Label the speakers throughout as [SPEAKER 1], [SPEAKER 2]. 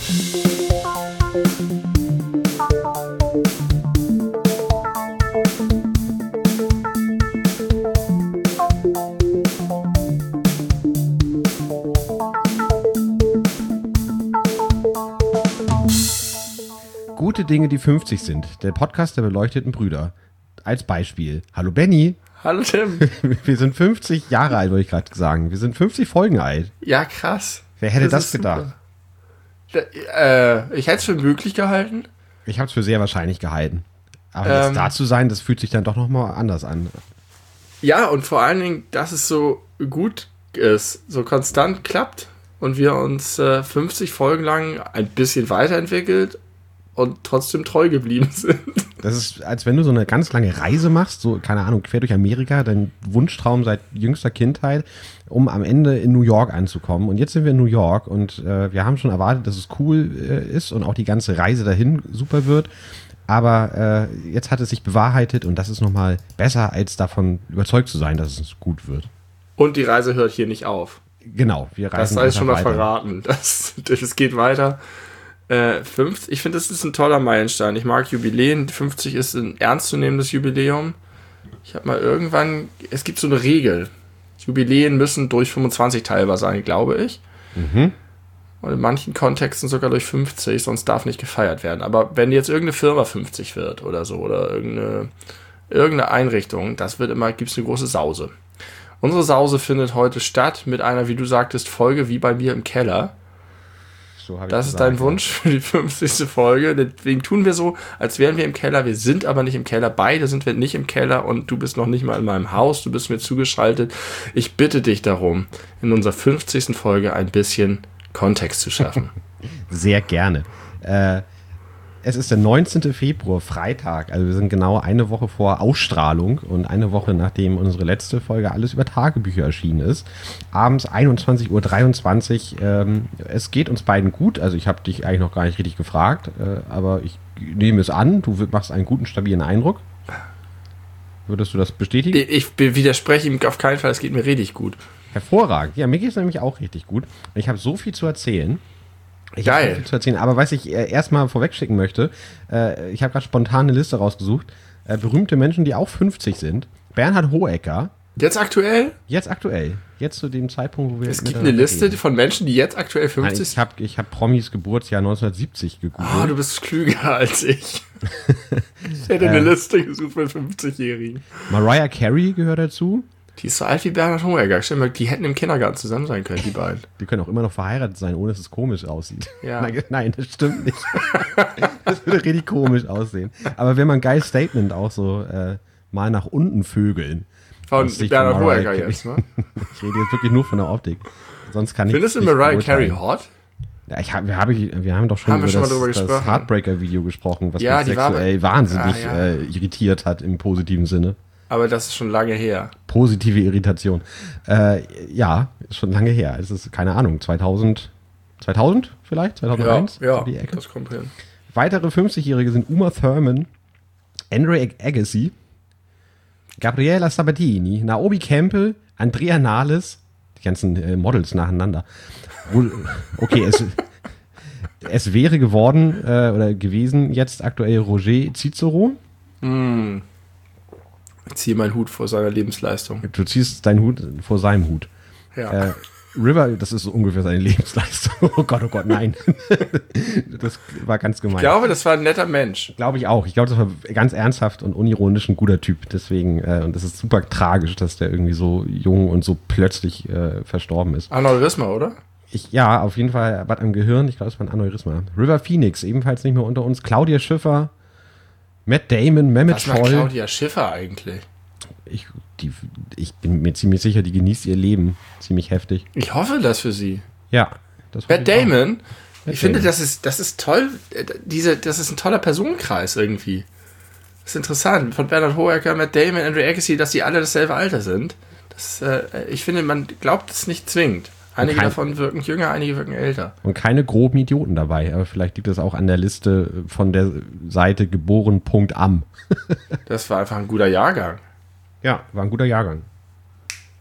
[SPEAKER 1] Gute Dinge, die 50 sind. Der Podcast der beleuchteten Brüder. Als Beispiel. Hallo Benni.
[SPEAKER 2] Hallo Tim.
[SPEAKER 1] Wir sind 50 Jahre alt, wollte ich gerade sagen. Wir sind 50 Folgen alt.
[SPEAKER 2] Ja, krass.
[SPEAKER 1] Wer hätte das gedacht?
[SPEAKER 2] Ich hätte es für möglich gehalten.
[SPEAKER 1] Ich habe es für sehr wahrscheinlich gehalten. Aber jetzt da zu sein, das fühlt sich dann doch nochmal anders an.
[SPEAKER 2] Ja, und vor allen Dingen, dass es so gut ist, so konstant klappt und wir uns 50 Folgen lang ein bisschen weiterentwickelt und trotzdem treu geblieben sind.
[SPEAKER 1] Das ist, als wenn du so eine ganz lange Reise machst, so, keine Ahnung, quer durch Amerika, dein Wunschtraum seit jüngster Kindheit, um am Ende in New York anzukommen. Und jetzt sind wir in New York und wir haben schon erwartet, dass es cool ist und auch die ganze Reise dahin super wird. Aber jetzt hat es sich bewahrheitet und das ist nochmal besser, als davon überzeugt zu sein, dass es gut wird.
[SPEAKER 2] Und die Reise hört hier nicht auf.
[SPEAKER 1] Genau, wir reisen
[SPEAKER 2] das sei schon mal
[SPEAKER 1] weiter.
[SPEAKER 2] Verraten. Das geht weiter. 50, ich finde, das ist ein toller Meilenstein. Ich mag Jubiläen. 50 ist ein ernstzunehmendes Jubiläum. Ich habe mal irgendwann, es gibt so eine Regel. Jubiläen müssen durch 25 teilbar sein, glaube ich. Mhm. Und in manchen Kontexten sogar durch 50, sonst darf nicht gefeiert werden. Aber wenn jetzt irgendeine Firma 50 wird oder so, oder irgendeine Einrichtung, gibt es eine große Sause. Unsere Sause findet heute statt mit einer, wie du sagtest, Folge wie bei mir im Keller.
[SPEAKER 1] So
[SPEAKER 2] das ist dein Wunsch für die 50. Folge. Deswegen tun wir so, als wären wir im Keller. Wir sind aber nicht im Keller. Beide sind wir nicht im Keller und du bist noch nicht mal in meinem Haus. Du bist mir zugeschaltet. Ich bitte dich darum, in unserer 50. Folge ein bisschen Kontext zu schaffen.
[SPEAKER 1] Sehr gerne. Es ist der 19. Februar, Freitag. Also wir sind genau eine Woche vor Ausstrahlung und eine Woche nachdem unsere letzte Folge Alles über Tagebücher erschienen ist. Abends 21:23 Uhr. Es geht uns beiden gut. Also ich habe dich eigentlich noch gar nicht richtig gefragt, aber ich nehme es an. Du machst einen guten, stabilen Eindruck. Würdest du das bestätigen?
[SPEAKER 2] Ich widerspreche ihm auf keinen Fall. Es geht mir richtig gut.
[SPEAKER 1] Hervorragend. Ja, mir geht es nämlich auch richtig gut. Ich habe so viel zu erzählen.
[SPEAKER 2] Geil.
[SPEAKER 1] Viel zu erzählen. Aber was ich erstmal vorwegschicken möchte, ich habe gerade spontan eine Liste rausgesucht. Berühmte Menschen, die auch 50 sind. Bernhard Hoëcker.
[SPEAKER 2] Jetzt aktuell?
[SPEAKER 1] Jetzt aktuell. Jetzt zu dem Zeitpunkt, wo wir
[SPEAKER 2] Es gibt eine Liste von Menschen, die jetzt aktuell 50 sind.
[SPEAKER 1] Ich hab Promis Geburtsjahr 1970 gegoogelt.
[SPEAKER 2] Oh, du bist klüger als ich. Ich hätte eine Liste gesucht mit 50-Jährigen.
[SPEAKER 1] Mariah Carey gehört dazu.
[SPEAKER 2] Die ist so alt wie Bernhard Hoëcker. Stell dir mal, die hätten im Kindergarten zusammen sein können, die beiden.
[SPEAKER 1] Die können auch immer noch verheiratet sein, ohne dass es komisch aussieht.
[SPEAKER 2] Ja.
[SPEAKER 1] Nein, das stimmt nicht. Das würde richtig komisch aussehen. Aber wenn man ein geiles Statement auch so mal nach unten vögeln.
[SPEAKER 2] Von Bernhard Hoëcker jetzt, ne?
[SPEAKER 1] Ich rede jetzt wirklich nur von der Optik. Sonst kann ich.
[SPEAKER 2] Findest du Mariah Carey hot?
[SPEAKER 1] Ja, wir haben doch schon über das Heartbreaker-Video gesprochen, was mich sexuell wahnsinnig irritiert hat im positiven Sinne.
[SPEAKER 2] Aber das ist schon lange her.
[SPEAKER 1] Positive Irritation. Ja, ist schon lange her. Es ist, keine Ahnung, 2000 vielleicht? 2001?
[SPEAKER 2] Ja,
[SPEAKER 1] die Ecke.
[SPEAKER 2] Das kommt hin.
[SPEAKER 1] Weitere 50-Jährige sind Uma Thurman, Andre Agassi, Gabriela Sabatini, Naomi Campbell, Andrea Nahles, die ganzen Models nacheinander. Okay, es wäre geworden oder gewesen jetzt aktuell Roger Cicero.
[SPEAKER 2] Ich ziehe meinen Hut vor seiner Lebensleistung.
[SPEAKER 1] Du ziehst deinen Hut vor seinem Hut.
[SPEAKER 2] Ja.
[SPEAKER 1] River, das ist so ungefähr seine Lebensleistung. Oh Gott, nein. Das war ganz gemein.
[SPEAKER 2] Ich glaube, das war ein netter Mensch.
[SPEAKER 1] Glaube ich auch. Ich glaube, das war ganz ernsthaft und unironisch ein guter Typ. Deswegen, und das ist super tragisch, dass der irgendwie so jung und so plötzlich verstorben ist.
[SPEAKER 2] Aneurysma, oder?
[SPEAKER 1] Ja, auf jeden Fall was am Gehirn. Ich glaube, es war ein Aneurysma. River Phoenix, ebenfalls nicht mehr unter uns. Claudia Schiffer, Matt Damon, Mehmet Scholl.
[SPEAKER 2] Was macht Claudia Schiffer eigentlich?
[SPEAKER 1] Ich bin mir ziemlich sicher, die genießt ihr Leben ziemlich heftig.
[SPEAKER 2] Ich hoffe das für sie.
[SPEAKER 1] Ja.
[SPEAKER 2] Matt Damon, ich finde, das ist toll. Das ist ein toller Personenkreis irgendwie. Das ist interessant. Von Bernhard Hoëcker, Matt Damon, Andre Agassi, dass die alle dasselbe Alter sind. Ich finde, man glaubt es nicht zwingend. Einige davon wirken jünger, einige wirken älter. Und keine groben Idioten dabei. Aber vielleicht liegt das auch an der Liste von der Seite geboren.am. Das war einfach ein guter Jahrgang.
[SPEAKER 1] Ja, war ein guter Jahrgang.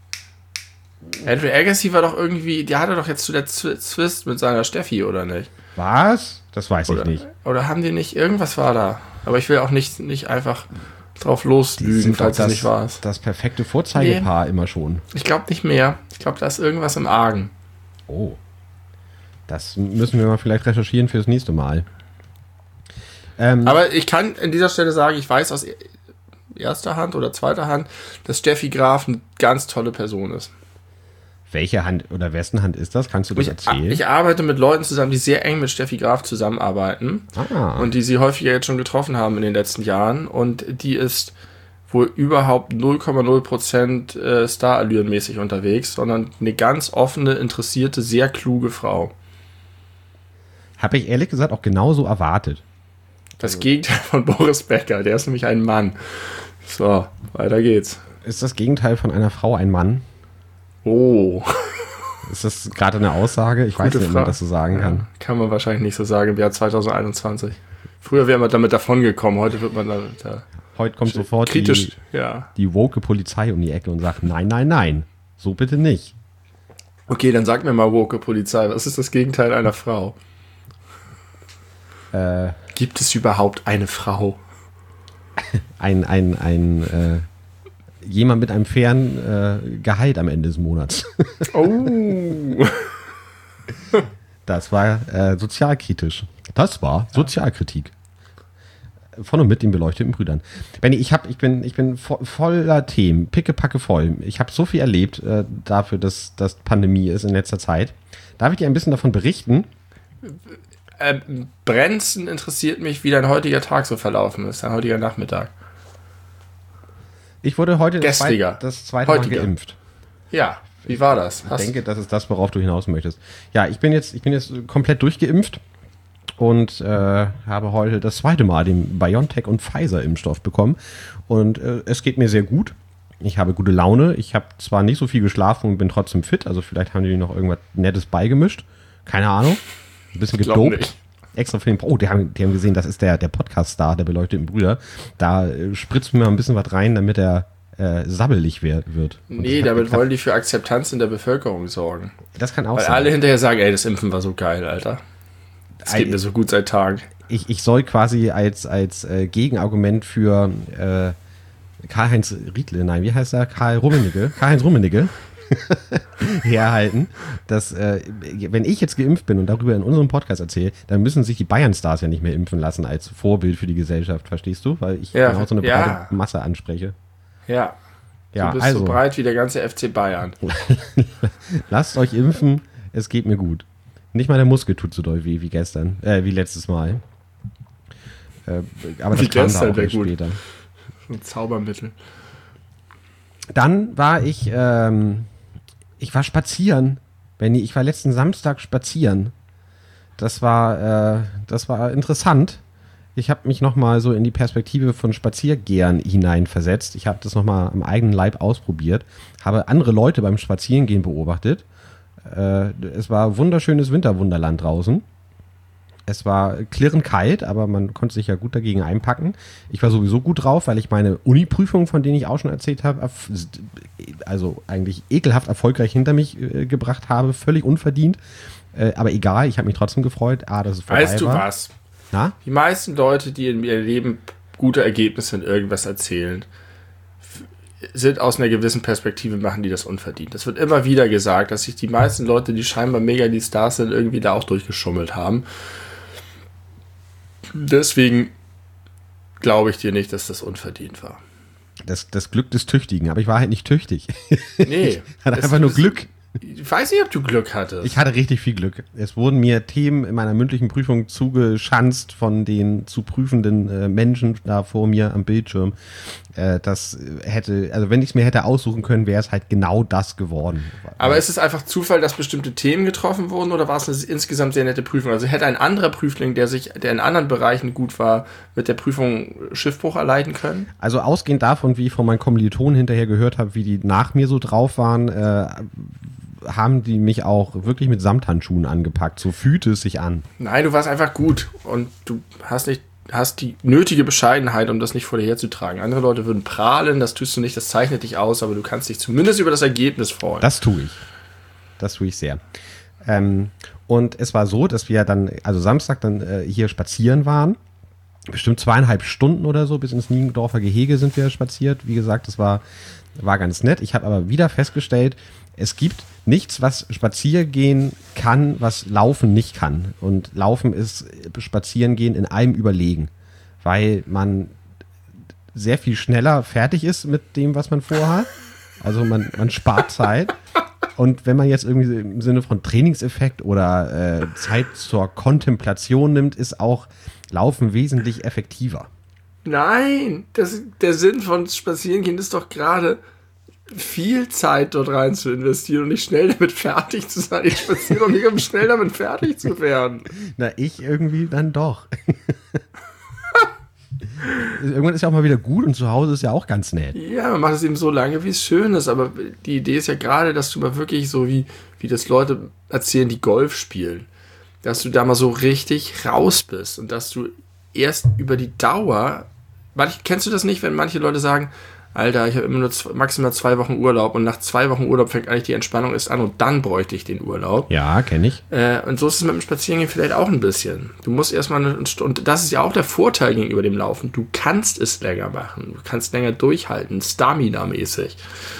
[SPEAKER 2] Andre Agassi war doch irgendwie, der hatte doch jetzt zuletzt Zwist mit seiner Steffi, oder nicht?
[SPEAKER 1] Was? Das weiß ich nicht.
[SPEAKER 2] Oder haben die nicht, irgendwas war da. Aber ich will auch nicht einfach drauf loslügen, falls es nicht wahr ist.
[SPEAKER 1] Das perfekte Vorzeigepaar immer schon.
[SPEAKER 2] Ich glaube nicht mehr. Ich glaube, da ist irgendwas im Argen.
[SPEAKER 1] Oh. Das müssen wir mal vielleicht recherchieren fürs nächste Mal.
[SPEAKER 2] Aber ich kann an dieser Stelle sagen, ich weiß aus erster Hand oder zweiter Hand, dass Steffi Graf eine ganz tolle Person ist.
[SPEAKER 1] Welche Hand oder wessen Hand ist das? Kannst du das erzählen?
[SPEAKER 2] Ich arbeite mit Leuten zusammen, die sehr eng mit Steffi Graf zusammenarbeiten. Und die sie häufiger jetzt schon getroffen haben in den letzten Jahren. Und die ist wohl überhaupt 0,0% Star-Allüren-mäßig unterwegs, sondern eine ganz offene, interessierte, sehr kluge Frau.
[SPEAKER 1] Habe ich ehrlich gesagt auch genauso erwartet.
[SPEAKER 2] Das Gegenteil von Boris Becker, der ist nämlich ein Mann. So, weiter geht's.
[SPEAKER 1] Ist das Gegenteil von einer Frau ein Mann?
[SPEAKER 2] Oh.
[SPEAKER 1] Ist das gerade eine Aussage? Ich weiß nicht, ob man das so sagen kann.
[SPEAKER 2] Ja, kann man wahrscheinlich nicht so sagen im Jahr 2021. Früher wäre man damit davongekommen, heute wird man da
[SPEAKER 1] heute kommt sofort
[SPEAKER 2] kritisch,
[SPEAKER 1] die woke Polizei um die Ecke und sagt, nein, nein, nein, so bitte nicht.
[SPEAKER 2] Okay, dann sag mir mal, woke Polizei, was ist das Gegenteil einer Frau? Gibt es überhaupt eine Frau?
[SPEAKER 1] Jemand mit einem fairen Gehalt am Ende des Monats.
[SPEAKER 2] Oh.
[SPEAKER 1] Das war sozialkritisch. Das war Sozialkritik. Von und mit den beleuchteten Brüdern. Benni, ich bin voller Themen, pickepacke voll. Ich habe so viel erlebt dafür, dass das Pandemie ist in letzter Zeit. Darf ich dir ein bisschen davon berichten?
[SPEAKER 2] Brennend interessiert mich, wie dein heutiger Tag so verlaufen ist, dein heutiger Nachmittag.
[SPEAKER 1] Ich wurde heute das zweite Mal geimpft.
[SPEAKER 2] Ja, wie war das?
[SPEAKER 1] Ich denke, das ist das, worauf du hinaus möchtest. Ja, ich bin jetzt komplett durchgeimpft und habe heute das zweite Mal den BioNTech und Pfizer-Impfstoff bekommen. Und es geht mir sehr gut. Ich habe gute Laune. Ich habe zwar nicht so viel geschlafen und bin trotzdem fit. Also vielleicht haben die noch irgendwas Nettes beigemischt. Keine Ahnung. Ein bisschen gedopt. Extra für den die haben gesehen, das ist der Podcast-Star, der beleuchteten Brüder. Da spritzen wir mal ein bisschen was rein, damit er sabbelig wird.
[SPEAKER 2] Nee, damit wollen die für Akzeptanz in der Bevölkerung sorgen.
[SPEAKER 1] Das kann auch
[SPEAKER 2] sein. Weil alle hinterher sagen, ey, das Impfen war so geil, Alter. Das geht mir so gut seit Tagen.
[SPEAKER 1] Ich soll quasi als Gegenargument für Karl-Heinz Riedle, nein, wie heißt er? Karl-Heinz Rummenigge herhalten, dass wenn ich jetzt geimpft bin und darüber in unserem Podcast erzähle, dann müssen sich die Bayern-Stars ja nicht mehr impfen lassen als Vorbild für die Gesellschaft, verstehst du? Weil ich genau so eine breite Masse anspreche.
[SPEAKER 2] Ja. Du bist so breit wie der ganze FC Bayern.
[SPEAKER 1] Lasst euch impfen, es geht mir gut. Nicht mal der Muskel tut so doll wie gestern, wie letztes Mal. Aber das kam da auch erst später.
[SPEAKER 2] So ein Zaubermittel.
[SPEAKER 1] Dann war ich war spazieren, Benni. Ich war letzten Samstag spazieren. Das war interessant. Ich habe mich nochmal so in die Perspektive von Spaziergehern hineinversetzt. Ich habe das nochmal am eigenen Leib ausprobiert. Habe andere Leute beim Spazierengehen beobachtet. Es war wunderschönes Winterwunderland draußen. Es war klirrend kalt, aber man konnte sich ja gut dagegen einpacken. Ich war sowieso gut drauf, weil ich meine Uni-Prüfung, von denen ich auch schon erzählt habe, also eigentlich ekelhaft erfolgreich hinter mich gebracht habe. Völlig unverdient. Aber egal, ich habe mich trotzdem gefreut. Dass es vorbei war.
[SPEAKER 2] Weißt du was?
[SPEAKER 1] Na?
[SPEAKER 2] Die meisten Leute, die in ihrem Leben gute Ergebnisse in irgendwas erzielen, sind aus einer gewissen Perspektive, machen die das unverdient. Das wird immer wieder gesagt, dass sich die meisten Leute, die scheinbar mega die Stars sind, irgendwie da auch durchgeschummelt haben. Deswegen glaube ich dir nicht, dass das unverdient war.
[SPEAKER 1] Das Glück des Tüchtigen, aber ich war halt nicht tüchtig.
[SPEAKER 2] Nee.
[SPEAKER 1] Ich hatte einfach nur Glück.
[SPEAKER 2] Ich weiß nicht, ob du Glück hattest.
[SPEAKER 1] Ich hatte richtig viel Glück. Es wurden mir Themen in meiner mündlichen Prüfung zugeschanzt von den zu prüfenden Menschen da vor mir am Bildschirm. Das hätte, also wenn ich es mir hätte aussuchen können, wäre es halt genau das geworden.
[SPEAKER 2] Aber ist es einfach Zufall, dass bestimmte Themen getroffen wurden oder war es eine insgesamt sehr nette Prüfung? Also hätte ein anderer Prüfling, der in anderen Bereichen gut war, mit der Prüfung Schiffbruch erleiden können?
[SPEAKER 1] Also ausgehend davon, wie ich von meinen Kommilitonen hinterher gehört habe, wie die nach mir so drauf waren, haben die mich auch wirklich mit Samthandschuhen angepackt. So fühlte es sich an.
[SPEAKER 2] Nein, du warst einfach gut und du hast die nötige Bescheidenheit, um das nicht vor dir herzutragen. Andere Leute würden prahlen, das tust du nicht, das zeichnet dich aus, aber du kannst dich zumindest über das Ergebnis freuen.
[SPEAKER 1] Das tue ich. Das tue ich sehr. Und es war so, dass wir dann, also Samstag dann hier spazieren waren. Bestimmt 2,5 Stunden oder so, bis ins Niendorfer Gehege sind wir spaziert. Wie gesagt, das war ganz nett. Ich habe aber wieder festgestellt, es gibt nichts, was Spaziergehen kann, was Laufen nicht kann. Und Laufen ist Spazierengehen in allem überlegen, weil man sehr viel schneller fertig ist mit dem, was man vorhat. Also man spart Zeit. Und wenn man jetzt irgendwie im Sinne von Trainingseffekt oder Zeit zur Kontemplation nimmt, ist auch Laufen wesentlich effektiver.
[SPEAKER 2] Nein, der Sinn von Spazierengehen ist doch gerade, viel Zeit dort rein zu investieren und nicht schnell damit fertig zu sein. Ich spaziere doch nicht, um schnell damit fertig zu werden.
[SPEAKER 1] Na, ich irgendwie dann doch. Irgendwann ist ja auch mal wieder gut und zu Hause ist ja auch ganz nett.
[SPEAKER 2] Ja, man macht es eben so lange, wie es schön ist, aber die Idee ist ja gerade, dass du mal wirklich so wie das Leute erzählen, die Golf spielen, dass du da mal so richtig raus bist und dass du erst über die Dauer, kennst du das nicht, wenn manche Leute sagen, Alter, ich habe immer nur maximal 2 Wochen Urlaub und nach 2 Wochen Urlaub fängt eigentlich die Entspannung erst an und dann bräuchte ich den Urlaub.
[SPEAKER 1] Ja, kenne ich.
[SPEAKER 2] Und so ist es mit dem Spazierengehen vielleicht auch ein bisschen. Du musst erstmal und das ist ja auch der Vorteil gegenüber dem Laufen. Du kannst es länger machen. Du kannst länger durchhalten, Stamina-mäßig.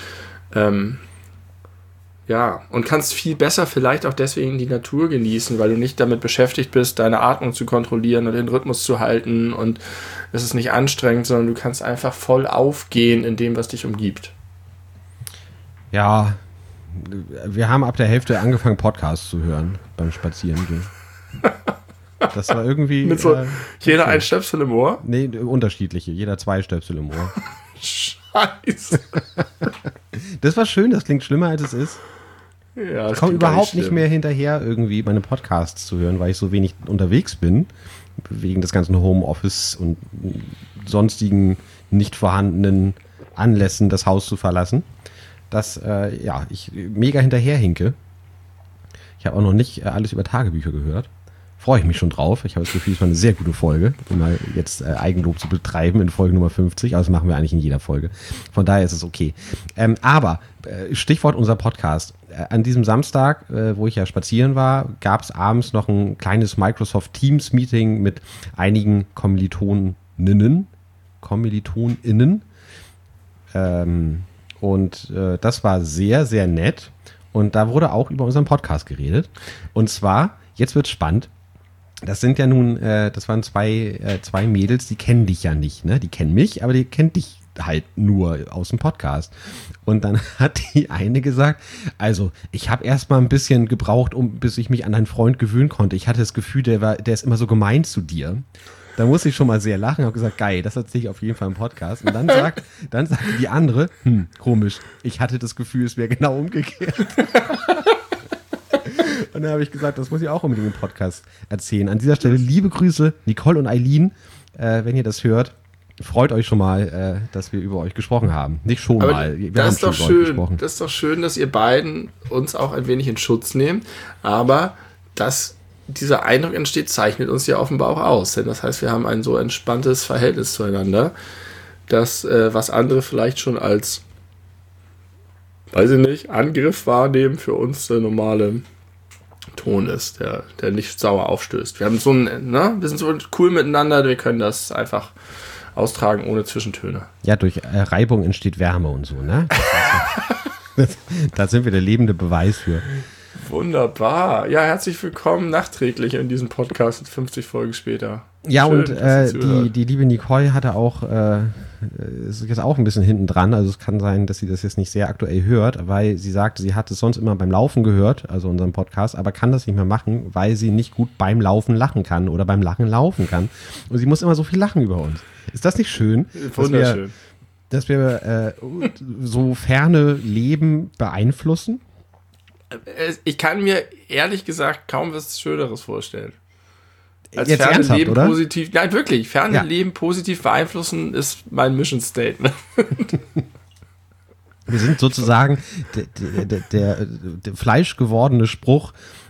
[SPEAKER 2] Ja, und kannst viel besser vielleicht auch deswegen die Natur genießen, weil du nicht damit beschäftigt bist, deine Atmung zu kontrollieren und den Rhythmus zu halten und es ist nicht anstrengend, sondern du kannst einfach voll aufgehen in dem, was dich umgibt.
[SPEAKER 1] Ja, wir haben ab der Hälfte angefangen, Podcasts zu hören beim Spazierengehen. Das war irgendwie...
[SPEAKER 2] Mit so jeder ein Stöpsel im Ohr?
[SPEAKER 1] Nee, unterschiedliche. Jeder 2 Stöpsel im Ohr.
[SPEAKER 2] Scheiße.
[SPEAKER 1] Das war schön, das klingt schlimmer, als es ist.
[SPEAKER 2] Ja,
[SPEAKER 1] ich komme überhaupt nicht mehr hinterher, irgendwie meine Podcasts zu hören, weil ich so wenig unterwegs bin. Wegen des ganzen Homeoffice und sonstigen nicht vorhandenen Anlässen, das Haus zu verlassen. Dass ich mega hinterherhinke. Ich habe auch noch nicht alles über Tagebücher gehört. Freue ich mich schon drauf. Ich habe das Gefühl, es war eine sehr gute Folge, um mal jetzt Eigenlob zu betreiben in Folge Nummer 50. Aber das machen wir eigentlich in jeder Folge. Von daher ist es okay. Aber Stichwort unser Podcast. An diesem Samstag, wo ich ja spazieren war, gab es abends noch ein kleines Microsoft Teams Meeting mit einigen Kommilitoninnen. Das war sehr, sehr nett. Und da wurde auch über unseren Podcast geredet. Und zwar, jetzt wird's spannend. Das sind ja nun, das waren zwei Mädels, die kennen dich ja nicht, ne? Die kennen mich, aber die kennen dich halt nur aus dem Podcast. Und dann hat die eine gesagt, also ich habe erst mal ein bisschen gebraucht, bis ich mich an deinen Freund gewöhnen konnte. Ich hatte das Gefühl, der ist immer so gemein zu dir. Da musste ich schon mal sehr lachen, habe gesagt, geil, das erzähle ich auf jeden Fall im Podcast. Und dann sagte die andere, komisch, ich hatte das Gefühl, es wäre genau umgekehrt. Und dann habe ich gesagt, das muss ich auch unbedingt im Podcast erzählen. An dieser Stelle liebe Grüße, Nicole und Eileen, wenn ihr das hört. Freut euch schon mal, dass wir über euch gesprochen haben. Nicht schon
[SPEAKER 2] aber
[SPEAKER 1] mal. Wir
[SPEAKER 2] das
[SPEAKER 1] haben
[SPEAKER 2] ist
[SPEAKER 1] schon
[SPEAKER 2] doch
[SPEAKER 1] über euch
[SPEAKER 2] schön.
[SPEAKER 1] gesprochen.
[SPEAKER 2] Das ist doch schön, dass ihr beiden uns auch ein wenig in Schutz nehmt. Aber dieser Eindruck entsteht, zeichnet uns ja offenbar auch aus. Denn das heißt, wir haben ein so entspanntes Verhältnis zueinander, dass was andere vielleicht schon als, weiß ich nicht, Angriff wahrnehmen, für uns der normale Ton ist, der nicht sauer aufstößt. Wir haben wir sind so cool miteinander, wir können das einfach austragen ohne Zwischentöne.
[SPEAKER 1] Ja, durch Reibung entsteht Wärme und so, ne? Da sind wir der lebende Beweis für.
[SPEAKER 2] Wunderbar. Ja, herzlich willkommen nachträglich in diesem Podcast 50 Folgen später.
[SPEAKER 1] Ja,
[SPEAKER 2] schön,
[SPEAKER 1] und die liebe Nicole hatte auch, ist jetzt auch ein bisschen hinten dran, also es kann sein, dass sie das jetzt nicht sehr aktuell hört, weil sie sagte, sie hat es sonst immer beim Laufen gehört, also unseren Podcast, aber kann das nicht mehr machen, weil sie nicht gut beim Laufen lachen kann oder beim Lachen laufen kann. Und sie muss immer so viel lachen über uns. Ist das nicht schön?
[SPEAKER 2] Wunderschön.
[SPEAKER 1] Dass wir so ferne Leben beeinflussen?
[SPEAKER 2] Ich kann mir ehrlich gesagt kaum was Schöneres vorstellen. Als
[SPEAKER 1] jetzt
[SPEAKER 2] ferne
[SPEAKER 1] ernsthaft,
[SPEAKER 2] Leben
[SPEAKER 1] oder?
[SPEAKER 2] positiv, nein, wirklich, ferne Leben positiv beeinflussen ist mein Mission Statement.
[SPEAKER 1] Wir sind sozusagen der fleischgewordene Spruch,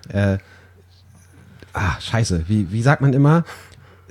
[SPEAKER 1] scheiße, wie sagt man immer?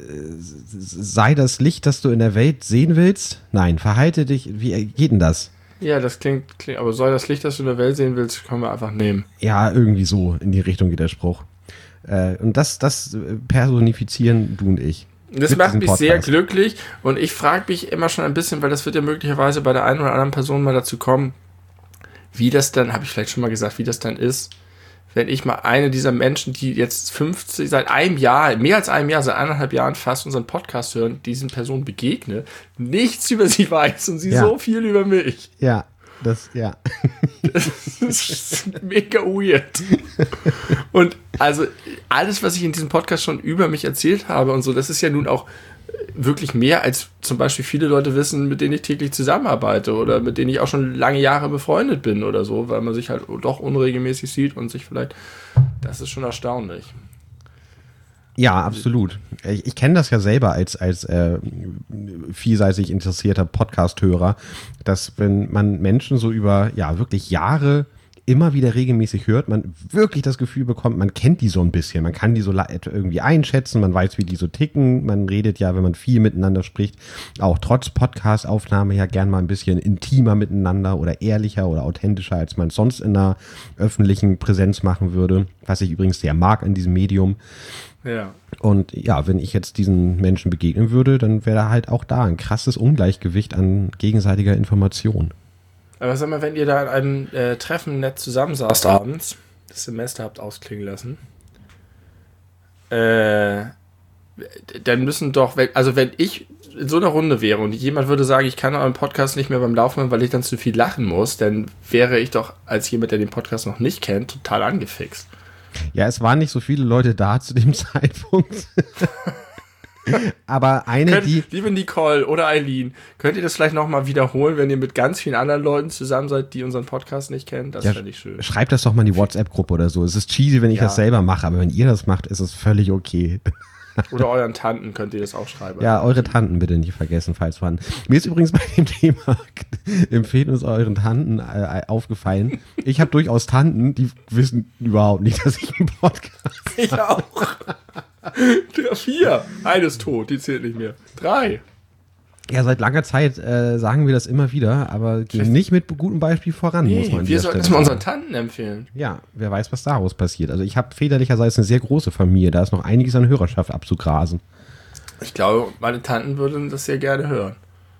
[SPEAKER 1] Sei das Licht, das du in der Welt sehen willst? Nein, verhalte dich, wie geht denn das?
[SPEAKER 2] Ja, das klingt, aber soll das Licht, das du in der Welt sehen willst, können wir einfach nehmen.
[SPEAKER 1] Ja, irgendwie so in die Richtung geht der Spruch. Und das personifizieren du und ich.
[SPEAKER 2] Das macht mich sehr glücklich und ich frage mich immer schon ein bisschen, weil das wird ja möglicherweise bei der einen oder anderen Person mal dazu kommen, wie das dann, habe ich vielleicht schon mal gesagt, wie das dann ist, wenn ich mal eine dieser Menschen, die jetzt 50, seit einem Jahr, mehr als einem Jahr, seit 1,5 Jahren fast unseren Podcast hören, diesen Personen begegne, nichts über sie weiß und sie so viel über mich.
[SPEAKER 1] Ja, das
[SPEAKER 2] ist mega weird. Und also alles, was ich in diesem Podcast schon über mich erzählt habe und so, das ist ja nun auch wirklich mehr, als zum Beispiel viele Leute wissen, mit denen ich täglich zusammenarbeite oder mit denen ich auch schon lange Jahre befreundet bin oder so, weil man sich halt doch unregelmäßig sieht und sich vielleicht, das ist schon erstaunlich.
[SPEAKER 1] Ja, absolut. Ich kenne das ja selber als vielseitig interessierter Podcast-Hörer, dass wenn man Menschen so über wirklich Jahre immer wieder regelmäßig hört, man wirklich das Gefühl bekommt, man kennt die so ein bisschen, man kann die so irgendwie einschätzen, man weiß, wie die so ticken, man redet ja, wenn man viel miteinander spricht, auch trotz Podcast-Aufnahme ja gern mal ein bisschen intimer miteinander oder ehrlicher oder authentischer, als man es sonst in einer öffentlichen Präsenz machen würde, was ich übrigens sehr mag an diesem Medium.
[SPEAKER 2] Ja.
[SPEAKER 1] Und ja, wenn ich jetzt diesen Menschen begegnen würde, dann wäre da halt auch da ein krasses Ungleichgewicht an gegenseitiger Information.
[SPEAKER 2] Aber sag mal, wenn ihr da an einem Treffen nett zusammensaßt abends, das Semester habt ausklingen lassen, dann müssen doch, wenn ich in so einer Runde wäre und jemand würde sagen, ich kann euren Podcast nicht mehr beim Laufen hören, weil ich dann zu viel lachen muss, dann wäre ich doch als jemand, der den Podcast noch nicht kennt, total angefixt.
[SPEAKER 1] Ja, es waren nicht so viele Leute da zu dem Zeitpunkt. Aber
[SPEAKER 2] liebe Nicole oder Eileen, könnt ihr das vielleicht nochmal wiederholen, wenn ihr mit ganz vielen anderen Leuten zusammen seid, die unseren Podcast nicht kennen? Das fände ich schön.
[SPEAKER 1] Schreibt das doch mal in die WhatsApp-Gruppe oder so. Es ist cheesy, wenn ich das selber mache, aber wenn ihr das macht, ist es völlig okay.
[SPEAKER 2] Oder euren Tanten könnt ihr das auch schreiben.
[SPEAKER 1] Ja, eure Tanten bitte nicht vergessen, falls vorhanden. Mir ist übrigens bei dem Thema empfehlen uns euren Tanten aufgefallen. Ich habe durchaus Tanten, die wissen überhaupt nicht, dass ich einen Podcast habe.
[SPEAKER 2] Ich auch. 4. Eines tot, die zählt nicht mehr. 3.
[SPEAKER 1] Ja, seit langer Zeit sagen wir das immer wieder, aber gehen nicht mit gutem Beispiel voran, muss man sagen.
[SPEAKER 2] Wir sollten es mal unseren Tanten empfehlen.
[SPEAKER 1] Ja, wer weiß, was daraus passiert. Also ich habe väterlicherseits eine sehr große Familie, da ist noch einiges an Hörerschaft abzugrasen.
[SPEAKER 2] Ich glaube, meine Tanten würden das sehr gerne hören.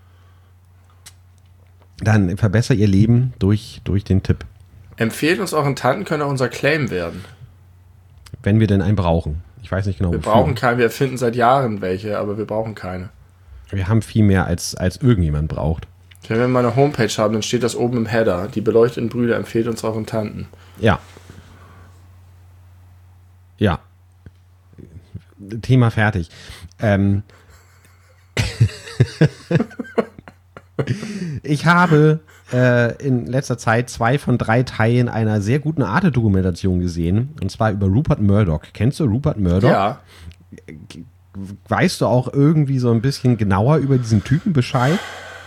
[SPEAKER 1] Dann verbessert ihr Leben durch den Tipp.
[SPEAKER 2] Empfehlt uns euren Tanten, können auch unser Claim werden.
[SPEAKER 1] Wenn wir denn einen brauchen. Ich weiß nicht genau,
[SPEAKER 2] wir brauchen keinen, wir erfinden seit Jahren welche, aber wir brauchen keine.
[SPEAKER 1] Wir haben viel mehr, als irgendjemand braucht.
[SPEAKER 2] Wenn wir mal eine Homepage haben, dann steht das oben im Header. Die beleuchteten Brüder empfehlt uns euren Tanten.
[SPEAKER 1] Ja. Ja. Thema fertig. Ich habe in letzter Zeit 2 von 3 Teilen einer sehr guten Arte-Dokumentation gesehen. Und zwar über Rupert Murdoch. Kennst du Rupert Murdoch?
[SPEAKER 2] Ja.
[SPEAKER 1] Weißt du auch irgendwie so ein bisschen genauer über diesen Typen Bescheid?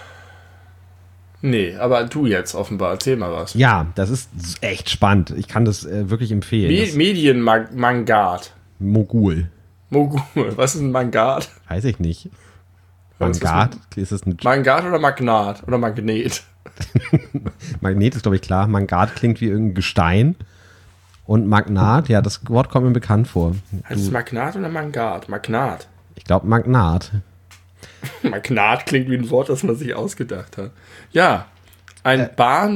[SPEAKER 2] Nee, aber du jetzt offenbar. Erzähl mal was.
[SPEAKER 1] Ja, das ist echt spannend. Ich kann das wirklich empfehlen.
[SPEAKER 2] Medienmangard.
[SPEAKER 1] Mogul.
[SPEAKER 2] Was ist ein Mangard?
[SPEAKER 1] Weiß ich nicht. Mangard? Ist das ein
[SPEAKER 2] Mangard oder Magnat? Oder Magnet?
[SPEAKER 1] Magnet ist, glaube ich, klar. Mangard klingt wie irgendein Gestein. Und Magnat, ja, das Wort kommt mir bekannt vor.
[SPEAKER 2] Heißt es Magnat oder Mangard? Magnat.
[SPEAKER 1] Ich glaube Magnat.
[SPEAKER 2] Magnat klingt wie ein Wort, das man sich ausgedacht hat. Ja, eine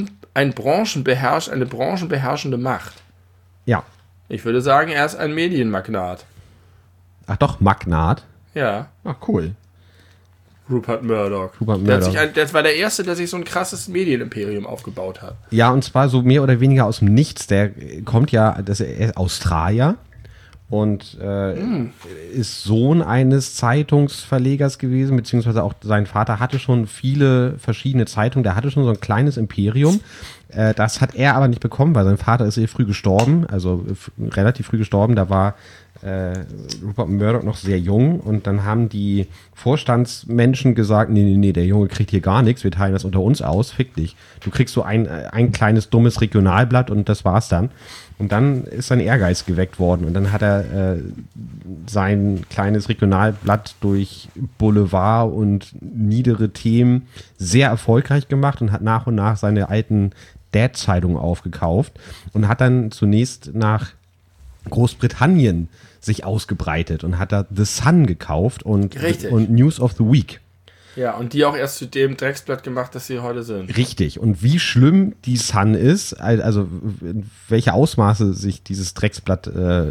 [SPEAKER 2] branchenbeherrschende Macht.
[SPEAKER 1] Ja.
[SPEAKER 2] Ich würde sagen, er ist ein Medienmagnat.
[SPEAKER 1] Ach doch, Magnat?
[SPEAKER 2] Ja.
[SPEAKER 1] Ach, cool.
[SPEAKER 2] Rupert Murdoch. Das war der Erste, der sich so ein krasses Medienimperium aufgebaut hat.
[SPEAKER 1] Ja, und zwar so mehr oder weniger aus dem Nichts. Der kommt ja, er ist Australier und ist Sohn eines Zeitungsverlegers gewesen, beziehungsweise auch sein Vater hatte schon viele verschiedene Zeitungen. Der hatte schon so ein kleines Imperium. Das hat er aber nicht bekommen, weil sein Vater ist sehr früh gestorben, also relativ früh gestorben. Da war Rupert Murdoch noch sehr jung und dann haben die Vorstandsmenschen gesagt, nee, der Junge kriegt hier gar nichts, wir teilen das unter uns aus, fick dich. Du kriegst so ein kleines, dummes Regionalblatt und das war's dann. Und dann ist sein Ehrgeiz geweckt worden und dann hat er sein kleines Regionalblatt durch Boulevard und niedere Themen sehr erfolgreich gemacht und hat nach und nach seine alten Dad-Zeitungen aufgekauft und hat dann zunächst nach Großbritannien sich ausgebreitet und hat da The Sun gekauft und News of the Week.
[SPEAKER 2] Ja, und die auch erst zu dem Drecksblatt gemacht, das sie heute sind.
[SPEAKER 1] Richtig. Und wie schlimm die Sun ist, also welche Ausmaße sich dieses Drecksblatt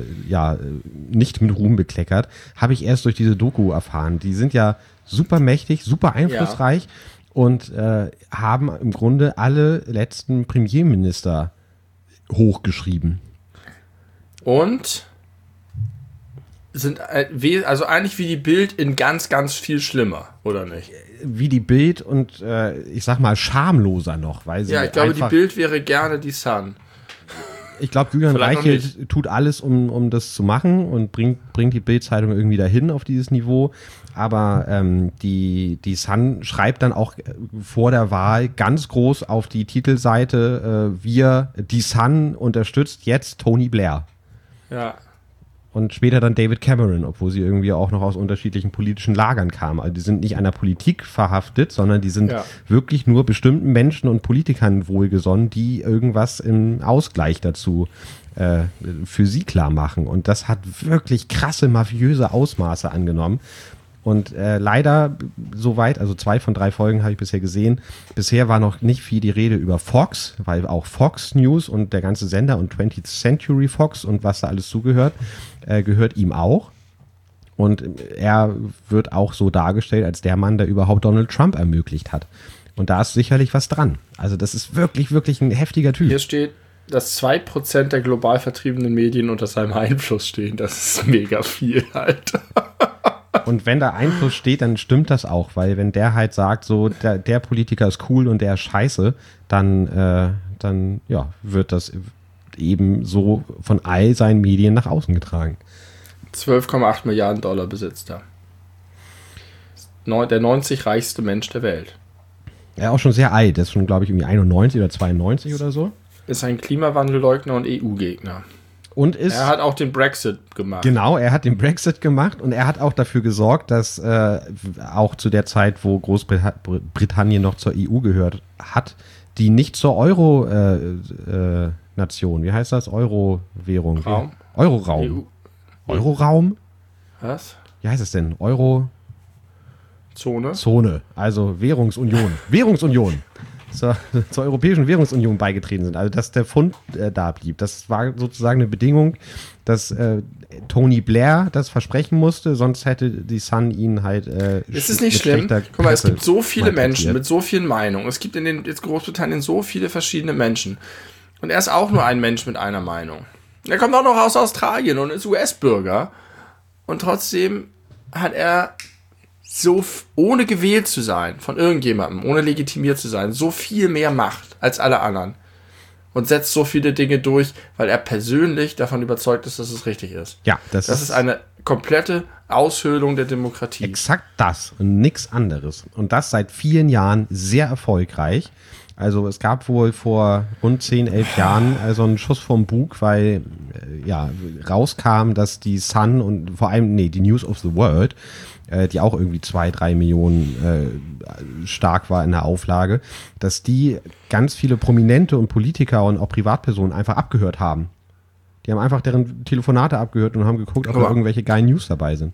[SPEAKER 1] nicht mit Ruhm bekleckert, habe ich erst durch diese Doku erfahren. Die sind ja super mächtig, super einflussreich und haben im Grunde alle letzten Premierminister hochgeschrieben.
[SPEAKER 2] Und sind also eigentlich wie die Bild in ganz, ganz viel schlimmer, oder nicht?
[SPEAKER 1] Wie die Bild und ich sag mal schamloser noch, weil sie
[SPEAKER 2] ich glaube, die Bild wäre gerne die Sun.
[SPEAKER 1] Ich glaube, Julian Reichelt tut alles, um das zu machen und bringt die Bild-Zeitung irgendwie dahin auf dieses Niveau. Aber die Sun schreibt dann auch vor der Wahl ganz groß auf die Titelseite, die Sun unterstützt jetzt Tony Blair.
[SPEAKER 2] Ja.
[SPEAKER 1] Und später dann David Cameron, obwohl sie irgendwie auch noch aus unterschiedlichen politischen Lagern kamen. Also die sind nicht einer Politik verhaftet, sondern die sind wirklich nur bestimmten Menschen und Politikern wohlgesonnen, die irgendwas im Ausgleich dazu für sie klar machen. Und das hat wirklich krasse mafiöse Ausmaße angenommen. Und leider soweit, also 2 von 3 Folgen habe ich bisher gesehen. Bisher war noch nicht viel die Rede über Fox, weil auch Fox News und der ganze Sender und 20th Century Fox und was da alles zugehört, gehört ihm auch. Und er wird auch so dargestellt als der Mann, der überhaupt Donald Trump ermöglicht hat. Und da ist sicherlich was dran. Also das ist wirklich, wirklich ein heftiger Typ.
[SPEAKER 2] Hier steht, dass 2% der global vertriebenen Medien unter seinem Einfluss stehen. Das ist mega viel halt.
[SPEAKER 1] Und wenn da Einfluss steht, dann stimmt das auch, weil wenn der halt sagt, so der Politiker ist cool und der ist scheiße, dann wird das eben so von all seinen Medien nach außen getragen.
[SPEAKER 2] 12,8 Milliarden Dollar besitzt er. Der 90 reichste Mensch der Welt.
[SPEAKER 1] Er ist auch schon sehr alt, der ist schon, glaube ich, irgendwie 91 oder 92 oder so.
[SPEAKER 2] Ist ein Klimawandelleugner und EU-Gegner. Er hat auch den Brexit gemacht.
[SPEAKER 1] Genau, er hat den Brexit gemacht und er hat auch dafür gesorgt, dass auch zu der Zeit, wo Großbritannien noch zur EU gehört hat, die nicht zur Euro-Nation, wie heißt das? Euro-Währung?
[SPEAKER 2] Raum?
[SPEAKER 1] Euro-Raum. Euro-Raum?
[SPEAKER 2] Was?
[SPEAKER 1] Wie heißt es denn? Zone, also Währungsunion. Währungsunion. Zur Europäischen Währungsunion beigetreten sind. Also, dass der Pfund da blieb. Das war sozusagen eine Bedingung, dass Tony Blair das versprechen musste, sonst hätte die Sun ihn halt
[SPEAKER 2] ist es nicht schlimm? Guck mal, es gibt so viele Menschen mit so vielen Meinungen. Es gibt in Großbritannien so viele verschiedene Menschen. Und er ist auch nur ein Mensch mit einer Meinung. Er kommt auch noch aus Australien und ist US-Bürger. Und trotzdem hat er so, ohne gewählt zu sein von irgendjemandem, ohne legitimiert zu sein, so viel mehr Macht als alle anderen und setzt so viele Dinge durch, weil er persönlich davon überzeugt ist, dass es richtig ist.
[SPEAKER 1] Ja,
[SPEAKER 2] das ist eine komplette Aushöhlung der Demokratie.
[SPEAKER 1] Exakt das und nichts anderes. Und das seit vielen Jahren sehr erfolgreich. Also es gab wohl vor rund 10, 11 Jahren also einen Schuss vom Bug, weil rauskam, dass die Sun und vor allem, die News of the World, die auch irgendwie 2-3 Millionen stark war in der Auflage, dass die ganz viele Prominente und Politiker und auch Privatpersonen einfach abgehört haben. Die haben einfach deren Telefonate abgehört und haben geguckt, ob da irgendwelche geilen News dabei sind.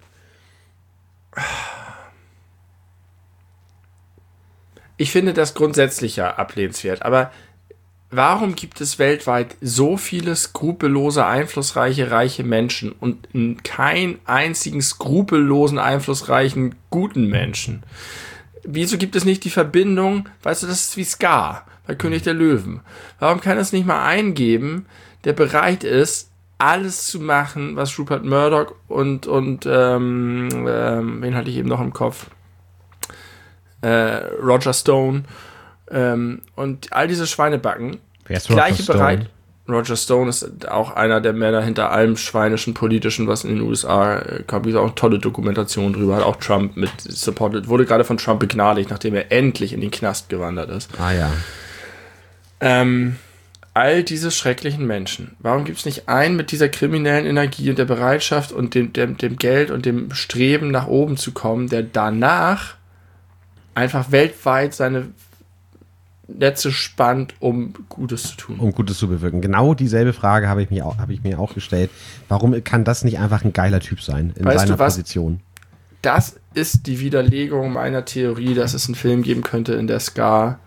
[SPEAKER 2] Ich finde das grundsätzlich ja ablehnenswert, aber warum gibt es weltweit so viele skrupellose, einflussreiche, reiche Menschen und keinen einzigen skrupellosen, einflussreichen, guten Menschen? Wieso gibt es nicht die Verbindung, weißt du, das ist wie Scar bei König der Löwen. Warum kann es nicht mal einen geben, der bereit ist, alles zu machen, was Rupert Murdoch und wen hatte ich eben noch im Kopf? Roger Stone und all diese Schweinebacken.
[SPEAKER 1] Wer ist Roger Stone?
[SPEAKER 2] Roger Stone ist auch einer der Männer hinter allem schweinischen Politischen, was in den USA gab. Es auch eine tolle Dokumentation drüber. Hat auch Trump mit supported. Wurde gerade von Trump begnadigt, nachdem er endlich in den Knast gewandert ist.
[SPEAKER 1] Ah ja.
[SPEAKER 2] All diese schrecklichen Menschen. Warum gibt es nicht einen mit dieser kriminellen Energie und der Bereitschaft und dem Geld und dem Streben nach oben zu kommen, der danach einfach weltweit seine Netze spannt, um Gutes zu tun.
[SPEAKER 1] Um Gutes zu bewirken. Genau dieselbe Frage habe ich mir auch gestellt. Warum kann das nicht einfach ein geiler Typ sein in seiner Position?
[SPEAKER 2] Das ist die Widerlegung meiner Theorie, dass es einen Film geben könnte, in der Scar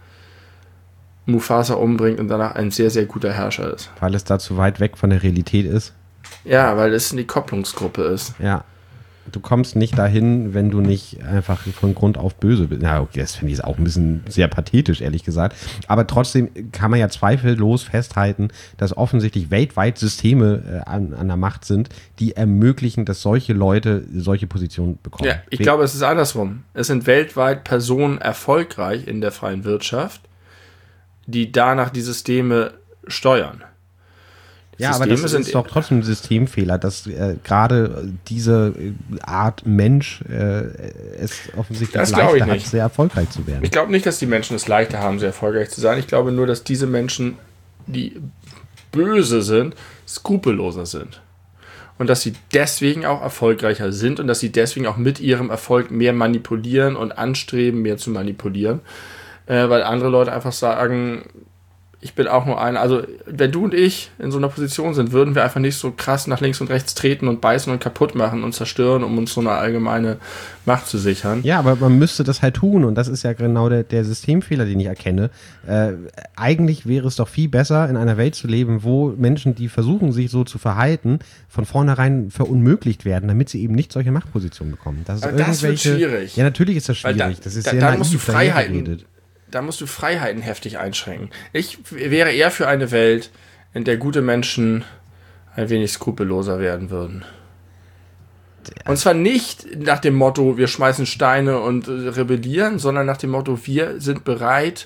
[SPEAKER 2] Mufasa umbringt und danach ein sehr, sehr guter Herrscher ist.
[SPEAKER 1] Weil es da zu weit weg von der Realität ist?
[SPEAKER 2] Ja, weil es eine Kopplungsgruppe ist.
[SPEAKER 1] Ja. Du kommst nicht dahin, wenn du nicht einfach von Grund auf böse bist. Ja, okay, das finde ich auch ein bisschen sehr pathetisch, ehrlich gesagt. Aber trotzdem kann man ja zweifellos festhalten, dass offensichtlich weltweit Systeme an der Macht sind, die ermöglichen, dass solche Leute solche Positionen bekommen.
[SPEAKER 2] Ja, ich glaube, es ist andersrum. Es sind weltweit Personen erfolgreich in der freien Wirtschaft, die danach die Systeme steuern.
[SPEAKER 1] Ja, aber das ist doch trotzdem ein Systemfehler, dass gerade diese Art Mensch es offensichtlich leichter hat, sehr erfolgreich zu werden.
[SPEAKER 2] Ich glaube nicht, dass die Menschen es leichter haben, sehr erfolgreich zu sein. Ich glaube nur, dass diese Menschen, die böse sind, skrupelloser sind. Und dass sie deswegen auch erfolgreicher sind und dass sie deswegen auch mit ihrem Erfolg mehr manipulieren und anstreben, mehr zu manipulieren. Weil andere Leute einfach sagen, ich bin auch nur einer. Also, wenn du und ich in so einer Position sind, würden wir einfach nicht so krass nach links und rechts treten und beißen und kaputt machen und zerstören, um uns so eine allgemeine Macht zu sichern.
[SPEAKER 1] Ja, aber man müsste das halt tun und das ist ja genau der Systemfehler, den ich erkenne. Eigentlich wäre es doch viel besser, in einer Welt zu leben, wo Menschen, die versuchen, sich so zu verhalten, von vornherein verunmöglicht werden, damit sie eben nicht solche Machtpositionen bekommen.
[SPEAKER 2] Das wird schwierig.
[SPEAKER 1] Ja, natürlich ist das schwierig. Das ist sehr naiv,
[SPEAKER 2] musst du Freiheiten. Da musst du Freiheiten heftig einschränken. Ich wäre eher für eine Welt, in der gute Menschen ein wenig skrupelloser werden würden. Und zwar nicht nach dem Motto, wir schmeißen Steine und rebellieren, sondern nach dem Motto, wir sind bereit,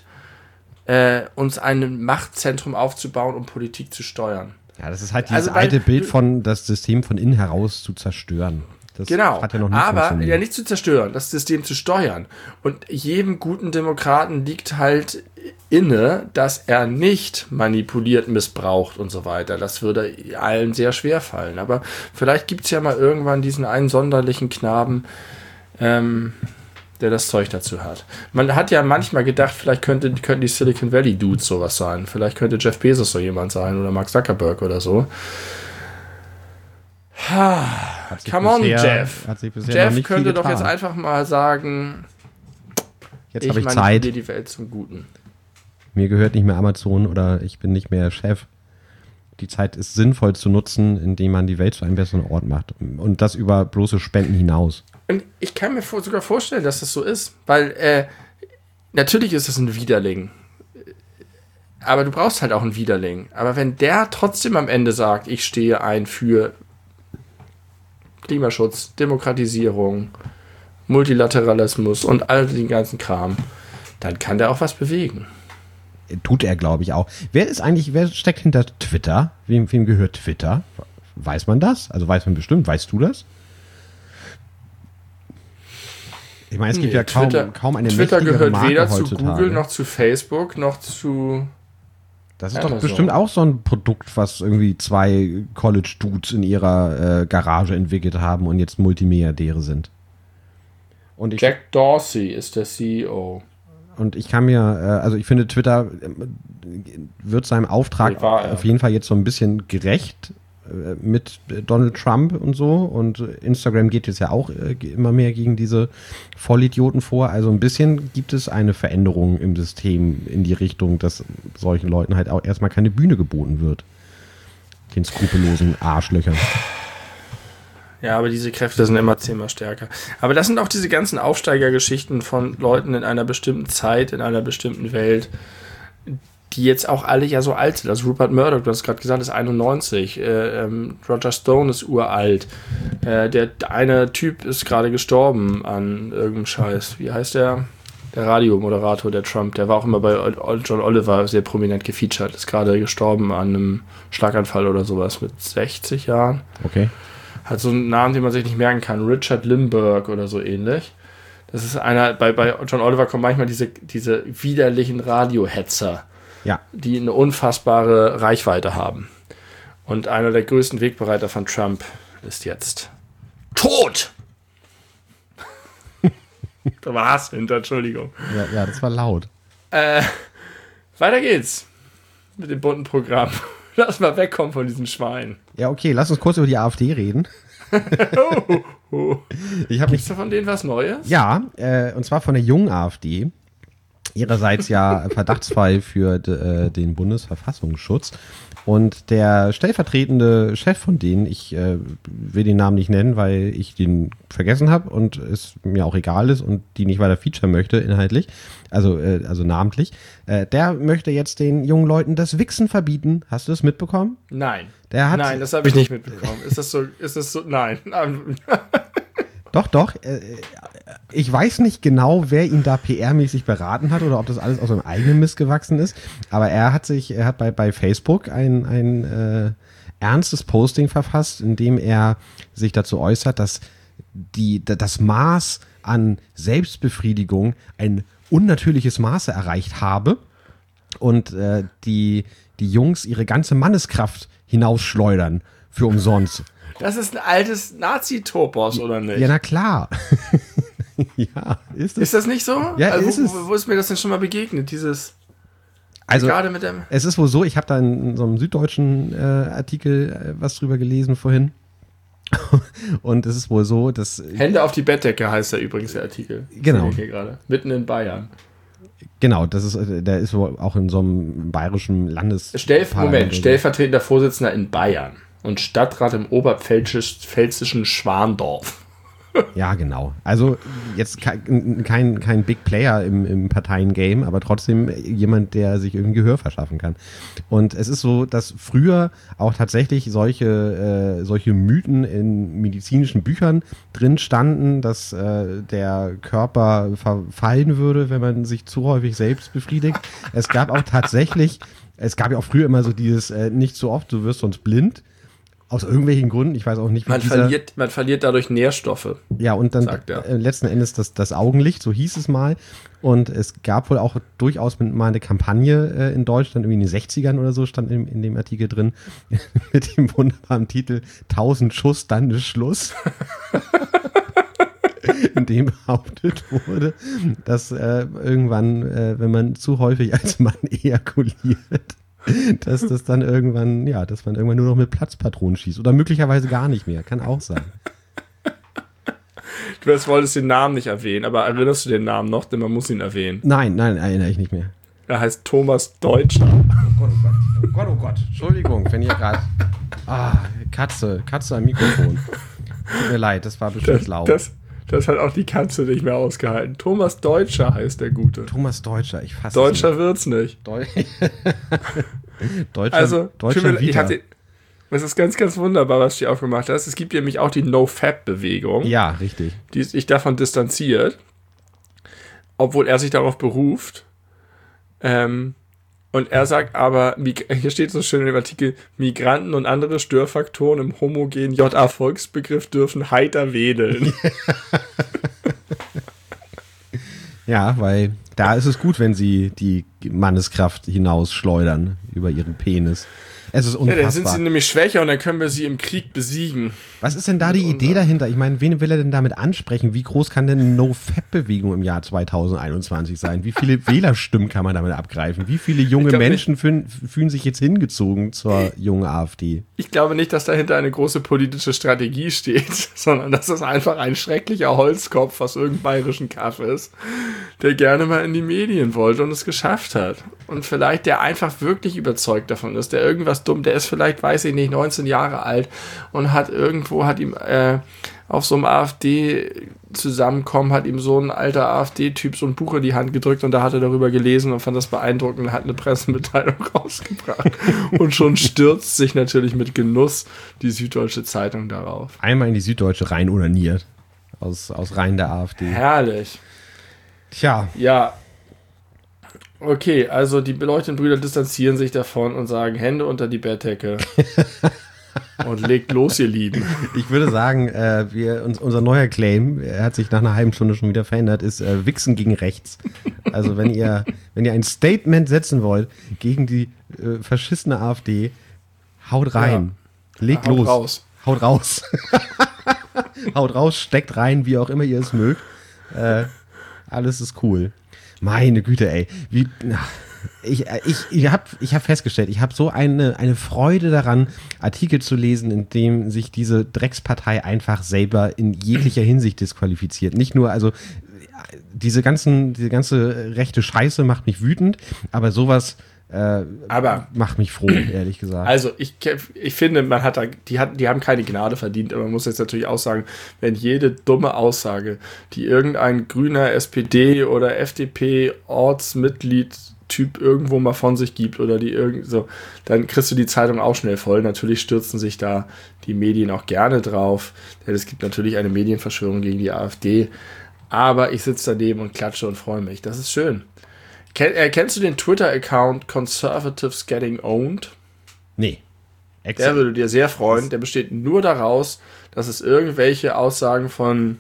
[SPEAKER 2] uns ein Machtzentrum aufzubauen, um Politik zu steuern.
[SPEAKER 1] Ja, das ist halt dieses alte Bild von das System von innen heraus zu zerstören. Das hat ja noch nie
[SPEAKER 2] aber ja nicht zu zerstören, das System zu steuern. Und jedem guten Demokraten liegt halt inne, dass er nicht manipuliert, missbraucht und so weiter. Das würde allen sehr schwer fallen. Aber vielleicht gibt es ja mal irgendwann diesen einen sonderlichen Knaben, der das Zeug dazu hat. Man hat ja manchmal gedacht, vielleicht könnten die Silicon Valley Dudes sowas sein. Vielleicht könnte Jeff Bezos so jemand sein oder Mark Zuckerberg oder so. Come on, Jeff. Jeff könnte doch jetzt einfach mal sagen,
[SPEAKER 1] jetzt habe ich Zeit.
[SPEAKER 2] Die Welt zum Guten.
[SPEAKER 1] Mir gehört nicht mehr Amazon oder ich bin nicht mehr Chef. Die Zeit ist sinnvoll zu nutzen, indem man die Welt zu einem besseren Ort macht. Und das über bloße Spenden hinaus.
[SPEAKER 2] Und ich kann mir sogar vorstellen, dass das so ist. Weil natürlich ist das ein Widerling. Aber du brauchst halt auch einen Widerling. Aber wenn der trotzdem am Ende sagt, ich stehe ein für Klimaschutz, Demokratisierung, Multilateralismus und all den ganzen Kram, dann kann der auch was bewegen.
[SPEAKER 1] Tut er, glaube ich, auch. Wer steckt hinter Twitter? Wem gehört Twitter? Weiß man das? Also weiß man bestimmt. Weißt du das? Ich meine, es gibt ja kaum eine
[SPEAKER 2] Twitter gehört
[SPEAKER 1] Marke
[SPEAKER 2] weder
[SPEAKER 1] heutzutage.
[SPEAKER 2] zu Google, noch zu Facebook, noch zu
[SPEAKER 1] Das ist doch bestimmt auch so ein Produkt, was irgendwie 2 College-Dudes in ihrer Garage entwickelt haben und jetzt Multimilliardäre sind. Und
[SPEAKER 2] Jack Dorsey ist der CEO.
[SPEAKER 1] Und ich kann mir, ich finde, Twitter wird seinem Auftrag auf jeden Fall jetzt so ein bisschen gerecht mit Donald Trump und so. Und Instagram geht jetzt ja auch immer mehr gegen diese Vollidioten vor. Also ein bisschen gibt es eine Veränderung im System in die Richtung, dass solchen Leuten halt auch erstmal keine Bühne geboten wird. Den skrupellosen Arschlöchern.
[SPEAKER 2] Ja, aber diese Kräfte sind immer 10-mal stärker. Aber das sind auch diese ganzen Aufsteigergeschichten von Leuten in einer bestimmten Zeit, in einer bestimmten Welt, die jetzt auch alle ja so alt sind. Also Rupert Murdoch, du hast gerade gesagt, ist 91. Roger Stone ist uralt. Der eine Typ ist gerade gestorben an irgendeinem Scheiß. Wie heißt der? Der Radiomoderator, der Trump, der war auch immer bei John Oliver sehr prominent gefeatured. Ist gerade gestorben an einem Schlaganfall oder sowas mit 60 Jahren.
[SPEAKER 1] Okay.
[SPEAKER 2] Hat so einen Namen, den man sich nicht merken kann. Richard Lindbergh oder so ähnlich. Das ist einer, bei John Oliver kommen manchmal diese widerlichen Radiohetzer,
[SPEAKER 1] Ja.
[SPEAKER 2] die eine unfassbare Reichweite haben. Und einer der größten Wegbereiter von Trump ist jetzt tot! Da war Hass hinter, Entschuldigung.
[SPEAKER 1] Ja, das war laut.
[SPEAKER 2] Weiter geht's mit dem bunten Programm. Lass mal wegkommen von diesen Schweinen.
[SPEAKER 1] Ja, okay, lass uns kurz über die AfD reden.
[SPEAKER 2] Gibt's da von denen was Neues?
[SPEAKER 1] Ja, und zwar von der jungen AfD. Ihrerseits ja verdachtsfrei für den Bundesverfassungsschutz. Und der stellvertretende Chef von denen, ich will den Namen nicht nennen, weil ich den vergessen habe und es mir auch egal ist und die nicht weiter featuren möchte inhaltlich, also namentlich, der möchte jetzt den jungen Leuten das Wichsen verbieten. Hast du das mitbekommen?
[SPEAKER 2] Nein.
[SPEAKER 1] Nein,
[SPEAKER 2] das habe ich nicht mitbekommen. Ist das so? Nein.
[SPEAKER 1] Doch. Ich weiß nicht genau, wer ihn da PR-mäßig beraten hat oder ob das alles aus seinem eigenen Mist gewachsen ist. Aber er hat bei Facebook ein ernstes Posting verfasst, in dem er sich dazu äußert, dass das Maß an Selbstbefriedigung ein unnatürliches Maße erreicht habe und die Jungs ihre ganze Manneskraft hinausschleudern für umsonst.
[SPEAKER 2] Das ist ein altes Nazi-Topos, oder nicht?
[SPEAKER 1] Ja, na klar. Ja, ist es.
[SPEAKER 2] Ist das nicht so?
[SPEAKER 1] Ja,
[SPEAKER 2] also,
[SPEAKER 1] ist es.
[SPEAKER 2] Wo ist mir das denn schon mal begegnet?
[SPEAKER 1] Also,
[SPEAKER 2] gerade mit dem.
[SPEAKER 1] Es ist wohl so, ich habe da in so einem süddeutschen Artikel was drüber gelesen vorhin. Und es ist wohl so, dass.
[SPEAKER 2] Hände auf die Bettdecke heißt der übrigens, der Artikel.
[SPEAKER 1] Genau.
[SPEAKER 2] Hier gerade. Mitten in Bayern.
[SPEAKER 1] Genau, der ist wohl auch in so einem bayerischen
[SPEAKER 2] Stellvertretender Vorsitzender in Bayern und Stadtrat im oberpfälzischen Schwandorf.
[SPEAKER 1] Ja, genau. Also jetzt kein Big Player im Parteiengame, aber trotzdem jemand, der sich irgendwie Gehör verschaffen kann. Und es ist so, dass früher auch tatsächlich solche Mythen in medizinischen Büchern drin standen, dass der Körper verfallen würde, wenn man sich zu häufig selbst befriedigt. Es gab ja auch früher immer so dieses nicht zu oft, du wirst sonst blind. Aus irgendwelchen Gründen, ich weiß auch nicht, wie
[SPEAKER 2] man verliert dadurch Nährstoffe.
[SPEAKER 1] Ja, und dann letzten Endes das Augenlicht, so hieß es mal. Und es gab wohl auch durchaus mal eine Kampagne in Deutschland, irgendwie in den 60ern oder so, stand in dem Artikel drin, mit dem wunderbaren Titel 1000 Schuss, dann ist Schluss. In dem behauptet wurde, dass irgendwann, wenn man zu häufig als Mann ejakuliert, dass das dann irgendwann, dass man irgendwann nur noch mit Platzpatronen schießt. Oder möglicherweise gar nicht mehr. Kann auch sein.
[SPEAKER 2] Du wolltest den Namen nicht erwähnen, aber erinnerst du den Namen noch? Denn man muss ihn erwähnen.
[SPEAKER 1] Nein, erinnere ich nicht mehr.
[SPEAKER 2] Er heißt Thomas Deutscher.
[SPEAKER 1] Oh Gott. Entschuldigung, wenn ihr gerade... Katze am Mikrofon. Tut mir leid, das war bestimmt laut.
[SPEAKER 2] Das hat auch die Katze nicht mehr ausgehalten. Thomas Deutscher heißt der Gute.
[SPEAKER 1] Thomas Deutscher, ich fasse
[SPEAKER 2] Deutscher
[SPEAKER 1] nicht.
[SPEAKER 2] Wird's nicht.
[SPEAKER 1] Deutscher
[SPEAKER 2] es ist ganz, ganz wunderbar, was du hier aufgemacht hast. Es gibt nämlich auch die No-Fap-Bewegung.
[SPEAKER 1] Ja, richtig.
[SPEAKER 2] Die sich davon distanziert, obwohl er sich darauf beruft. Und er sagt aber, hier steht so schön in dem Artikel, Migranten und andere Störfaktoren im homogenen JA-Volksbegriff dürfen heiter wedeln.
[SPEAKER 1] Ja, weil da ist es gut, wenn sie die Manneskraft hinausschleudern über ihren Penis. Es ist unfassbar.
[SPEAKER 2] Ja, dann sind sie nämlich schwächer und dann können wir sie im Krieg besiegen.
[SPEAKER 1] Was ist denn da die Idee dahinter? Ich meine, wen will er denn damit ansprechen? Wie groß kann denn eine No-Fap-Bewegung im Jahr 2021 sein? Wie viele Wählerstimmen kann man damit abgreifen? Wie viele junge Menschen fühlen sich jetzt hingezogen zur jungen AfD?
[SPEAKER 2] Ich glaube nicht, dass dahinter eine große politische Strategie steht, sondern dass es einfach ein schrecklicher Holzkopf aus irgendeinem bayerischen Kaff ist, der gerne mal in die Medien wollte und es geschafft hat. Und vielleicht der einfach wirklich überzeugt davon ist, der irgendwas dumm, der ist vielleicht, weiß ich nicht, 19 Jahre alt und hat ihm auf so einem AfD-Zusammenkommen, hat ihm so ein alter AfD-Typ so ein Buch in die Hand gedrückt und da hat er darüber gelesen und fand das beeindruckend und hat eine Pressemitteilung rausgebracht. Und schon stürzt sich natürlich mit Genuss die Süddeutsche Zeitung darauf.
[SPEAKER 1] Einmal in die Süddeutsche rein unaniert. Aus Reihen der AfD.
[SPEAKER 2] Herrlich.
[SPEAKER 1] Tja.
[SPEAKER 2] Ja. Okay, also die beleuchteten Brüder distanzieren sich davon und sagen, Hände unter die Bettdecke. Und legt los, ihr Lieben.
[SPEAKER 1] Ich würde sagen, unser neuer Claim, er hat sich nach einer halben Stunde schon wieder verändert, ist Wichsen gegen rechts. Also wenn ihr ein Statement setzen wollt gegen die verschissene AfD, haut rein. Ja. Legt los.
[SPEAKER 2] Raus.
[SPEAKER 1] Haut raus. Haut raus, steckt rein, wie auch immer ihr es mögt. Alles ist cool. Meine Güte, ey. Ich hab festgestellt, ich habe so eine Freude daran, Artikel zu lesen, in dem sich diese Dreckspartei einfach selber in jeglicher Hinsicht disqualifiziert. Nicht nur, also diese ganze rechte Scheiße macht mich wütend, aber sowas macht mich froh, ehrlich gesagt.
[SPEAKER 2] Also ich finde, die haben keine Gnade verdient, aber man muss jetzt natürlich auch sagen, wenn jede dumme Aussage, die irgendein grüner SPD oder FDP Ortsmitglied Typ irgendwo mal von sich gibt oder dann kriegst du die Zeitung auch schnell voll. Natürlich stürzen sich da die Medien auch gerne drauf, denn es gibt natürlich eine Medienverschwörung gegen die AfD, aber ich sitze daneben und klatsche und freue mich. Das ist schön. Kennst du den Twitter-Account Conservatives Getting Owned?
[SPEAKER 1] Nee.
[SPEAKER 2] Der würde dir sehr freuen. Der besteht nur daraus, dass es irgendwelche Aussagen von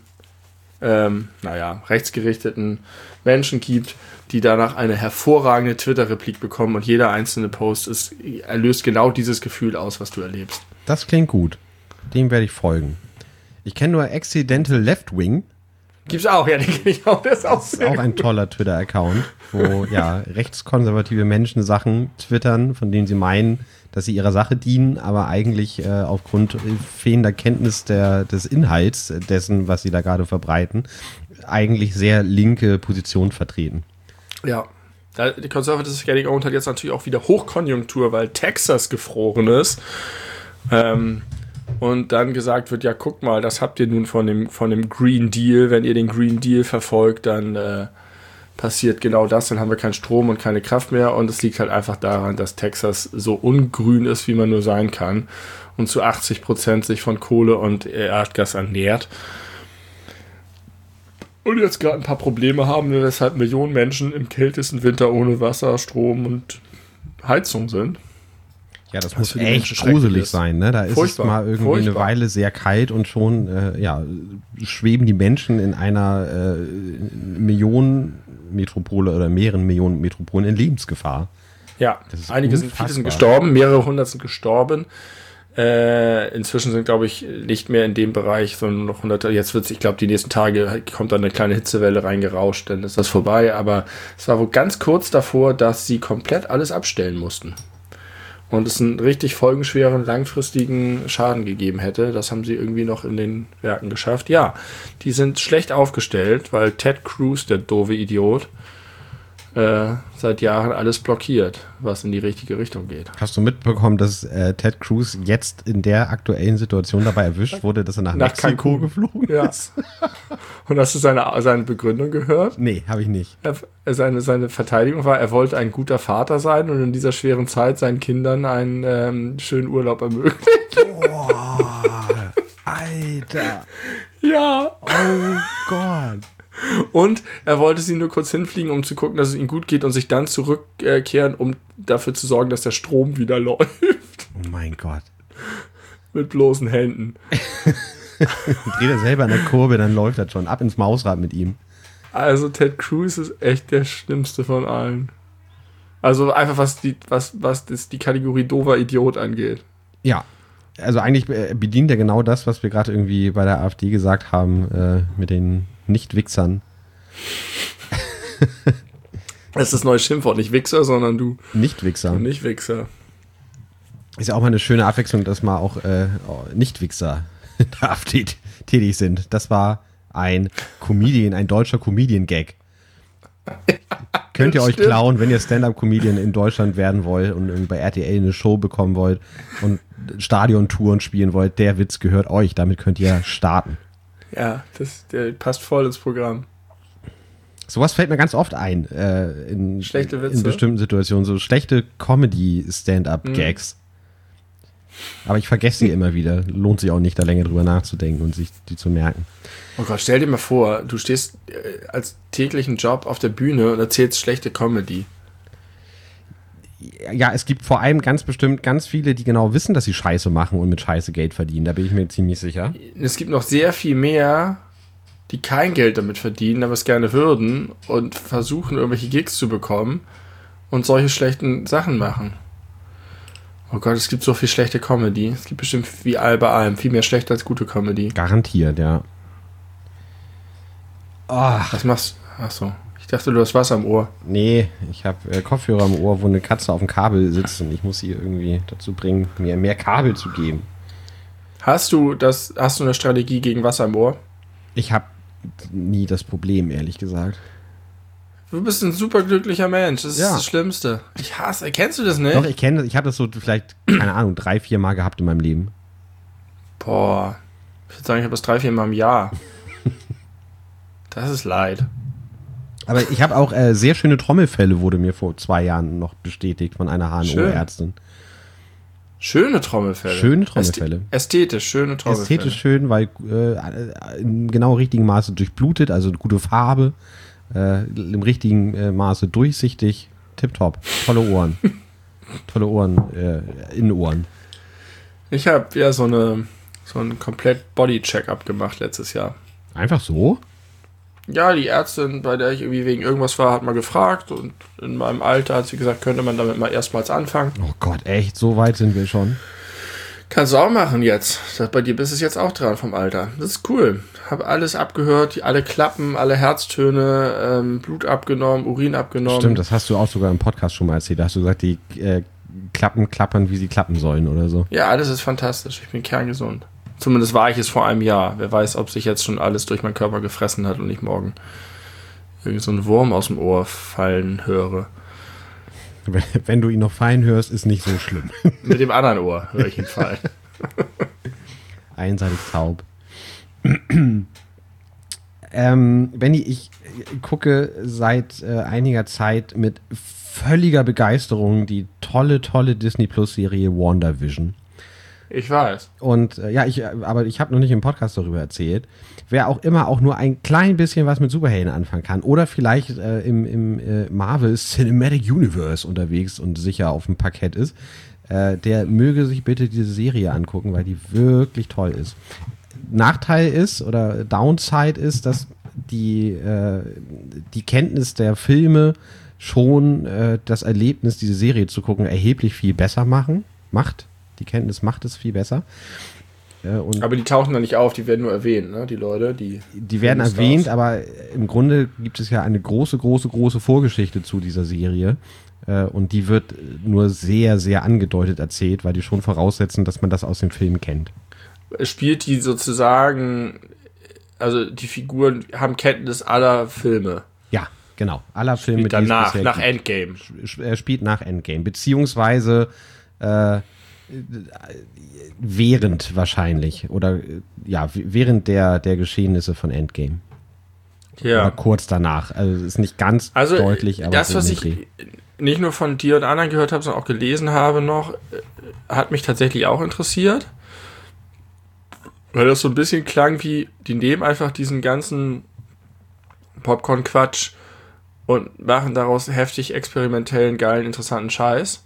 [SPEAKER 2] rechtsgerichteten Menschen gibt, die danach eine hervorragende Twitter-Replik bekommen und jeder einzelne Post löst genau dieses Gefühl aus, was du erlebst.
[SPEAKER 1] Das klingt gut. Dem werde ich folgen. Ich kenne nur Accidental Left Wing.
[SPEAKER 2] Gibt's auch, ja, den kenne ich auch.
[SPEAKER 1] Das ist auch ein toller Twitter-Account, wo rechtskonservative Menschen Sachen twittern, von denen sie meinen, dass sie ihrer Sache dienen, aber eigentlich aufgrund fehlender Kenntnis des Inhalts dessen, was sie da gerade verbreiten, eigentlich sehr linke Positionen vertreten.
[SPEAKER 2] Ja, die Conservatives Getting Owned hat jetzt natürlich auch wieder Hochkonjunktur, weil Texas gefroren ist. Und dann gesagt wird, ja, guck mal, das habt ihr nun von dem Green Deal. Wenn ihr den Green Deal verfolgt, dann passiert genau das. Dann haben wir keinen Strom und keine Kraft mehr. Und es liegt halt einfach daran, dass Texas so ungrün ist, wie man nur sein kann. Und zu 80% sich von Kohle und Erdgas ernährt. Und jetzt gerade ein paar Probleme haben, weshalb Millionen Menschen im kältesten Winter ohne Wasser, Strom und Heizung sind.
[SPEAKER 1] Ja, das muss echt gruselig sein, ne? Da ist es mal irgendwie eine Weile sehr kalt und schon schweben die Menschen in einer Millionenmetropole oder mehreren Millionen Metropolen in Lebensgefahr.
[SPEAKER 2] Ja, viele sind gestorben, mehrere hundert sind gestorben. Inzwischen sind, glaube ich, nicht mehr in dem Bereich, sondern noch hunderte. Jetzt ich glaube, die nächsten Tage kommt dann eine kleine Hitzewelle reingerauscht, dann ist das vorbei. Aber es war wohl ganz kurz davor, dass sie komplett alles abstellen mussten. Und es einen richtig folgenschweren, langfristigen Schaden gegeben hätte. Das haben sie irgendwie noch in den Werken geschafft. Ja, die sind schlecht aufgestellt, weil Ted Cruz, der doofe Idiot, seit Jahren alles blockiert, was in die richtige Richtung geht.
[SPEAKER 1] Hast du mitbekommen, dass Ted Cruz jetzt in der aktuellen Situation dabei erwischt wurde, dass er nach Mexiko geflogen ist?
[SPEAKER 2] Und hast du seine Begründung gehört?
[SPEAKER 1] Nee, habe ich nicht.
[SPEAKER 2] Seine Verteidigung war, er wollte ein guter Vater sein und in dieser schweren Zeit seinen Kindern einen schönen Urlaub ermöglichen.
[SPEAKER 1] Boah, Alter.
[SPEAKER 2] Ja.
[SPEAKER 1] Oh Gott.
[SPEAKER 2] Und er wollte sie nur kurz hinfliegen, um zu gucken, dass es ihnen gut geht und sich dann zurückkehren, um dafür zu sorgen, dass der Strom wieder läuft.
[SPEAKER 1] Oh mein Gott.
[SPEAKER 2] Mit bloßen Händen.
[SPEAKER 1] Dreht er selber an der Kurve, dann läuft das schon. Ab ins Mausrad mit ihm.
[SPEAKER 2] Also Ted Cruz ist echt der schlimmste von allen. Also einfach was die Kategorie doofer Idiot angeht.
[SPEAKER 1] Ja. Also eigentlich bedient er genau das, was wir gerade irgendwie bei der AfD gesagt haben, mit den Nicht-Wichsern.
[SPEAKER 2] Das ist das neue Schimpfwort, nicht Wichser, sondern du.
[SPEAKER 1] Nicht-Wichser.
[SPEAKER 2] Nicht Wichser.
[SPEAKER 1] Ist ja auch mal eine schöne Abwechslung, dass mal auch Nicht-Wichser in der AfD tätig sind. Das war ein deutscher Comedian-Gag. Könnt ihr euch klauen, wenn ihr Stand-Up-Comedian in Deutschland werden wollt und bei RTL eine Show bekommen wollt und Stadiontouren spielen wollt, der Witz gehört euch. Damit könnt ihr starten.
[SPEAKER 2] Ja, der passt voll ins Programm.
[SPEAKER 1] Sowas fällt mir ganz oft ein.
[SPEAKER 2] Schlechte Witze.
[SPEAKER 1] In bestimmten Situationen. So schlechte Comedy-Stand-Up-Gags. Aber ich vergesse sie immer wieder. Lohnt sich auch nicht, da länger drüber nachzudenken und sich die zu merken.
[SPEAKER 2] Oh Gott, stell dir mal vor, du stehst als täglichen Job auf der Bühne und erzählst schlechte Comedy.
[SPEAKER 1] Ja, es gibt vor allem ganz bestimmt ganz viele, die genau wissen, dass sie Scheiße machen und mit Scheiße Geld verdienen. Da bin ich mir ziemlich sicher.
[SPEAKER 2] Es gibt noch sehr viel mehr, die kein Geld damit verdienen, aber es gerne würden und versuchen, irgendwelche Gigs zu bekommen und solche schlechten Sachen machen. Oh Gott, es gibt so viel schlechte Comedy. Es gibt bestimmt wie all bei allem viel mehr schlechte als gute Comedy.
[SPEAKER 1] Garantiert, ja.
[SPEAKER 2] Was machst du? Achso. Ich dachte, du hast Wasser im Ohr.
[SPEAKER 1] Nee, ich habe Kopfhörer im Ohr, wo eine Katze auf dem Kabel sitzt und ich muss sie irgendwie dazu bringen, mir mehr Kabel zu geben.
[SPEAKER 2] Hast du eine Strategie gegen Wasser im Ohr?
[SPEAKER 1] Ich habe nie das Problem, ehrlich gesagt.
[SPEAKER 2] Du bist ein superglücklicher Mensch. Das ist das Schlimmste. Kennst du das nicht?
[SPEAKER 1] Doch, ich kenne das. Ich habe das so vielleicht, keine Ahnung, 3-4 Mal gehabt in meinem Leben.
[SPEAKER 2] Boah. Ich würde sagen, ich habe das 3-4 Mal im Jahr. Das ist leid.
[SPEAKER 1] Aber ich habe auch sehr schöne Trommelfälle, wurde mir vor 2 Jahren noch bestätigt von einer HNO-Ärztin.
[SPEAKER 2] Schöne Trommelfälle.
[SPEAKER 1] Schöne Trommelfälle.
[SPEAKER 2] Ästhetisch, schöne Trommelfälle.
[SPEAKER 1] Ästhetisch schön, weil im genau richtigen Maße durchblutet, also gute Farbe, im richtigen Maße durchsichtig, tipptopp. Tolle Ohren. Tolle Ohren, Innenohren.
[SPEAKER 2] Ich habe ja so einen komplett Body-Check-up gemacht letztes Jahr.
[SPEAKER 1] Einfach so?
[SPEAKER 2] Ja, die Ärztin, bei der ich irgendwie wegen irgendwas war, hat mal gefragt und in meinem Alter hat sie gesagt, könnte man damit mal erstmals anfangen.
[SPEAKER 1] Oh Gott, echt? So weit sind wir schon?
[SPEAKER 2] Kannst du auch machen jetzt. Bei dir bist es jetzt auch dran vom Alter. Das ist cool. Hab alles abgehört, alle Klappen, alle Herztöne, Blut abgenommen, Urin abgenommen.
[SPEAKER 1] Stimmt, das hast du auch sogar im Podcast schon mal erzählt. Da hast du gesagt, die Klappen klappern, wie sie klappen sollen oder so.
[SPEAKER 2] Ja, alles ist fantastisch. Ich bin kerngesund. Zumindest war ich es vor einem Jahr. Wer weiß, ob sich jetzt schon alles durch meinen Körper gefressen hat und ich morgen irgend so einen Wurm aus dem Ohr fallen höre.
[SPEAKER 1] Wenn du ihn noch fallen hörst, ist nicht so schlimm.
[SPEAKER 2] Mit dem anderen Ohr höre ich ihn fallen.
[SPEAKER 1] Einseitig taub. Benni, ich gucke seit einiger Zeit mit völliger Begeisterung die tolle Disney-Plus-Serie WandaVision.
[SPEAKER 2] Ich weiß.
[SPEAKER 1] Und aber ich habe noch nicht im Podcast darüber erzählt. Wer auch immer auch nur ein klein bisschen was mit Superhelden anfangen kann oder vielleicht im Marvel Cinematic Universe unterwegs und sicher auf dem Parkett ist, der möge sich bitte diese Serie angucken, weil die wirklich toll ist. Nachteil ist oder Downside ist, dass die Kenntnis der Filme schon das Erlebnis, diese Serie zu gucken, erheblich viel besser macht. Die Kenntnis macht es viel besser.
[SPEAKER 2] Aber die tauchen da nicht auf, die werden nur erwähnt, ne? Die Leute, die
[SPEAKER 1] werden erwähnt, aber im Grunde gibt es ja eine große Vorgeschichte zu dieser Serie. Und die wird nur sehr, sehr angedeutet erzählt, weil die schon voraussetzen, dass man das aus den Filmen kennt.
[SPEAKER 2] Spielt die sozusagen, also die Figuren haben Kenntnis aller Filme.
[SPEAKER 1] Ja, genau. Aller Filme.
[SPEAKER 2] Spielt danach, nach Endgame.
[SPEAKER 1] Spielt nach Endgame. Beziehungsweise während wahrscheinlich. Oder während der Geschehnisse von Endgame.
[SPEAKER 2] Ja.
[SPEAKER 1] Oder kurz danach. Also es ist nicht ganz deutlich, aber
[SPEAKER 2] das, was ich nicht nur von dir und anderen gehört habe, sondern auch gelesen habe noch, hat mich tatsächlich auch interessiert. Weil das so ein bisschen klang wie, die nehmen einfach diesen ganzen Popcorn-Quatsch und machen daraus heftig experimentellen, geilen, interessanten Scheiß.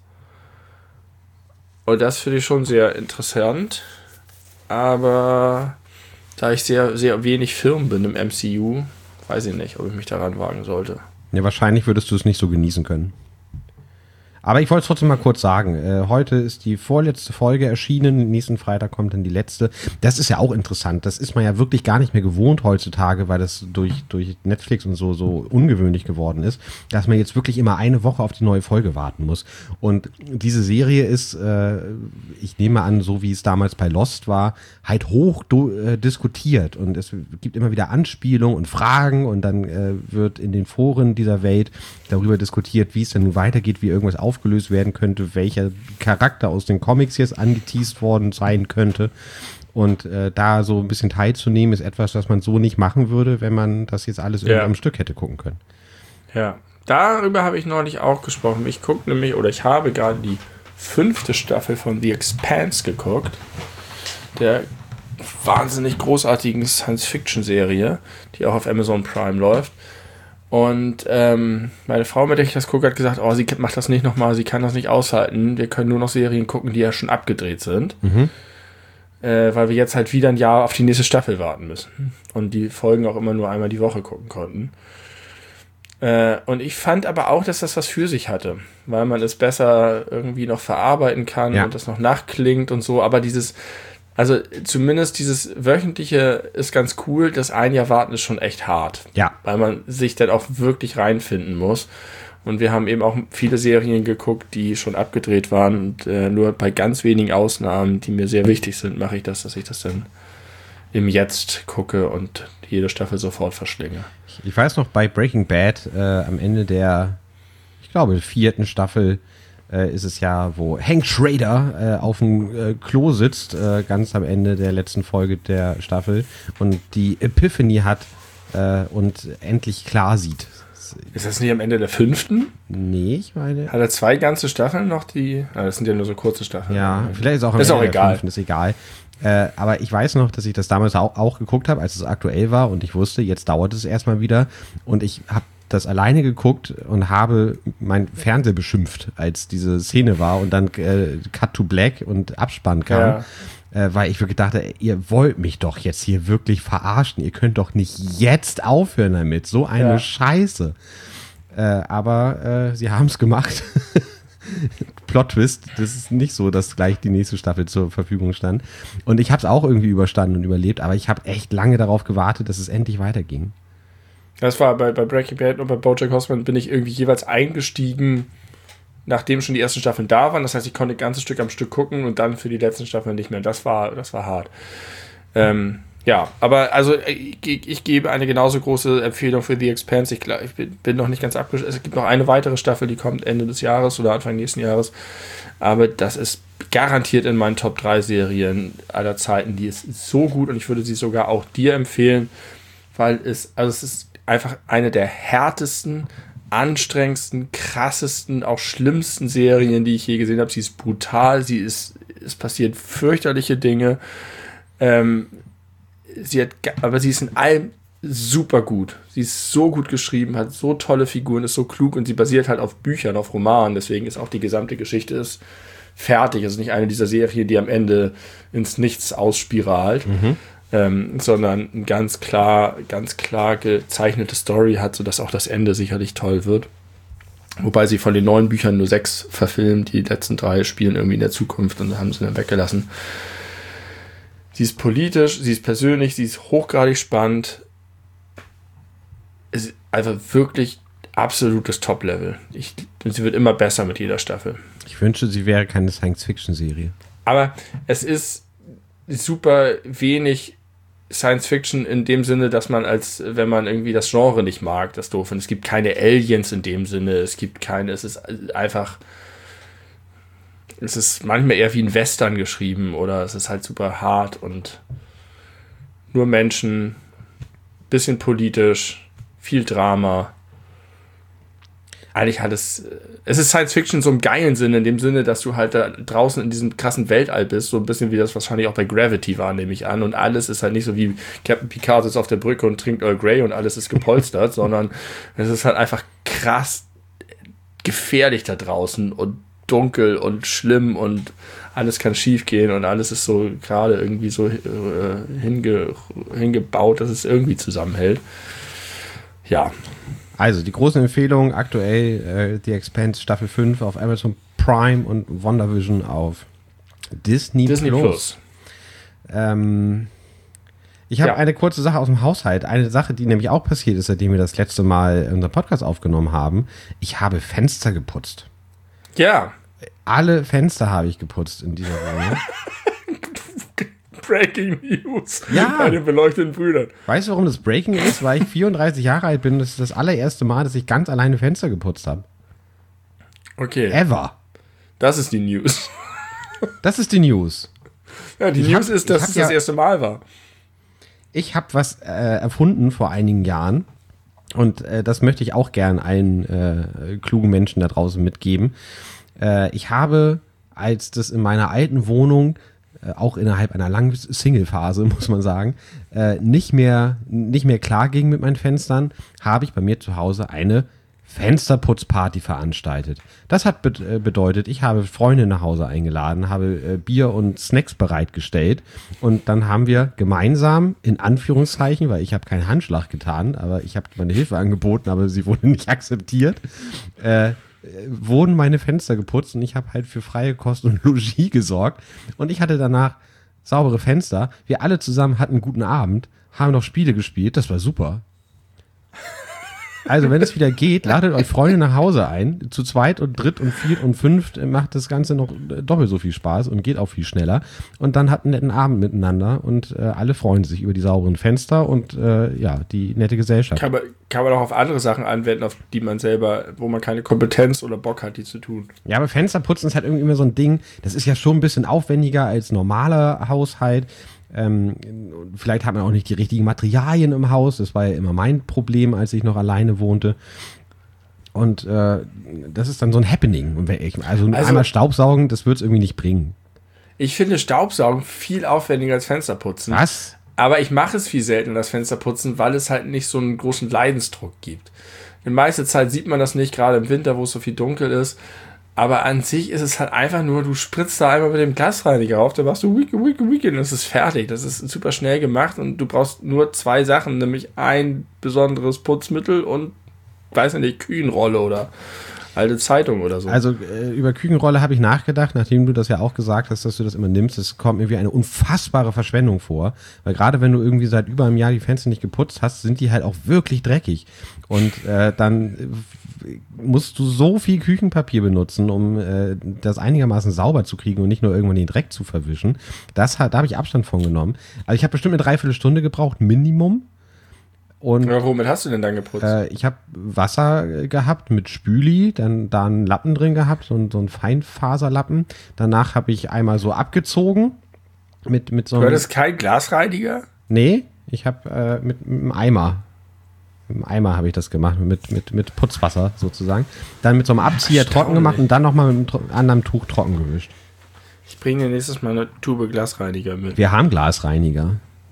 [SPEAKER 2] Und das finde ich schon sehr interessant. Aber da ich sehr, sehr wenig firm bin im MCU, weiß ich nicht, ob ich mich daran wagen sollte.
[SPEAKER 1] Ja, wahrscheinlich würdest du es nicht so genießen können. Aber ich wollte es trotzdem mal kurz sagen. Heute ist die vorletzte Folge erschienen. Nächsten Freitag kommt dann die letzte. Das ist ja auch interessant. Das ist man ja wirklich gar nicht mehr gewohnt heutzutage, weil das durch Netflix und so ungewöhnlich geworden ist, dass man jetzt wirklich immer eine Woche auf die neue Folge warten muss. Und diese Serie ist, ich nehme an, so wie es damals bei Lost war, halt hoch diskutiert. Und es gibt immer wieder Anspielungen und Fragen und dann wird in den Foren dieser Welt darüber diskutiert, wie es denn nun weitergeht, wie irgendwas aufgelöst werden könnte, welcher Charakter aus den Comics jetzt angeteast worden sein könnte. Und da so ein bisschen teilzunehmen, ist etwas, was man so nicht machen würde, wenn man das jetzt alles irgendwie am Stück hätte gucken können.
[SPEAKER 2] Ja, darüber habe ich neulich auch gesprochen. Ich habe gerade die 5. Staffel von The Expanse geguckt. Der wahnsinnig großartigen Science-Fiction-Serie, die auch auf Amazon Prime läuft. Und meine Frau, mit der ich das gucke, hat gesagt, sie macht das nicht nochmal, sie kann das nicht aushalten. Wir können nur noch Serien gucken, die ja schon abgedreht sind. Weil wir jetzt halt wieder ein Jahr auf die nächste Staffel warten müssen. Und die Folgen auch immer nur einmal die Woche gucken konnten. Und ich fand aber auch, dass das was für sich hatte. Weil man es besser irgendwie noch verarbeiten kann und das noch nachklingt und so. Aber also zumindest dieses Wöchentliche ist ganz cool. Das ein Jahr warten ist schon echt hart.
[SPEAKER 1] Ja.
[SPEAKER 2] Weil man sich dann auch wirklich reinfinden muss. Und wir haben eben auch viele Serien geguckt, die schon abgedreht waren. Und nur bei ganz wenigen Ausnahmen, die mir sehr wichtig sind, mache ich das, dass ich das dann im Jetzt gucke und jede Staffel sofort verschlinge.
[SPEAKER 1] Ich weiß noch, bei Breaking Bad am Ende der, ich glaube, 4. Staffel ist es ja, wo Hank Schrader auf dem Klo sitzt, ganz am Ende der letzten Folge der Staffel und die Epiphany hat und endlich klar sieht.
[SPEAKER 2] Ist das nicht am Ende der 5.?
[SPEAKER 1] Nee, ich meine...
[SPEAKER 2] Hat er 2 ganze Staffeln noch, das sind ja nur so kurze Staffeln.
[SPEAKER 1] Ja, vielleicht ist auch am Ende der 5. Ist egal. Aber ich weiß noch, dass ich das damals auch geguckt habe, als es aktuell war und ich wusste, jetzt dauert es erstmal wieder und ich habe das alleine geguckt und habe mein Fernseher beschimpft, als diese Szene war und dann Cut to Black und Abspann kam. Weil ich wirklich dachte, ihr wollt mich doch jetzt hier wirklich verarschen. Ihr könnt doch nicht jetzt aufhören damit. So eine Scheiße. Aber sie haben es gemacht. Plot-Twist, das ist nicht so, dass gleich die nächste Staffel zur Verfügung stand. Und ich habe es auch irgendwie überstanden und überlebt, aber ich habe echt lange darauf gewartet, dass es endlich weiterging.
[SPEAKER 2] Das war bei Breaking Bad und bei BoJack Horseman bin ich irgendwie jeweils eingestiegen, nachdem schon die ersten Staffeln da waren. Das heißt, ich konnte ein ganzes Stück am Stück gucken und dann für die letzten Staffeln nicht mehr. Das war hart. Aber also ich gebe eine genauso große Empfehlung für The Expanse. Ich bin noch nicht ganz abgeschlossen. Es gibt noch eine weitere Staffel, die kommt Ende des Jahres oder Anfang nächsten Jahres. Aber das ist garantiert in meinen Top 3 Serien aller Zeiten. Die ist so gut und ich würde sie sogar auch dir empfehlen, weil es ist einfach eine der härtesten, anstrengendsten, krassesten, auch schlimmsten Serien, die ich je gesehen habe. Sie ist brutal, es passieren fürchterliche Dinge. Aber sie ist in allem super gut. Sie ist so gut geschrieben, hat so tolle Figuren, ist so klug und sie basiert halt auf Büchern, auf Romanen. Deswegen ist auch die gesamte Geschichte fertig. Es ist nicht eine dieser Serien, die am Ende ins Nichts ausspiralt. Sondern eine ganz klar gezeichnete Story hat, sodass auch das Ende sicherlich toll wird. Wobei sie von den 9 Büchern nur 6 verfilmt, die letzten 3 spielen irgendwie in der Zukunft und haben sie dann weggelassen. Sie ist politisch, sie ist persönlich, sie ist hochgradig spannend. Es ist einfach wirklich absolutes Top-Level. Sie wird immer besser mit jeder Staffel.
[SPEAKER 1] Ich wünschte, sie wäre keine Science-Fiction-Serie.
[SPEAKER 2] Aber es ist super wenig Science-Fiction in dem Sinne, dass man wenn man irgendwie das Genre nicht mag, das doof. Und es gibt keine Aliens in dem Sinne, es ist einfach, es ist manchmal eher wie ein Western geschrieben oder es ist halt super hart und nur Menschen, bisschen politisch, viel Drama. Eigentlich es ist Science-Fiction so im geilen Sinne, in dem Sinne, dass du halt da draußen in diesem krassen Weltall bist, so ein bisschen wie das wahrscheinlich auch bei Gravity war, nehme ich an, und alles ist halt nicht so wie Captain Picard sitzt auf der Brücke und trinkt Earl Grey und alles ist gepolstert, sondern es ist halt einfach krass gefährlich da draußen und dunkel und schlimm und alles kann schief gehen und alles ist so gerade irgendwie so hingebaut, dass es irgendwie zusammenhält. Ja.
[SPEAKER 1] Also, die großen Empfehlungen aktuell, The Expanse Staffel 5 auf Amazon Prime und WandaVision auf Disney Plus. Ich habe eine kurze Sache aus dem Haushalt. Eine Sache, die nämlich auch passiert ist, seitdem wir das letzte Mal unseren Podcast aufgenommen haben. Ich habe Fenster geputzt.
[SPEAKER 2] Ja.
[SPEAKER 1] Alle Fenster habe ich geputzt in dieser Wohnung.
[SPEAKER 2] Breaking News.
[SPEAKER 1] Ja.
[SPEAKER 2] Bei den beleuchteten Brüdern.
[SPEAKER 1] Weißt du, warum das Breaking ist? Weil ich 34 Jahre alt bin. Das ist das allererste Mal, dass ich ganz alleine Fenster geputzt habe.
[SPEAKER 2] Okay.
[SPEAKER 1] Ever.
[SPEAKER 2] Das ist die News.
[SPEAKER 1] Das ist die News.
[SPEAKER 2] Ja, die News ist, dass es das erste Mal war. Ich
[SPEAKER 1] habe was erfunden vor einigen Jahren. Und das möchte ich auch gern allen klugen Menschen da draußen mitgeben. Ich habe als das in meiner alten Wohnung, auch innerhalb einer langen Single-Phase, muss man sagen, nicht mehr klar ging mit meinen Fenstern, habe ich bei mir zu Hause eine Fensterputzparty veranstaltet. Das hat bedeutet, ich habe Freunde nach Hause eingeladen, habe Bier und Snacks bereitgestellt und dann haben wir gemeinsam, in Anführungszeichen, weil ich habe keinen Handschlag getan, aber ich habe meine Hilfe angeboten, aber sie wurde nicht akzeptiert, wurden meine Fenster geputzt und ich habe halt für freie Kost und Logis gesorgt und ich hatte danach saubere Fenster. Wir alle zusammen hatten einen guten Abend, haben noch Spiele gespielt, das war super. Also wenn es wieder geht, ladet euch Freunde nach Hause ein. Zu zweit und dritt und viert und fünft macht das Ganze noch doppelt so viel Spaß und geht auch viel schneller. Und dann hat einen netten Abend miteinander und alle freuen sich über die sauberen Fenster und die nette Gesellschaft.
[SPEAKER 2] Kann man auch auf andere Sachen anwenden, auf die man selber, wo man keine Kompetenz oder Bock hat, die zu tun.
[SPEAKER 1] Ja, aber Fensterputzen ist halt irgendwie immer so ein Ding, das ist ja schon ein bisschen aufwendiger als normaler Haushalt. Vielleicht hat man auch nicht die richtigen Materialien im Haus. Das war ja immer mein Problem, als ich noch alleine wohnte. Und das ist dann so ein Happening. Also einmal Staubsaugen, das wird es irgendwie nicht bringen.
[SPEAKER 2] Ich finde Staubsaugen viel aufwendiger als Fensterputzen.
[SPEAKER 1] Was?
[SPEAKER 2] Aber ich mache es viel seltener, das Fensterputzen, weil es halt nicht so einen großen Leidensdruck gibt. Die meiste Zeit sieht man das nicht, gerade im Winter, wo es so viel dunkel ist. Aber an sich ist es halt einfach nur, du spritzt da einmal mit dem Glasreiniger auf, dann machst du Wicke und es ist fertig. Das ist super schnell gemacht und du brauchst nur 2 Sachen, nämlich ein besonderes Putzmittel und, weiß nicht, Küchenrolle oder alte Zeitung oder so.
[SPEAKER 1] Also über Küchenrolle habe ich nachgedacht, nachdem du das ja auch gesagt hast, dass du das immer nimmst. Es kommt mir wie eine unfassbare Verschwendung vor. Weil gerade wenn du irgendwie seit über einem Jahr die Fenster nicht geputzt hast, sind die halt auch wirklich dreckig. Und dann musst du so viel Küchenpapier benutzen, um das einigermaßen sauber zu kriegen und nicht nur irgendwann den Dreck zu verwischen. Da habe ich Abstand von genommen. Also ich habe bestimmt eine Dreiviertelstunde gebraucht, Minimum. Und
[SPEAKER 2] ja, womit hast du denn dann geputzt?
[SPEAKER 1] Ich habe Wasser gehabt mit Spüli, dann da einen Lappen drin gehabt, so ein Feinfaserlappen. Danach habe ich einmal so abgezogen mit so einem...
[SPEAKER 2] Du hattest kein Glasreiniger?
[SPEAKER 1] Nee, ich habe mit einem Eimer. Mit einem Eimer habe ich das gemacht, mit Putzwasser sozusagen. Dann mit so einem Abzieher trocken gemacht und dann nochmal mit einem anderen Tuch trocken gewischt.
[SPEAKER 2] Ich bringe dir nächstes Mal eine Tube Glasreiniger mit.
[SPEAKER 1] Wir haben Glasreiniger.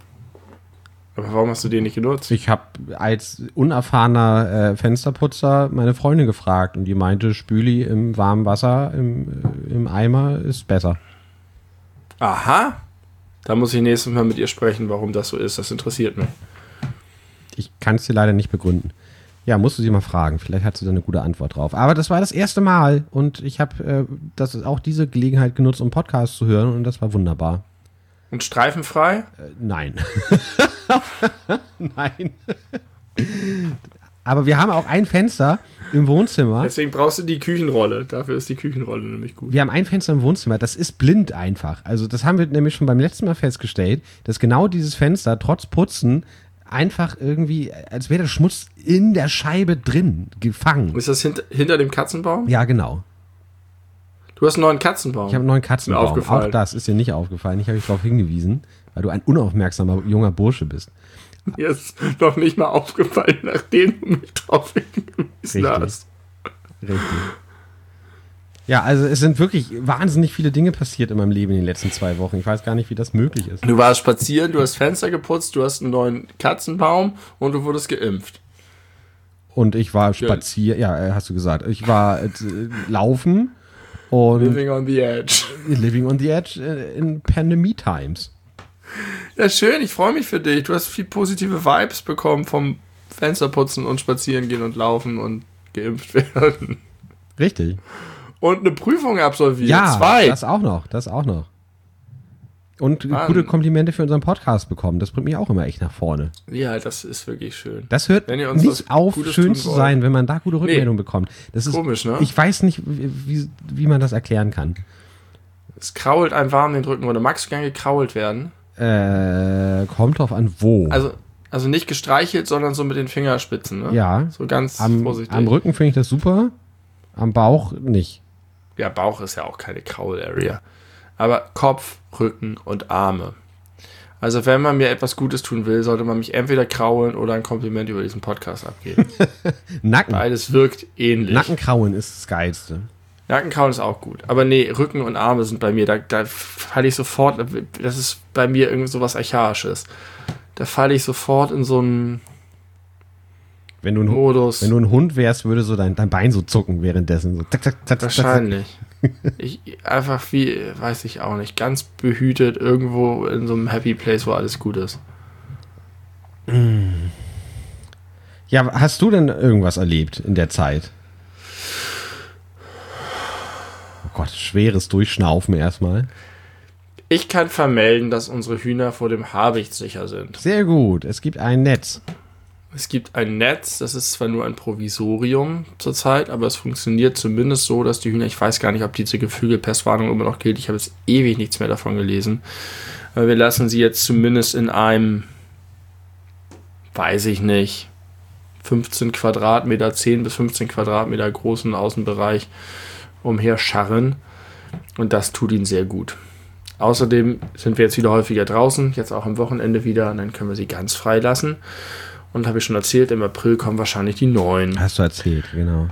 [SPEAKER 2] Aber warum hast du den nicht genutzt?
[SPEAKER 1] Ich habe als unerfahrener Fensterputzer meine Freundin gefragt und die meinte, Spüli im warmen Wasser im Eimer ist besser.
[SPEAKER 2] Aha. Da muss ich nächstes Mal mit ihr sprechen, warum das so ist. Das interessiert mich.
[SPEAKER 1] Ich kann es dir leider nicht begründen. Ja, musst du sie mal fragen. Vielleicht hat sie da eine gute Antwort drauf. Aber das war das erste Mal und ich habe auch diese Gelegenheit genutzt, um Podcast zu hören und das war wunderbar.
[SPEAKER 2] Und streifenfrei?
[SPEAKER 1] Nein. Nein. Aber wir haben auch ein Fenster im Wohnzimmer.
[SPEAKER 2] Deswegen brauchst du die Küchenrolle. Dafür ist die Küchenrolle nämlich gut.
[SPEAKER 1] Wir haben ein Fenster im Wohnzimmer, das ist blind einfach. Also das haben wir nämlich schon beim letzten Mal festgestellt, dass genau dieses Fenster trotz Putzen einfach irgendwie, als wäre der Schmutz in der Scheibe drin, gefangen.
[SPEAKER 2] Ist das hinter dem Katzenbaum?
[SPEAKER 1] Ja, genau.
[SPEAKER 2] Du hast einen neuen Katzenbaum.
[SPEAKER 1] Ich habe einen neuen Katzenbaum.
[SPEAKER 2] Mir aufgefallen.
[SPEAKER 1] Auch das ist dir nicht aufgefallen. Ich habe dich darauf hingewiesen, weil du ein unaufmerksamer junger Bursche bist.
[SPEAKER 2] Mir ist noch nicht mal aufgefallen, nachdem du mich drauf hingewiesen hast.
[SPEAKER 1] Richtig. Ja, also es sind wirklich wahnsinnig viele Dinge passiert in meinem Leben in den letzten 2 Wochen. Ich weiß gar nicht, wie das möglich ist.
[SPEAKER 2] Du warst spazieren, du hast Fenster geputzt, du hast einen neuen Katzenbaum und du wurdest geimpft.
[SPEAKER 1] Und ich war spazieren, ja, hast du gesagt. Ich war laufen und
[SPEAKER 2] Living on the Edge.
[SPEAKER 1] Living on the Edge in Pandemie Times.
[SPEAKER 2] Ja, schön, ich freue mich für dich. Du hast viel positive Vibes bekommen vom Fensterputzen und spazieren gehen und laufen und geimpft werden.
[SPEAKER 1] Richtig.
[SPEAKER 2] Und eine Prüfung absolviert.
[SPEAKER 1] Ja,
[SPEAKER 2] 2.
[SPEAKER 1] das auch noch. Und gute Komplimente für unseren Podcast bekommen. Das bringt mich auch immer echt nach vorne.
[SPEAKER 2] Ja, das ist wirklich schön.
[SPEAKER 1] Das hört nicht auf,
[SPEAKER 2] Gutes
[SPEAKER 1] schön zu sein, wenn man da gute Rückmeldungen bekommt. Das ist
[SPEAKER 2] komisch, ne?
[SPEAKER 1] Ich weiß nicht, wie man das erklären kann.
[SPEAKER 2] Es krault einem warm den Rücken. Oder magst du gern gekrault werden?
[SPEAKER 1] Kommt drauf an, wo.
[SPEAKER 2] Also nicht gestreichelt, sondern so mit den Fingerspitzen, ne?
[SPEAKER 1] Ja.
[SPEAKER 2] So ganz vorsichtig.
[SPEAKER 1] Am Rücken finde ich das super, am Bauch nicht.
[SPEAKER 2] Ja, Bauch ist ja auch keine Kraul-Area. Aber Kopf, Rücken und Arme. Also wenn man mir etwas Gutes tun will, sollte man mich entweder kraulen oder ein Kompliment über diesen Podcast abgeben.
[SPEAKER 1] Nacken.
[SPEAKER 2] Beides wirkt ähnlich.
[SPEAKER 1] Nackenkrauen ist das Geilste.
[SPEAKER 2] Nackenkauen ist auch gut. Aber nee, Rücken und Arme sind bei mir, da falle ich sofort, das ist bei mir irgend so was Archaisches. Da falle ich sofort in so einen Modus.
[SPEAKER 1] Wenn du ein Hund wärst, würde so dein Bein so zucken währenddessen. So zack, zack, zack,
[SPEAKER 2] wahrscheinlich. Ich einfach wie, weiß ich auch nicht, ganz behütet irgendwo in so einem Happy Place, wo alles gut ist.
[SPEAKER 1] Ja, hast du denn irgendwas erlebt in der Zeit? Oh Gott, schweres Durchschnaufen erstmal.
[SPEAKER 2] Ich kann vermelden, dass unsere Hühner vor dem Habicht sicher sind.
[SPEAKER 1] Sehr gut, es gibt ein Netz.
[SPEAKER 2] Es gibt ein Netz, das ist zwar nur ein Provisorium zurzeit, aber es funktioniert zumindest so, dass die Hühner, ich weiß gar nicht, ob diese Geflügelpestwarnung immer noch gilt, ich habe jetzt ewig nichts mehr davon gelesen, aber wir lassen sie jetzt zumindest in einem, weiß ich nicht, 15 Quadratmeter, 10 bis 15 Quadratmeter großen Außenbereich umherscharren und das tut ihnen sehr gut. Außerdem sind wir jetzt wieder häufiger draußen, jetzt auch am Wochenende wieder und dann können wir sie ganz frei lassen. Und habe ich schon erzählt, im April kommen wahrscheinlich die neuen.
[SPEAKER 1] Hast du erzählt, genau.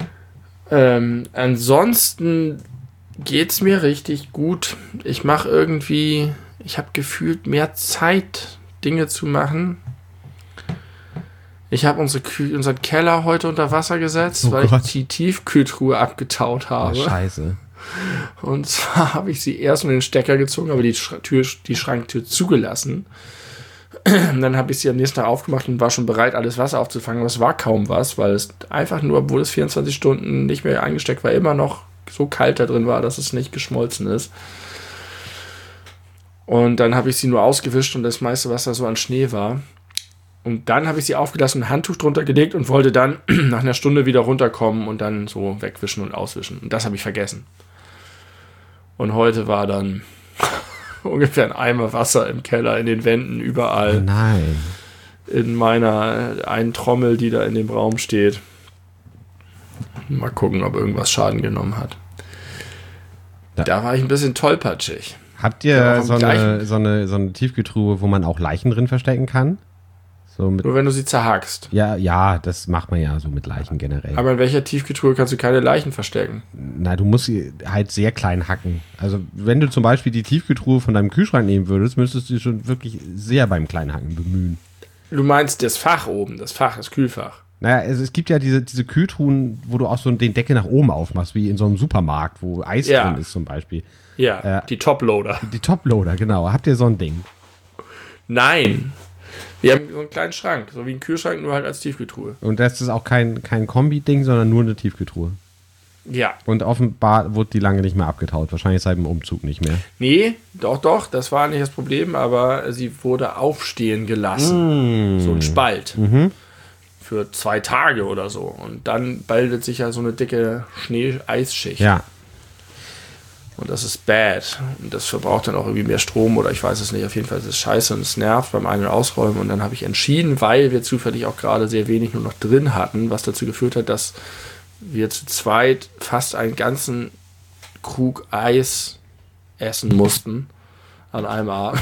[SPEAKER 2] Ansonsten geht es mir richtig gut. Ich mache irgendwie, ich habe gefühlt mehr Zeit, Dinge zu machen. Ich habe unseren Keller heute unter Wasser gesetzt, weil ich die Tiefkühltruhe abgetaut habe.
[SPEAKER 1] Oh, scheiße.
[SPEAKER 2] Und zwar habe ich sie erst in den Stecker gezogen, aber die Schranktür zugelassen. Dann habe ich sie am nächsten Tag aufgemacht und war schon bereit, alles Wasser aufzufangen. Aber es war kaum was, weil es einfach nur, obwohl es 24 Stunden nicht mehr eingesteckt war, immer noch so kalt da drin war, dass es nicht geschmolzen ist. Und dann habe ich sie nur ausgewischt und das meiste, was da so an Schnee war. Und dann habe ich sie aufgelassen, ein Handtuch drunter gelegt und wollte dann nach einer Stunde wieder runterkommen und dann so wegwischen und auswischen. Und das habe ich vergessen. Und heute war dann ungefähr ein Eimer Wasser im Keller, in den Wänden, überall.
[SPEAKER 1] Nein.
[SPEAKER 2] In meiner einen Trommel, die da in dem Raum steht. Mal gucken, ob irgendwas Schaden genommen hat.
[SPEAKER 1] Ja.
[SPEAKER 2] Da war ich ein bisschen tollpatschig.
[SPEAKER 1] Habt ihr so eine Tiefkühltruhe, wo man auch Leichen drin verstecken kann? So mit,
[SPEAKER 2] nur wenn du sie zerhackst.
[SPEAKER 1] Ja, das macht man ja so mit Leichen generell.
[SPEAKER 2] Aber in welcher Tiefkühltruhe kannst du keine Leichen verstecken?
[SPEAKER 1] Na, du musst sie halt sehr klein hacken. Also wenn du zum Beispiel die Tiefkühltruhe von deinem Kühlschrank nehmen würdest, müsstest du dich schon wirklich sehr beim Kleinhacken bemühen.
[SPEAKER 2] Du meinst das Fach oben, das Kühlfach.
[SPEAKER 1] Naja, es gibt ja diese Kühltruhen, wo du auch so den Deckel nach oben aufmachst, wie in so einem Supermarkt, wo Eis drin ist zum Beispiel.
[SPEAKER 2] Ja, die Toploader.
[SPEAKER 1] Die Toploader, genau. Habt ihr so ein Ding?
[SPEAKER 2] Nein. Wir haben so einen kleinen Schrank, so wie ein Kühlschrank, nur halt als Tiefkühltruhe.
[SPEAKER 1] Und das ist auch kein Kombi-Ding, sondern nur eine Tiefkühltruhe.
[SPEAKER 2] Ja.
[SPEAKER 1] Und offenbar wurde die lange nicht mehr abgetaut. Wahrscheinlich seit dem Umzug nicht mehr.
[SPEAKER 2] Nee, doch, das war nicht das Problem, aber sie wurde aufstehen gelassen. So ein Spalt. Für 2 Tage oder so. Und dann bildet sich ja so eine dicke Schnee-Eisschicht.
[SPEAKER 1] Ja.
[SPEAKER 2] Und das ist bad. Und das verbraucht dann auch irgendwie mehr Strom oder ich weiß es nicht. Auf jeden Fall ist es scheiße und es nervt beim Ein- und Ausräumen. Und dann habe ich entschieden, weil wir zufällig auch gerade sehr wenig nur noch drin hatten, was dazu geführt hat, dass wir zu zweit fast einen ganzen Krug Eis essen mussten an einem Abend.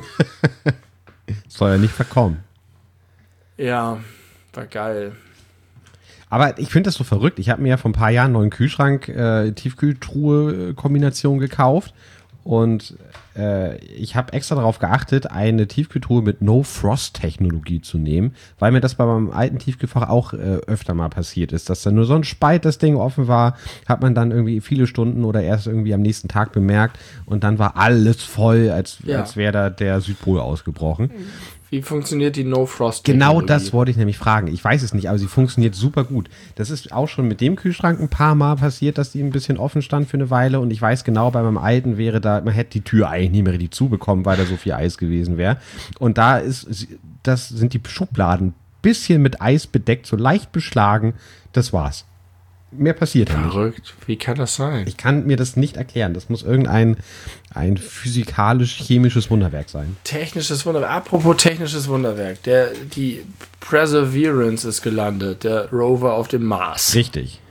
[SPEAKER 1] Soll ja nicht verkommen.
[SPEAKER 2] Ja, war geil.
[SPEAKER 1] Aber ich finde das so verrückt. Ich habe mir ja vor ein paar Jahren einen neuen Kühlschrank, Tiefkühltruhe-Kombination gekauft. Und ich habe extra darauf geachtet, eine Tiefkühltruhe mit No-Frost-Technologie zu nehmen, weil mir das bei meinem alten Tiefkühlfach auch öfter mal passiert ist, dass da nur so ein Spalt das Ding offen war, hat man dann irgendwie viele Stunden oder erst irgendwie am nächsten Tag bemerkt und dann war alles voll, als wäre da der Südpol ausgebrochen.
[SPEAKER 2] Wie funktioniert die No-Frost?
[SPEAKER 1] Genau das wollte ich nämlich fragen. Ich weiß es nicht, aber sie funktioniert super gut. Das ist auch schon mit dem Kühlschrank ein paar Mal passiert, dass die ein bisschen offen stand für eine Weile. Und ich weiß genau, bei meinem alten wäre da, man hätte die Tür eigentlich nicht mehr richtig zubekommen, weil da so viel Eis gewesen wäre. Und da sind die Schubladen ein bisschen mit Eis bedeckt, so leicht beschlagen. Das war's. Mehr passiert ja nicht.
[SPEAKER 2] Verrückt. Wie kann das sein?
[SPEAKER 1] Ich kann mir das nicht erklären. Das muss ein physikalisch-chemisches Wunderwerk sein.
[SPEAKER 2] Technisches Wunderwerk. Apropos technisches Wunderwerk. Die Perseverance ist gelandet. Der Rover auf dem Mars.
[SPEAKER 1] Richtig.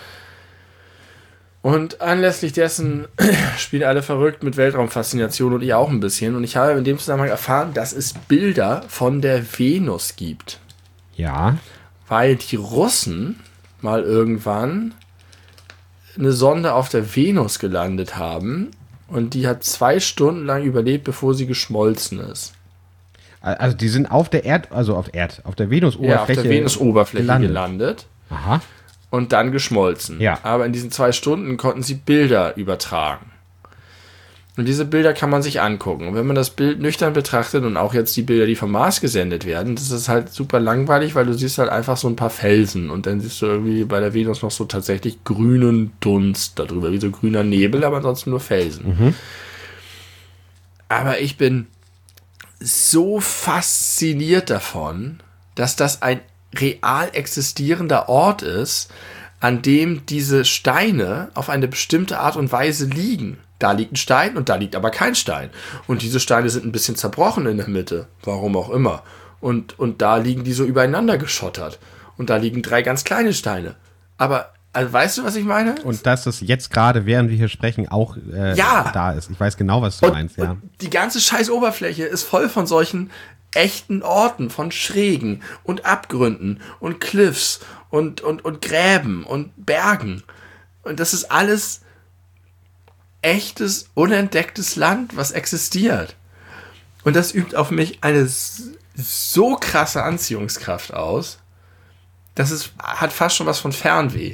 [SPEAKER 2] Und anlässlich dessen spielen alle verrückt mit Weltraumfaszination und ich auch ein bisschen. Und ich habe in dem Zusammenhang erfahren, dass es Bilder von der Venus gibt.
[SPEAKER 1] Ja.
[SPEAKER 2] Weil die Russen mal irgendwann eine Sonde auf der Venus gelandet haben und die hat 2 Stunden lang überlebt, bevor sie geschmolzen ist.
[SPEAKER 1] Also die sind auf der auf der Venus-Oberfläche,
[SPEAKER 2] auf der Venus-Oberfläche gelandet.
[SPEAKER 1] Aha.
[SPEAKER 2] Und dann geschmolzen.
[SPEAKER 1] Ja.
[SPEAKER 2] Aber in diesen 2 Stunden konnten sie Bilder übertragen. Und diese Bilder kann man sich angucken. Und wenn man das Bild nüchtern betrachtet und auch jetzt die Bilder, die vom Mars gesendet werden, das ist halt super langweilig, weil du siehst halt einfach so ein paar Felsen und dann siehst du irgendwie bei der Venus noch so tatsächlich grünen Dunst darüber, wie so grüner Nebel, aber ansonsten nur Felsen. Mhm. Aber ich bin so fasziniert davon, dass das ein real existierender Ort ist, an dem diese Steine auf eine bestimmte Art und Weise liegen. Da liegt ein Stein und da liegt aber kein Stein. Und diese Steine sind ein bisschen zerbrochen in der Mitte. Warum auch immer. Und da liegen die so übereinander geschottert. Und da liegen 3 ganz kleine Steine. Aber, also weißt du, was ich meine?
[SPEAKER 1] Und dass das jetzt gerade, während wir hier sprechen, auch da ist. Ich weiß genau, was du meinst, ja.
[SPEAKER 2] Und die ganze scheiß Oberfläche ist voll von solchen echten Orten, von Schrägen und Abgründen und Cliffs und Gräben und Bergen. Und das ist alles echtes, unentdecktes Land, was existiert. Und das übt auf mich eine so krasse Anziehungskraft aus, dass es hat fast schon was von Fernweh.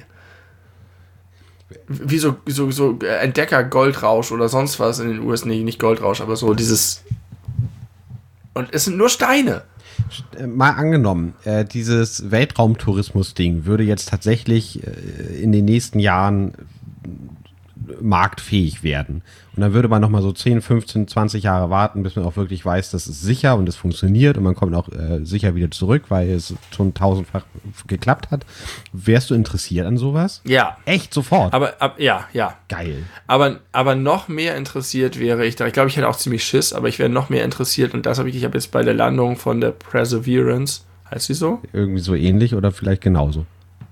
[SPEAKER 2] Wie so Entdecker-Goldrausch oder sonst was in den USA. Nee, nicht Goldrausch, aber so dieses. Und es sind nur Steine.
[SPEAKER 1] Mal angenommen, dieses Weltraumtourismus-Ding würde jetzt tatsächlich in den nächsten Jahren marktfähig werden. Und dann würde man nochmal so 10, 15, 20 Jahre warten, bis man auch wirklich weiß, das ist sicher und es funktioniert und man kommt auch sicher wieder zurück, weil es schon 1000-fach geklappt hat. Wärst du interessiert an sowas?
[SPEAKER 2] Ja.
[SPEAKER 1] Echt sofort?
[SPEAKER 2] Ja.
[SPEAKER 1] Geil.
[SPEAKER 2] Aber noch mehr interessiert wäre ich da. Ich glaube, ich hätte auch ziemlich Schiss, aber ich wäre noch mehr interessiert und das habe ich jetzt bei der Landung von der Perseverance, heißt sie so?
[SPEAKER 1] Irgendwie so ähnlich oder vielleicht genauso.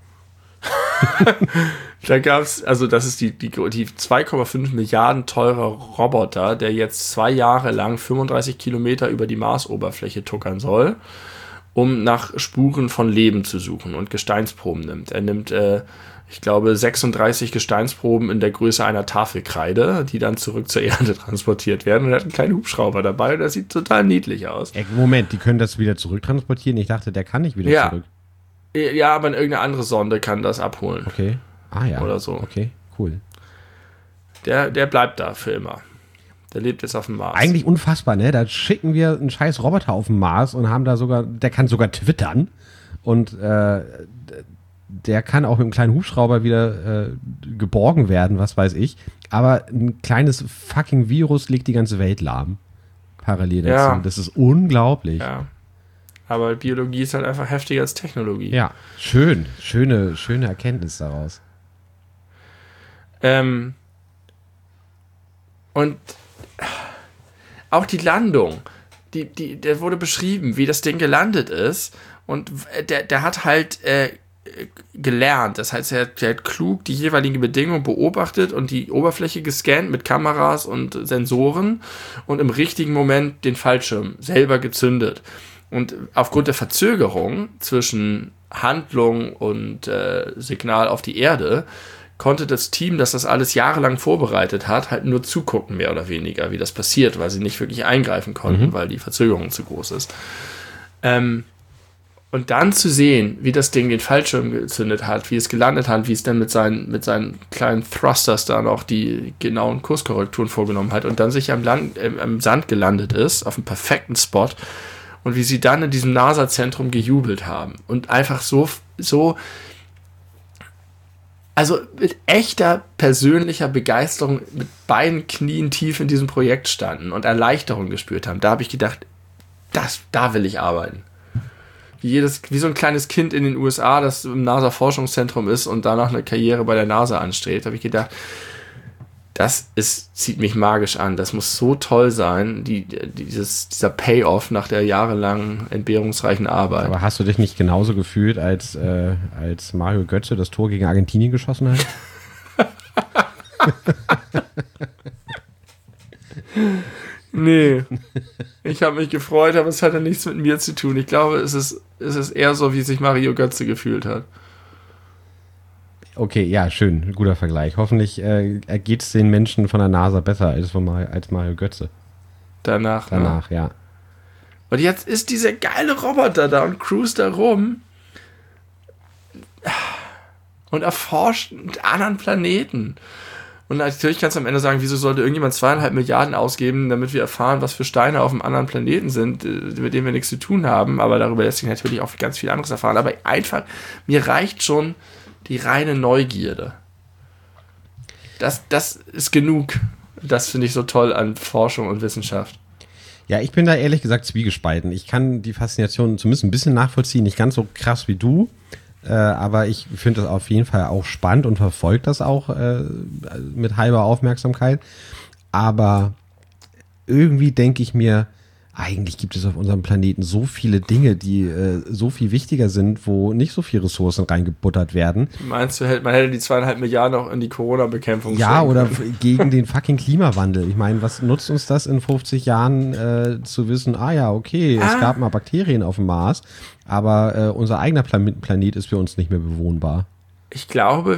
[SPEAKER 2] Da gab's, also das ist die 2,5 Milliarden teure Roboter, der jetzt 2 Jahre lang 35 Kilometer über die Marsoberfläche tuckern soll, um nach Spuren von Leben zu suchen und Gesteinsproben nimmt. Er nimmt, ich glaube, 36 Gesteinsproben in der Größe einer Tafelkreide, die dann zurück zur Erde transportiert werden. Und er hat einen kleinen Hubschrauber dabei und das sieht total niedlich aus.
[SPEAKER 1] Moment, die können das wieder zurücktransportieren? Ich dachte, der kann nicht wieder zurück.
[SPEAKER 2] Ja, aber irgendeine andere Sonde kann das abholen.
[SPEAKER 1] Okay. Ah ja.
[SPEAKER 2] Oder so.
[SPEAKER 1] Okay, cool.
[SPEAKER 2] Der bleibt da für immer. Der lebt jetzt auf dem Mars.
[SPEAKER 1] Eigentlich unfassbar, ne? Da schicken wir einen scheiß Roboter auf den Mars und haben da der kann sogar twittern und der kann auch mit einem kleinen Hubschrauber wieder geborgen werden, was weiß ich. Aber ein kleines fucking Virus legt die ganze Welt lahm. Parallel dazu. Ja. Das ist unglaublich.
[SPEAKER 2] Ja. Aber Biologie ist halt einfach heftiger als Technologie.
[SPEAKER 1] Ja, schöne Erkenntnis daraus.
[SPEAKER 2] Und auch die Landung, der wurde beschrieben, wie das Ding gelandet ist. Und der hat halt gelernt. Das heißt, er hat klug die jeweiligen Bedingungen beobachtet und die Oberfläche gescannt mit Kameras und Sensoren und im richtigen Moment den Fallschirm selber gezündet. Und aufgrund der Verzögerung zwischen Handlung und Signal auf die Erde konnte das Team, das alles jahrelang vorbereitet hat, halt nur zugucken, mehr oder weniger, wie das passiert, weil sie nicht wirklich eingreifen konnten, weil die Verzögerung zu groß ist. Und dann zu sehen, wie das Ding den Fallschirm gezündet hat, wie es gelandet hat, wie es dann mit seinen kleinen Thrusters da noch die genauen Kurskorrekturen vorgenommen hat und dann sich am Sand gelandet ist, auf einem perfekten Spot, und wie sie dann in diesem NASA-Zentrum gejubelt haben und einfach so, also mit echter persönlicher Begeisterung mit beiden Knien tief in diesem Projekt standen und Erleichterung gespürt haben. Da habe ich gedacht, da will ich arbeiten. Wie so ein kleines Kind in den USA, das im NASA-Forschungszentrum ist und danach eine Karriere bei der NASA anstrebt, habe ich gedacht, zieht mich magisch an. Das muss so toll sein, dieser Payoff nach der jahrelangen entbehrungsreichen Arbeit.
[SPEAKER 1] Aber hast du dich nicht genauso gefühlt, als Mario Götze das Tor gegen Argentinien geschossen hat?
[SPEAKER 2] Nee. Ich habe mich gefreut, aber es hatte nichts mit mir zu tun. Ich glaube, es ist eher so, wie sich Mario Götze gefühlt hat.
[SPEAKER 1] Okay, ja, schön. Guter Vergleich. Hoffentlich geht es den Menschen von der NASA besser als Mario Götze.
[SPEAKER 2] Danach,
[SPEAKER 1] ja.
[SPEAKER 2] Und jetzt ist dieser geile Roboter da und cruist da rum und erforscht einen anderen Planeten. Und natürlich kannst du am Ende sagen, wieso sollte irgendjemand 2,5 Milliarden ausgeben, damit wir erfahren, was für Steine auf einem anderen Planeten sind, mit denen wir nichts zu tun haben. Aber darüber lässt sich natürlich auch ganz viel anderes erfahren. Aber einfach, mir reicht schon die reine Neugierde. Das ist genug. Das finde ich so toll an Forschung und Wissenschaft.
[SPEAKER 1] Ja, ich bin da ehrlich gesagt zwiegespalten. Ich kann die Faszination zumindest ein bisschen nachvollziehen, nicht ganz so krass wie du, aber ich finde das auf jeden Fall auch spannend und verfolge das auch mit halber Aufmerksamkeit. Aber irgendwie denke ich mir, eigentlich gibt es auf unserem Planeten so viele Dinge, die so viel wichtiger sind, wo nicht so viel Ressourcen reingebuttert werden.
[SPEAKER 2] Meinst du, man hätte die 2,5 Milliarden auch in die Corona-Bekämpfung
[SPEAKER 1] Ja, oder gegen den fucking Klimawandel. Ich meine, was nutzt uns das in 50 Jahren zu wissen, es gab mal Bakterien auf dem Mars, aber unser eigener Planet ist für uns nicht mehr bewohnbar.
[SPEAKER 2] Ich glaube,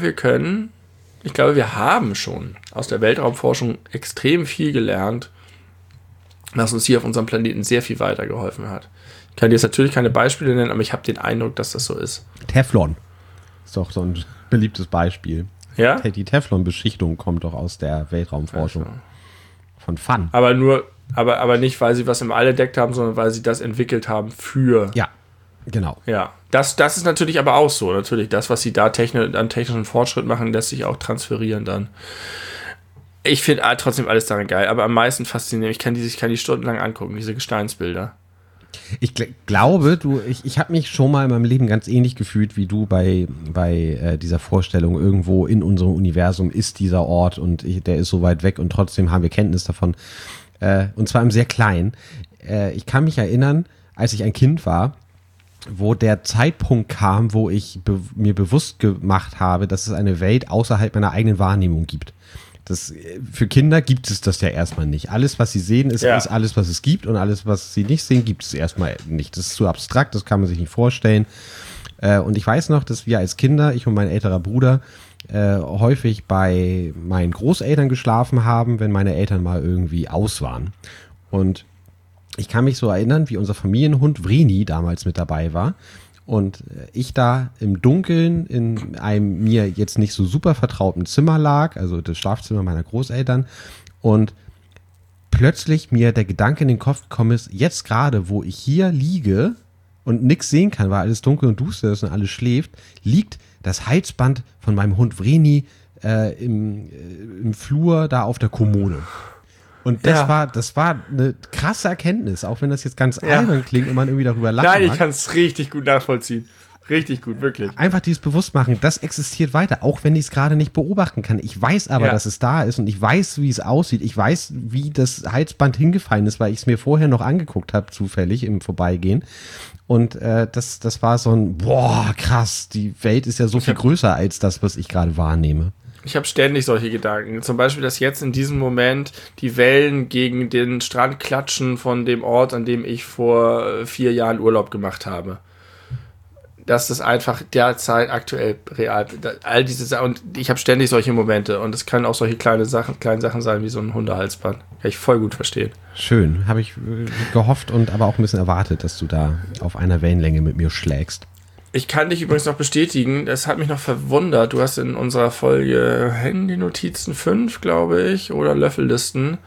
[SPEAKER 2] wir haben schon aus der Weltraumforschung extrem viel gelernt, was uns hier auf unserem Planeten sehr viel weitergeholfen hat. Ich kann dir jetzt natürlich keine Beispiele nennen, aber ich habe den Eindruck, dass das so ist.
[SPEAKER 1] Teflon ist doch so ein beliebtes Beispiel.
[SPEAKER 2] Ja?
[SPEAKER 1] Die Teflon-Beschichtung kommt doch aus der Weltraumforschung.
[SPEAKER 2] Also.
[SPEAKER 1] Von Fun.
[SPEAKER 2] Aber nicht, weil sie was im All entdeckt haben, sondern weil sie das entwickelt haben für...
[SPEAKER 1] Ja, genau.
[SPEAKER 2] Ja, das ist natürlich aber auch so. Natürlich, das, was sie da an technischen Fortschritt machen, lässt sich auch transferieren dann. Ich finde trotzdem alles daran geil, aber am meisten faszinierend, ich kann die stundenlang angucken, diese Gesteinsbilder.
[SPEAKER 1] Ich glaube, ich habe mich schon mal in meinem Leben ganz ähnlich gefühlt wie du bei dieser Vorstellung, irgendwo in unserem Universum ist dieser Ort und der ist so weit weg und trotzdem haben wir Kenntnis davon. Und zwar im sehr kleinen. Ich kann mich erinnern, als ich ein Kind war, wo der Zeitpunkt kam, wo ich mir bewusst gemacht habe, dass es eine Welt außerhalb meiner eigenen Wahrnehmung gibt. Für Kinder gibt es das ja erstmal nicht. Alles, was sie sehen, ist alles, was es gibt und alles, was sie nicht sehen, gibt es erstmal nicht. Das ist zu abstrakt, das kann man sich nicht vorstellen. Und ich weiß noch, dass wir als Kinder, ich und mein älterer Bruder, häufig bei meinen Großeltern geschlafen haben, wenn meine Eltern mal irgendwie aus waren. Und ich kann mich so erinnern, wie unser Familienhund Vreni damals mit dabei war. Und ich da im Dunkeln in einem mir jetzt nicht so super vertrauten Zimmer lag, also das Schlafzimmer meiner Großeltern, und plötzlich mir der Gedanke in den Kopf gekommen ist, jetzt gerade, wo ich hier liege und nichts sehen kann, weil alles dunkel und duster ist und alles schläft, liegt das Halsband von meinem Hund Vreni im Flur da auf der Kommode. Und das war eine krasse Erkenntnis, auch wenn das jetzt ganz albern klingt und man irgendwie darüber lachen
[SPEAKER 2] Nein, ich
[SPEAKER 1] mag.
[SPEAKER 2] kann es richtig gut nachvollziehen. Richtig gut, wirklich.
[SPEAKER 1] Einfach dieses Bewusstmachen, das existiert weiter, auch wenn ich es gerade nicht beobachten kann. Ich weiß aber, dass es da ist und ich weiß, wie es aussieht. Ich weiß, wie das Halsband hingefallen ist, weil ich es mir vorher noch angeguckt habe, zufällig im Vorbeigehen. Und das war so ein, boah, krass, die Welt ist ja so viel größer als das, was ich gerade wahrnehme.
[SPEAKER 2] Ich habe ständig solche Gedanken. Zum Beispiel, dass jetzt in diesem Moment die Wellen gegen den Strand klatschen von dem Ort, an dem ich vor 4 Jahren Urlaub gemacht habe. Dass das einfach derzeit aktuell real, all diese Sachen, und ich habe ständig solche Momente und es können auch solche kleinen Sachen sein wie so ein Hundehalsband. Kann ich voll gut verstehen.
[SPEAKER 1] Schön, habe ich gehofft und aber auch ein bisschen erwartet, dass du da auf einer Wellenlänge mit mir schlägst.
[SPEAKER 2] Ich kann dich übrigens noch bestätigen, es hat mich noch verwundert, du hast in unserer Folge Handy-Notizen 5, glaube ich, oder Löffellisten,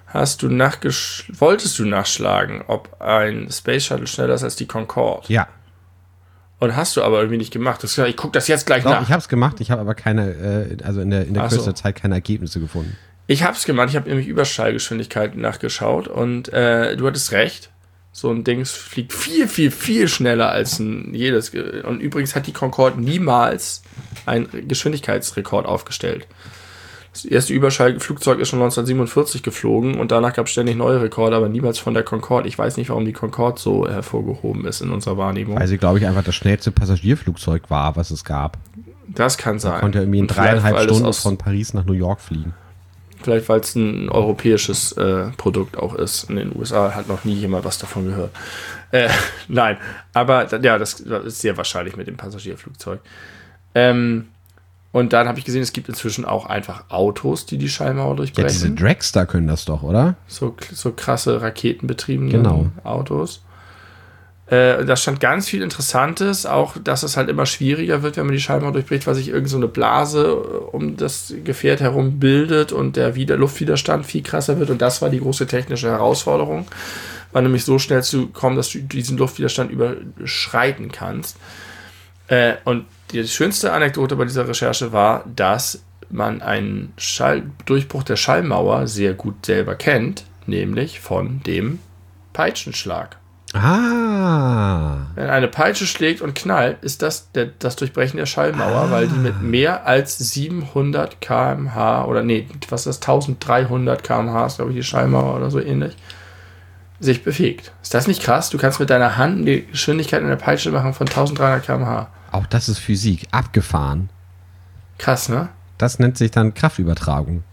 [SPEAKER 2] wolltest du nachschlagen, ob ein Space Shuttle schneller ist als die Concorde.
[SPEAKER 1] Ja.
[SPEAKER 2] Und hast du aber irgendwie nicht gemacht. Ich gucke das jetzt gleich nach.
[SPEAKER 1] Ich habe es gemacht, ich habe aber in der Kürze der Zeit keine Ergebnisse gefunden. Ich habe es
[SPEAKER 2] gemacht, ich habe nämlich Überschallgeschwindigkeit nachgeschaut und du hattest recht. So ein Ding fliegt viel, viel, viel schneller als jedes. Und übrigens hat die Concorde niemals einen Geschwindigkeitsrekord aufgestellt. Das erste Überschallflugzeug ist schon 1947 geflogen und danach gab es ständig neue Rekorde, aber niemals von der Concorde. Ich weiß nicht, warum die Concorde so hervorgehoben ist in unserer Wahrnehmung.
[SPEAKER 1] Weil sie, glaube ich, einfach das schnellste Passagierflugzeug war, was es gab.
[SPEAKER 2] Das kann sein.
[SPEAKER 1] Man konnte irgendwie in 3,5 Stunden von Paris nach New York fliegen.
[SPEAKER 2] Vielleicht, weil es ein europäisches Produkt auch ist. In den USA hat noch nie jemand was davon gehört. Nein, aber ja, das ist sehr wahrscheinlich mit dem Passagierflugzeug. Und dann habe ich gesehen, es gibt inzwischen auch einfach Autos, die Schallmauer durchbrechen.
[SPEAKER 1] Ja, diese Dragster können das doch, oder?
[SPEAKER 2] So krasse raketenbetriebene
[SPEAKER 1] Genau.
[SPEAKER 2] Autos. Da stand ganz viel Interessantes, auch dass es halt immer schwieriger wird, wenn man die Schallmauer durchbricht, weil sich irgend so eine Blase um das Gefährt herum bildet und der Luftwiderstand viel krasser wird. Und das war die große technische Herausforderung, war nämlich so schnell zu kommen, dass du diesen Luftwiderstand überschreiten kannst. Und die schönste Anekdote bei dieser Recherche war, dass man einen Durchbruch der Schallmauer sehr gut selber kennt, nämlich von dem Peitschenschlag.
[SPEAKER 1] Ah.
[SPEAKER 2] Wenn eine Peitsche schlägt und knallt, ist das das Durchbrechen der Schallmauer, weil die mit mehr als 700 km/h oder was ist das, 1300 km/h ist, glaube ich, die Schallmauer oder so ähnlich, sich bewegt. Ist das nicht krass? Du kannst mit deiner Hand die Geschwindigkeit in der Peitsche machen von 1300 km/h.
[SPEAKER 1] Auch das ist Physik. Abgefahren.
[SPEAKER 2] Krass, ne?
[SPEAKER 1] Das nennt sich dann Kraftübertragung.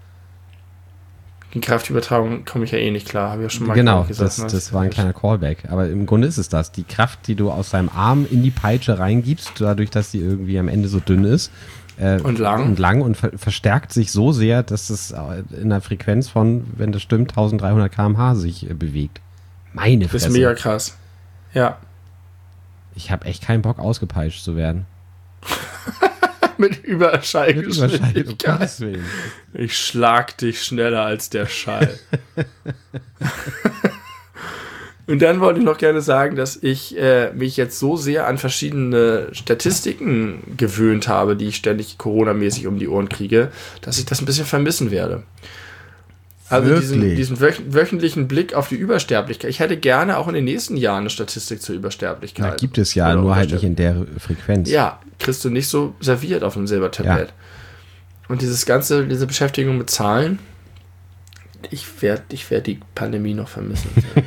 [SPEAKER 2] Die Kraftübertragung komme ich ja eh nicht klar, habe ich ja schon mal
[SPEAKER 1] gesagt. Genau, das war ein kleiner Callback. Aber im Grunde ist es das. Die Kraft, die du aus deinem Arm in die Peitsche reingibst, dadurch, dass die irgendwie am Ende so dünn ist. Und lang und verstärkt sich so sehr, dass es in einer Frequenz von, wenn das stimmt, 1300 km/h sich bewegt. Meine Fresse.
[SPEAKER 2] Das ist mega krass. Ja.
[SPEAKER 1] Ich habe echt keinen Bock, ausgepeitscht zu werden.
[SPEAKER 2] Mit Überschallgeschwindigkeit.
[SPEAKER 1] Willen.
[SPEAKER 2] Ich schlag dich schneller als der Schall. Und dann wollte ich noch gerne sagen, dass ich mich jetzt so sehr an verschiedene Statistiken gewöhnt habe, die ich ständig Corona-mäßig um die Ohren kriege, dass ich das ein bisschen vermissen werde. Also diesen wöchentlichen Blick auf die Übersterblichkeit. Ich hätte gerne auch in den nächsten Jahren eine Statistik zur Übersterblichkeit.
[SPEAKER 1] Da gibt es ja, nur halt nicht in der Frequenz.
[SPEAKER 2] Ja, kriegst du nicht so serviert auf einem Silbertablett. Ja. Und diese Beschäftigung mit Zahlen, ich werd die Pandemie noch vermissen.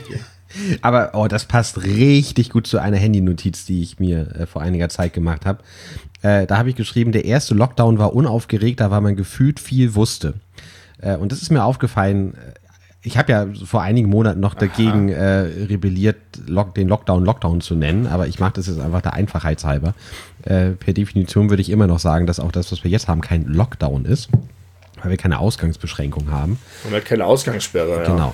[SPEAKER 1] Aber das passt richtig gut zu einer Handynotiz, die ich mir vor einiger Zeit gemacht habe. Da habe ich geschrieben, der erste Lockdown war unaufgeregter, weil man gefühlt viel wusste. Und das ist mir aufgefallen, ich habe ja vor einigen Monaten noch dagegen rebelliert, den Lockdown zu nennen, aber ich mache das jetzt einfach der Einfachheit halber. Per Definition würde ich immer noch sagen, dass auch das, was wir jetzt haben, kein Lockdown ist, weil wir keine Ausgangsbeschränkung haben.
[SPEAKER 2] Und wir keine Ausgangssperre, ja.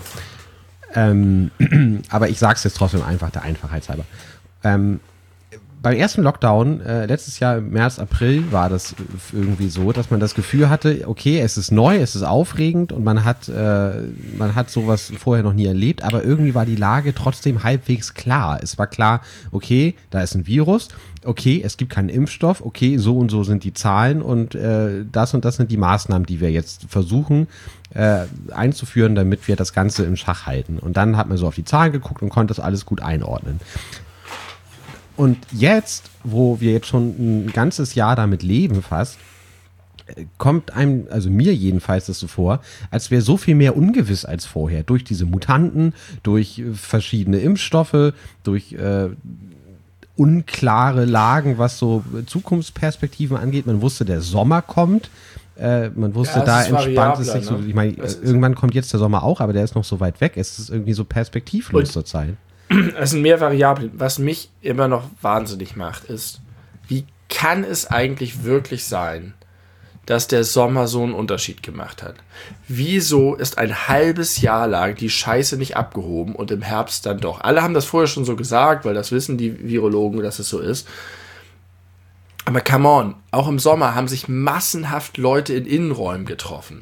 [SPEAKER 1] Genau. Aber ich sage es jetzt trotzdem einfach der Einfachheit halber. Beim ersten Lockdown, letztes Jahr im März, April, war das irgendwie so, dass man das Gefühl hatte, okay, es ist neu, es ist aufregend und man hat sowas vorher noch nie erlebt, aber irgendwie war die Lage trotzdem halbwegs klar. Es war klar, okay, da ist ein Virus, okay, es gibt keinen Impfstoff, okay, so und so sind die Zahlen und das sind die Maßnahmen, die wir jetzt versuchen einzuführen, damit wir das Ganze im Schach halten. Und dann hat man so auf die Zahlen geguckt und konnte das alles gut einordnen. Und jetzt, wo wir jetzt schon ein ganzes Jahr damit leben fast, kommt einem, also mir jedenfalls das so vor, als wäre so viel mehr ungewiss als vorher. Durch diese Mutanten, durch verschiedene Impfstoffe, durch unklare Lagen, was so Zukunftsperspektiven angeht. Man wusste, der Sommer kommt. Man wusste, da entspannt es sich so. Ich meine, irgendwann kommt jetzt der Sommer auch, aber der ist noch so weit weg. Es ist irgendwie so perspektivlos zur Zeit.
[SPEAKER 2] Es sind mehr Variablen. Was mich immer noch wahnsinnig macht, ist, wie kann es eigentlich wirklich sein, dass der Sommer so einen Unterschied gemacht hat? Wieso ist ein halbes Jahr lang die Scheiße nicht abgehoben und im Herbst dann doch? Alle haben das vorher schon so gesagt, weil das wissen die Virologen, dass es so ist. Aber come on, auch im Sommer haben sich massenhaft Leute in Innenräumen getroffen.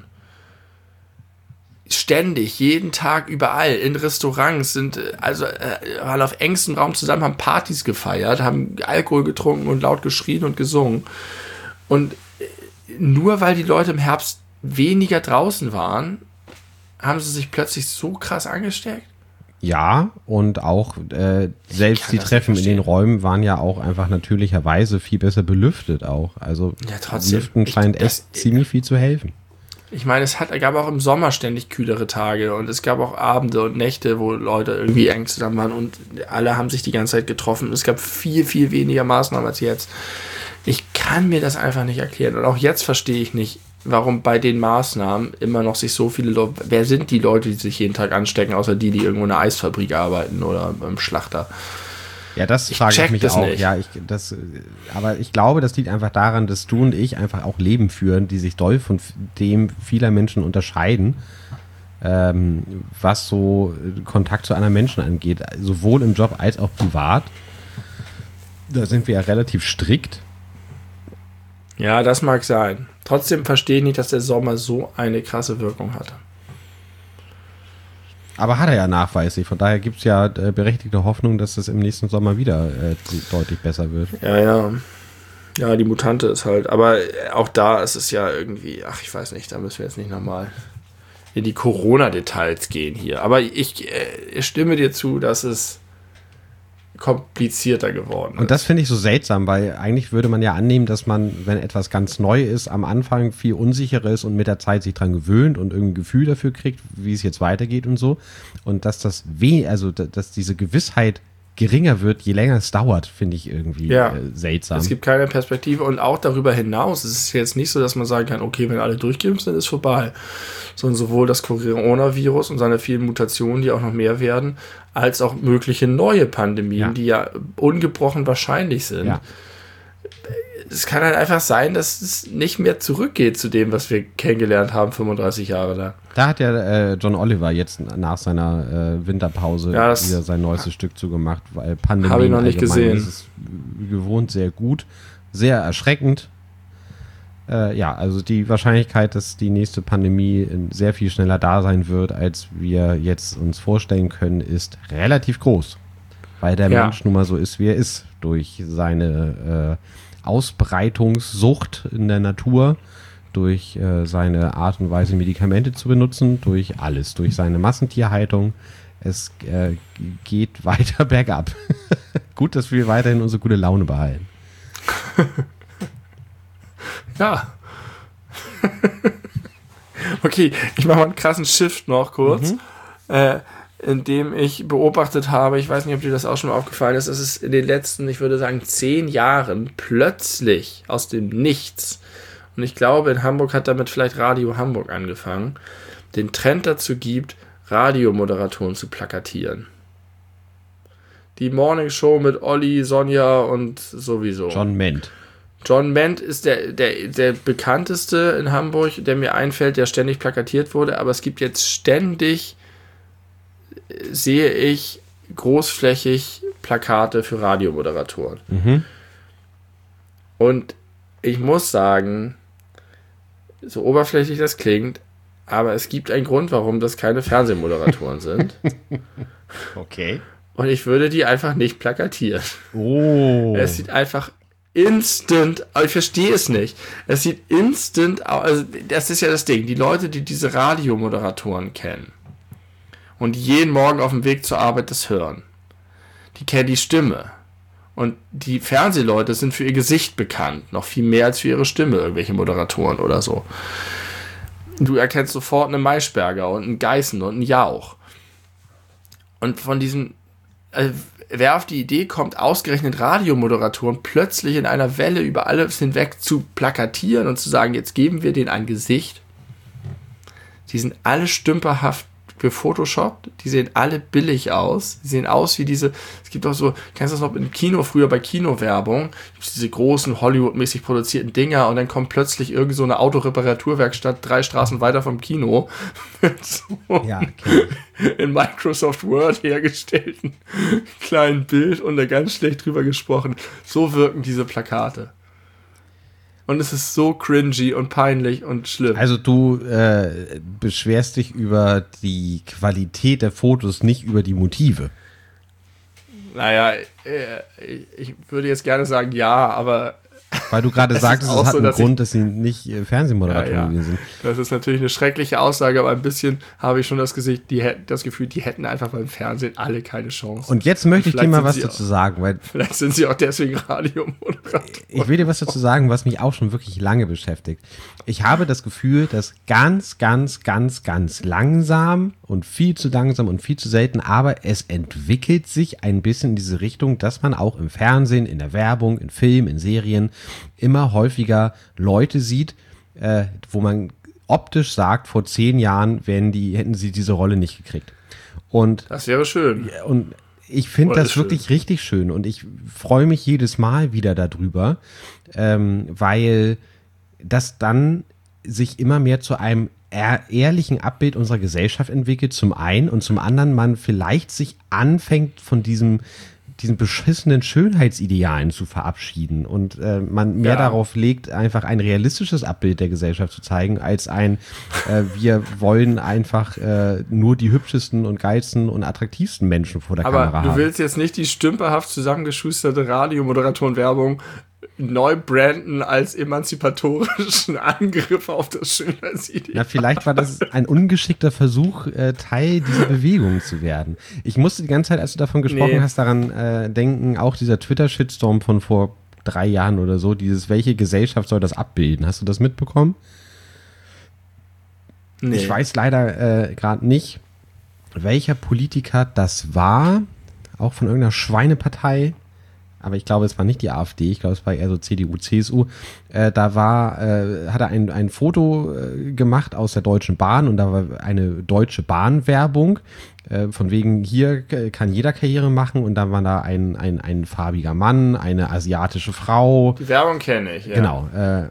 [SPEAKER 2] Ständig, jeden Tag, überall, in Restaurants, waren auf engstem Raum zusammen, haben Partys gefeiert, haben Alkohol getrunken und laut geschrien und gesungen. Und nur weil die Leute im Herbst weniger draußen waren, haben sie sich plötzlich so krass angesteckt?
[SPEAKER 1] Ja, und auch selbst die Treffen in den Räumen waren ja auch einfach natürlicherweise viel besser belüftet auch. Also
[SPEAKER 2] ja, trotzdem,
[SPEAKER 1] Lüften scheint echt ziemlich viel zu helfen.
[SPEAKER 2] Ich meine, es gab auch im Sommer ständig kühlere Tage und es gab auch Abende und Nächte, wo Leute irgendwie eng zusammen waren und alle haben sich die ganze Zeit getroffen. Es gab viel, viel weniger Maßnahmen als jetzt. Ich kann mir das einfach nicht erklären. Und auch jetzt verstehe ich nicht, warum bei den Maßnahmen immer noch sich so viele Leute... Wer sind die Leute, die sich jeden Tag anstecken, außer die irgendwo in einer Eisfabrik arbeiten oder beim Schlachter?
[SPEAKER 1] Ja, das frage ich mich
[SPEAKER 2] das
[SPEAKER 1] auch.
[SPEAKER 2] nicht.
[SPEAKER 1] Ja, aber ich glaube, das liegt einfach daran, dass du und ich einfach auch Leben führen, die sich doll von dem vieler Menschen unterscheiden, was so Kontakt zu anderen Menschen angeht, sowohl im Job als auch privat. Da sind wir ja relativ strikt.
[SPEAKER 2] Ja, das mag sein. Trotzdem verstehe ich nicht, dass der Sommer so eine krasse Wirkung hatte.
[SPEAKER 1] Aber hat er ja nachweislich. Von daher gibt es ja berechtigte Hoffnung, dass es im nächsten Sommer wieder deutlich besser wird.
[SPEAKER 2] Ja. Ja, die Mutante ist halt. Aber auch da ist es ja irgendwie, ich weiß nicht, da müssen wir jetzt nicht nochmal in die Corona-Details gehen hier. Aber ich stimme dir zu, dass es komplizierter geworden ist.
[SPEAKER 1] Und das finde ich so seltsam, weil eigentlich würde man ja annehmen, dass man, wenn etwas ganz neu ist, am Anfang viel unsicherer ist und mit der Zeit sich dran gewöhnt und irgendein Gefühl dafür kriegt, wie es jetzt weitergeht und so. Und dass dass diese Gewissheit geringer wird, je länger es dauert, finde ich irgendwie seltsam.
[SPEAKER 2] Es gibt keine Perspektive und auch darüber hinaus ist es jetzt nicht so, dass man sagen kann, okay, wenn alle durchgeimpft sind, ist vorbei. Sondern sowohl das Coronavirus und seine vielen Mutationen, die auch noch mehr werden, als auch mögliche neue Pandemien, die ja ungebrochen wahrscheinlich sind. Ja. Es kann halt einfach sein, dass es nicht mehr zurückgeht zu dem, was wir kennengelernt haben, 35 Jahre lang.
[SPEAKER 1] Da hat ja John Oliver jetzt nach seiner Winterpause wieder sein neuestes Stück zugemacht, weil Pandemie
[SPEAKER 2] habe ich noch nicht gesehen.
[SPEAKER 1] Ist gewohnt sehr gut, sehr erschreckend. Also die Wahrscheinlichkeit, dass die nächste Pandemie sehr viel schneller da sein wird, als wir jetzt uns vorstellen können, ist relativ groß. Weil der Mensch nun mal so ist, wie er ist, durch seine Ausbreitungssucht in der Natur, durch seine Art und Weise, Medikamente zu benutzen, durch alles, durch seine Massentierhaltung. Es geht weiter bergab. Gut, dass wir weiterhin unsere gute Laune behalten.
[SPEAKER 2] Ja. Okay, ich mache mal einen krassen Shift noch kurz, indem ich beobachtet habe, ich weiß nicht, ob dir das auch schon mal aufgefallen ist, dass es in den letzten, ich würde sagen, 10 Jahren plötzlich aus dem Nichts, und ich glaube, in Hamburg hat damit vielleicht Radio Hamburg angefangen, den Trend dazu gibt, Radiomoderatoren zu plakatieren. Die Morning Show mit Olli, Sonja und sowieso.
[SPEAKER 1] John Ment.
[SPEAKER 2] John Ment ist der bekannteste in Hamburg, der mir einfällt, der ständig plakatiert wurde, aber es gibt jetzt ständig, sehe ich, großflächig Plakate für Radiomoderatoren. Und ich muss sagen, so oberflächlich das klingt, aber es gibt einen Grund, warum das keine Fernsehmoderatoren sind.
[SPEAKER 1] Okay.
[SPEAKER 2] Und ich würde die einfach nicht plakatieren.
[SPEAKER 1] Oh.
[SPEAKER 2] Es sieht einfach instant, aber ich verstehe es nicht. Es sieht instant aus, also das ist ja das Ding, die Leute, die diese Radiomoderatoren kennen und jeden Morgen auf dem Weg zur Arbeit das hören, die kennen die Stimme. Und die Fernsehleute sind für ihr Gesicht bekannt, noch viel mehr als für ihre Stimme, irgendwelche Moderatoren oder so. Du erkennst sofort einen Maischberger und einen Geißen und einen Jauch. Und von diesen, wer auf die Idee kommt, ausgerechnet Radiomoderatoren plötzlich in einer Welle über alles hinweg zu plakatieren und zu sagen, jetzt geben wir denen ein Gesicht. Die sind alle stümperhaft gefotoshoppt, die sehen alle billig aus. Die sehen aus wie diese, es gibt auch so, kennst du das noch im Kino, früher bei Kinowerbung, diese großen Hollywood-mäßig produzierten Dinger und dann kommt plötzlich irgend so eine Autoreparaturwerkstatt 3 Straßen weiter vom Kino mit so in Microsoft Word hergestellten kleinen Bild und da ganz schlecht drüber gesprochen. So wirken diese Plakate. Und es ist so cringy und peinlich und schlimm.
[SPEAKER 1] Also du beschwerst dich über die Qualität der Fotos, nicht über die Motive.
[SPEAKER 2] Naja, ich würde jetzt gerne sagen ja, aber...
[SPEAKER 1] Weil du gerade sagtest, es hat einen Grund, dass sie nicht Fernsehmoderatoren sind.
[SPEAKER 2] Das ist natürlich eine schreckliche Aussage, aber ein bisschen habe ich schon das Gefühl, die hätten einfach beim Fernsehen alle keine Chance.
[SPEAKER 1] Und jetzt möchte ich dir mal was dazu sagen. Weil
[SPEAKER 2] vielleicht sind sie auch deswegen Radiomoderatoren.
[SPEAKER 1] Ich will dir was dazu sagen, was mich auch schon wirklich lange beschäftigt. Ich habe das Gefühl, dass ganz, ganz, ganz, ganz langsam und viel zu langsam und viel zu selten, aber es entwickelt sich ein bisschen in diese Richtung, dass man auch im Fernsehen, in der Werbung, in Filmen, in Serien immer häufiger Leute sieht, wo man optisch sagt, vor 10 Jahren hätten sie diese Rolle nicht gekriegt. Und
[SPEAKER 2] das wäre schön.
[SPEAKER 1] Und Ich finde das wirklich richtig schön und ich freue mich jedes Mal wieder darüber, weil das dann sich immer mehr zu einem ehrlichen Abbild unserer Gesellschaft entwickelt, zum einen, und zum anderen man vielleicht sich anfängt von diesen beschissenen Schönheitsidealen zu verabschieden und man mehr darauf legt, einfach ein realistisches Abbild der Gesellschaft zu zeigen, als wir wollen einfach nur die hübschesten und geilsten und attraktivsten Menschen vor der Kamera haben.
[SPEAKER 2] Aber du willst jetzt nicht die stümperhaft zusammengeschusterte Radiomoderatoren-Werbung neu branden als emanzipatorischen Angriff auf das Schönheitsideal.
[SPEAKER 1] Na, vielleicht war das ein ungeschickter Versuch, Teil dieser Bewegung zu werden. Ich musste die ganze Zeit, als du davon gesprochen hast, daran denken, auch dieser Twitter-Shitstorm von vor 3 Jahren oder so, welche Gesellschaft soll das abbilden? Hast du das mitbekommen? Nee. Ich weiß leider gerade nicht, welcher Politiker das war, auch von irgendeiner Schweinepartei. Aber ich glaube, es war nicht die AfD, ich glaube, es war eher so CDU, CSU. Hat er ein Foto gemacht aus der Deutschen Bahn und da war eine Deutsche Bahn-Werbung. Von wegen, hier kann jeder Karriere machen und dann war da ein farbiger Mann, eine asiatische Frau.
[SPEAKER 2] Die Werbung kenne ich, ja.
[SPEAKER 1] Genau.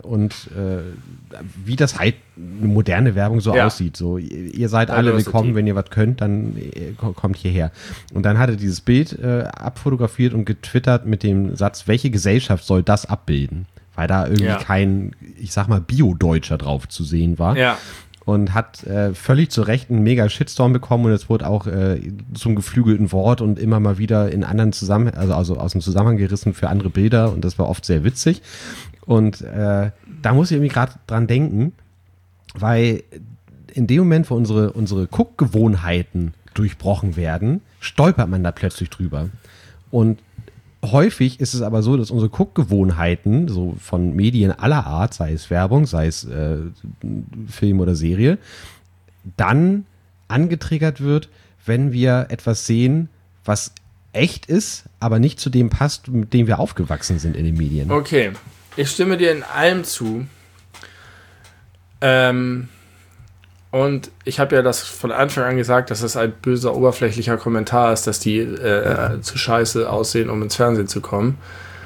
[SPEAKER 1] Wie das halt eine moderne Werbung so aussieht. So, ihr seid alle willkommen, wenn ihr was könnt, dann kommt hierher. Und dann hat er dieses Bild abfotografiert und getwittert mit dem Satz, welche Gesellschaft soll das abbilden? Weil da irgendwie kein, ich sag mal, Bio-Deutscher drauf zu sehen war. Ja. Und hat völlig zu Recht einen mega Shitstorm bekommen und es wurde auch zum geflügelten Wort und immer mal wieder in anderen also aus dem Zusammenhang gerissen für andere Bilder und das war oft sehr witzig. Und da muss ich irgendwie gerade dran denken, weil in dem Moment, wo unsere Guckgewohnheiten durchbrochen werden, stolpert man da plötzlich drüber. Und häufig ist es aber so, dass unsere Guckgewohnheiten, so von Medien aller Art, sei es Werbung, sei es Film oder Serie, dann angetriggert wird, wenn wir etwas sehen, was echt ist, aber nicht zu dem passt, mit dem wir aufgewachsen sind in den Medien.
[SPEAKER 2] Okay, ich stimme dir in allem zu. Und ich habe ja das von Anfang an gesagt, dass das ein böser, oberflächlicher Kommentar ist, dass die zu scheiße aussehen, um ins Fernsehen zu kommen.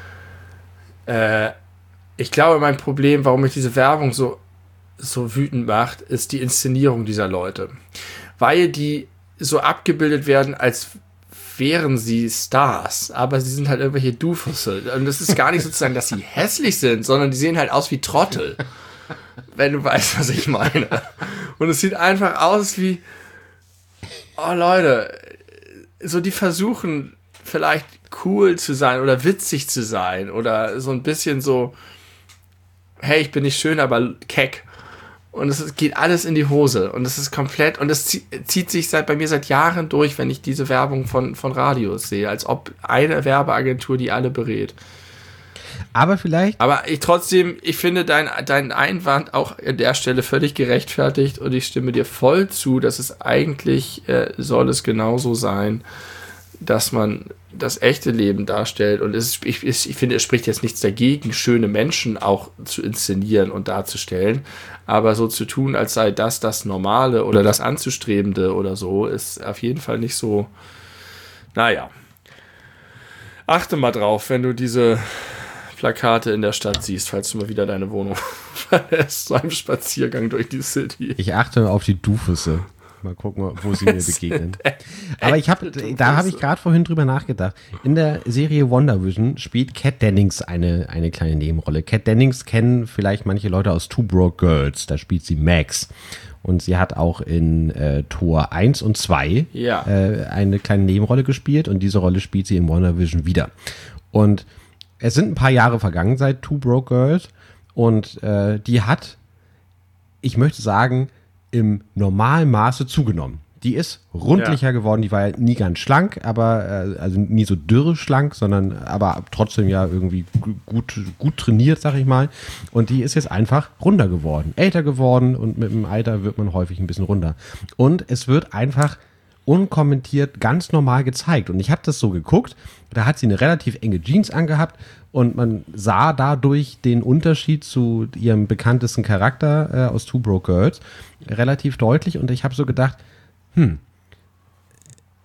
[SPEAKER 2] Ich glaube, mein Problem, warum mich diese Werbung so wütend macht, ist die Inszenierung dieser Leute. Weil die so abgebildet werden, als wären sie Stars, aber sie sind halt irgendwelche Doofusse. Und das ist gar nicht sozusagen, dass sie hässlich sind, sondern die sehen halt aus wie Trottel. Wenn du weißt, was ich meine. Und es sieht einfach aus wie, oh Leute, so die versuchen vielleicht cool zu sein oder witzig zu sein oder so ein bisschen so, hey, ich bin nicht schön, aber keck. Und es geht alles in die Hose und es ist komplett, und es zieht sich bei mir seit Jahren durch, wenn ich diese Werbung von Radios sehe, als ob eine Werbeagentur die alle berät.
[SPEAKER 1] Aber vielleicht.
[SPEAKER 2] Aber ich finde deinen Einwand auch an der Stelle völlig gerechtfertigt und ich stimme dir voll zu, dass es eigentlich soll es genauso sein, dass man das echte Leben darstellt. Und ich finde, es spricht jetzt nichts dagegen, schöne Menschen auch zu inszenieren und darzustellen. Aber so zu tun, als sei das Normale oder das Anzustrebende oder so, ist auf jeden Fall nicht so. Naja. Achte mal drauf, wenn du diese Plakate in der Stadt siehst, falls du mal wieder deine Wohnung verlässt, zu einem Spaziergang durch die City.
[SPEAKER 1] Ich achte auf die Doofusse. Mal gucken, wo sie mir begegnen. Aber da habe ich gerade vorhin drüber nachgedacht. In der Serie WandaVision spielt Kat Dennings eine kleine Nebenrolle. Kat Dennings kennen vielleicht manche Leute aus Two Broke Girls. Da spielt sie Max. Und sie hat auch in Tor 1 und 2 eine kleine Nebenrolle gespielt. Und diese Rolle spielt sie in WandaVision wieder. Und es sind ein paar Jahre vergangen seit Two Broke Girls. Und die hat, ich möchte sagen, im normalen Maße zugenommen. Die ist rundlicher geworden, die war ja nie ganz schlank, aber also nie so dürre schlank, sondern aber trotzdem ja irgendwie gut trainiert, sag ich mal. Und die ist jetzt einfach runder geworden, älter geworden und mit dem Alter wird man häufig ein bisschen runder. Und es wird einfach unkommentiert ganz normal gezeigt. Und ich habe das so geguckt, da hat sie eine relativ enge Jeans angehabt und man sah dadurch den Unterschied zu ihrem bekanntesten Charakter aus Two Broke Girls relativ deutlich. Und ich habe so gedacht,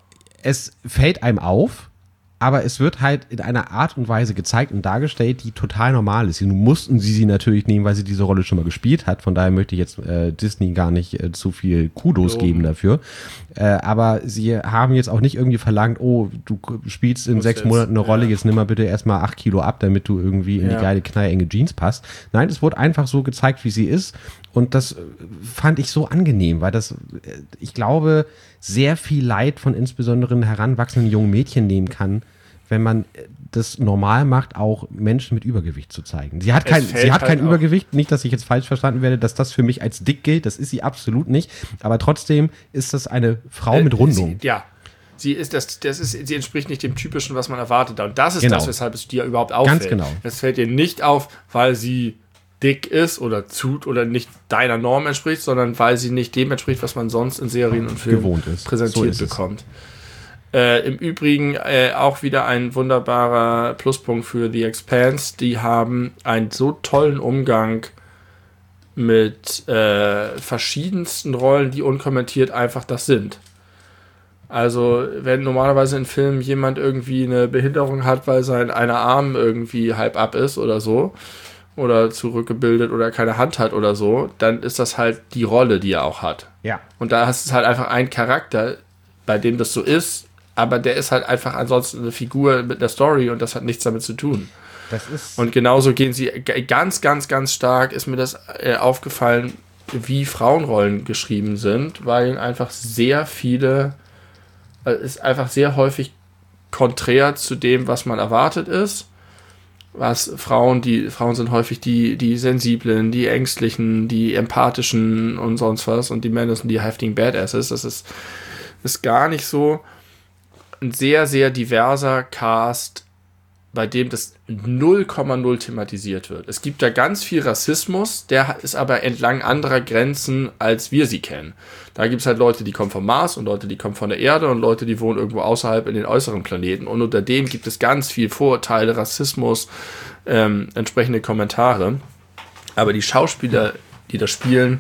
[SPEAKER 1] es fällt einem auf, aber es wird halt in einer Art und Weise gezeigt und dargestellt, die total normal ist. Nun mussten sie natürlich nehmen, weil sie diese Rolle schon mal gespielt hat. Von daher möchte ich jetzt Disney gar nicht zu viel Kudos geben dafür. Aber sie haben jetzt auch nicht irgendwie verlangt, oh, du spielst in 6 Monaten eine Rolle, jetzt nimm mal bitte erstmal 8 Kilo ab, damit du irgendwie in die geile, knallenge Jeans passt. Nein, es wurde einfach so gezeigt, wie sie ist. Und das fand ich so angenehm, weil das, ich glaube, sehr viel Leid von insbesondere heranwachsenden jungen Mädchen nehmen kann, wenn man das normal macht, auch Menschen mit Übergewicht zu zeigen. Sie hat kein Übergewicht, nicht, dass ich jetzt falsch verstanden werde, dass das für mich als dick gilt, das ist sie absolut nicht, aber trotzdem ist das eine Frau mit Rundung.
[SPEAKER 2] Sie entspricht nicht dem Typischen, was man erwartet. Und das ist das, weshalb es dir überhaupt auffällt.
[SPEAKER 1] Ganz genau.
[SPEAKER 2] Es fällt dir nicht auf, weil sie dick ist oder oder nicht deiner Norm entspricht, sondern weil sie nicht dem entspricht, was man sonst in Serien und Filmen präsentiert bekommt. Im Übrigen auch wieder ein wunderbarer Pluspunkt für The Expanse. Die haben einen so tollen Umgang mit verschiedensten Rollen, die unkommentiert einfach das sind. Also wenn normalerweise in Filmen jemand irgendwie eine Behinderung hat, weil sein einer Arm irgendwie halb ab ist oder so, oder zurückgebildet oder keine Hand hat oder so, dann ist das halt die Rolle, die er auch hat.
[SPEAKER 1] Ja.
[SPEAKER 2] Und da hast du halt einfach einen Charakter, bei dem das so ist, aber der ist halt einfach ansonsten eine Figur mit einer Story und das hat nichts damit zu tun. Und genauso gehen sie ganz, ganz, ganz stark, ist mir das aufgefallen, wie Frauenrollen geschrieben sind, weil einfach sehr viele, ist einfach sehr häufig konträr zu dem, was man erwartet ist. Frauen sind häufig die Sensiblen, die Ängstlichen, die Empathischen und sonst was und die Männer sind die heftigen Badasses. Das ist gar nicht so. Ein sehr, sehr diverser Cast, bei dem das 0,0 thematisiert wird. Es gibt da ganz viel Rassismus, der ist aber entlang anderer Grenzen, als wir sie kennen. Da gibt es halt Leute, die kommen vom Mars und Leute, die kommen von der Erde und Leute, die wohnen irgendwo außerhalb in den äußeren Planeten. Und unter dem gibt es ganz viel Vorurteile, Rassismus, entsprechende Kommentare. Aber die Schauspieler, die das spielen,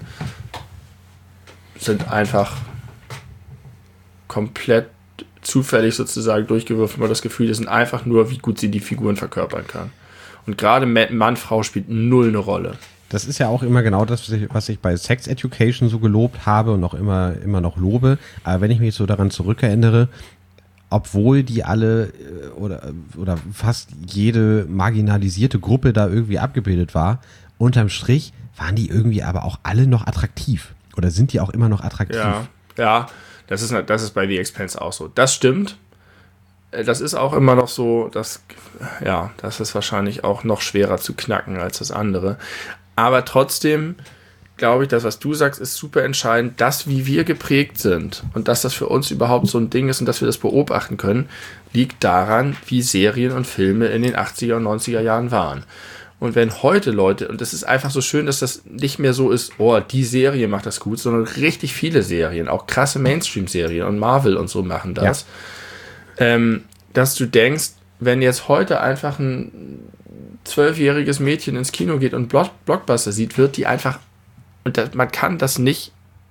[SPEAKER 2] sind einfach komplett zufällig sozusagen durchgewürfelt, man das Gefühl, das sind einfach nur, wie gut sie die Figuren verkörpern kann. Und gerade Mann, Frau spielt null eine Rolle.
[SPEAKER 1] Das ist ja auch immer genau das, was ich bei Sex Education so gelobt habe und auch immer noch lobe. Aber wenn ich mich so daran zurückerinnere, obwohl die alle oder fast jede marginalisierte Gruppe da irgendwie abgebildet war, unterm Strich waren die irgendwie aber auch alle noch attraktiv. Oder sind die auch immer noch attraktiv?
[SPEAKER 2] Ja. Das ist bei The Expanse auch so. Das stimmt. Das ist auch immer noch so, das ist wahrscheinlich auch noch schwerer zu knacken als das andere. Aber trotzdem glaube ich, das, was du sagst, ist super entscheidend. Das, wie wir geprägt sind und dass das für uns überhaupt so ein Ding ist und dass wir das beobachten können, liegt daran, wie Serien und Filme in den 80er und 90er Jahren waren. Und wenn heute Leute, und das ist einfach so schön, dass das nicht mehr so ist, oh, die Serie macht das gut, sondern richtig viele Serien, auch krasse Mainstream-Serien und Marvel und so machen das, dass du denkst, wenn jetzt heute einfach ein 12-jähriges Mädchen ins Kino geht und Blockbuster sieht, wird die einfach, und man kann das nicht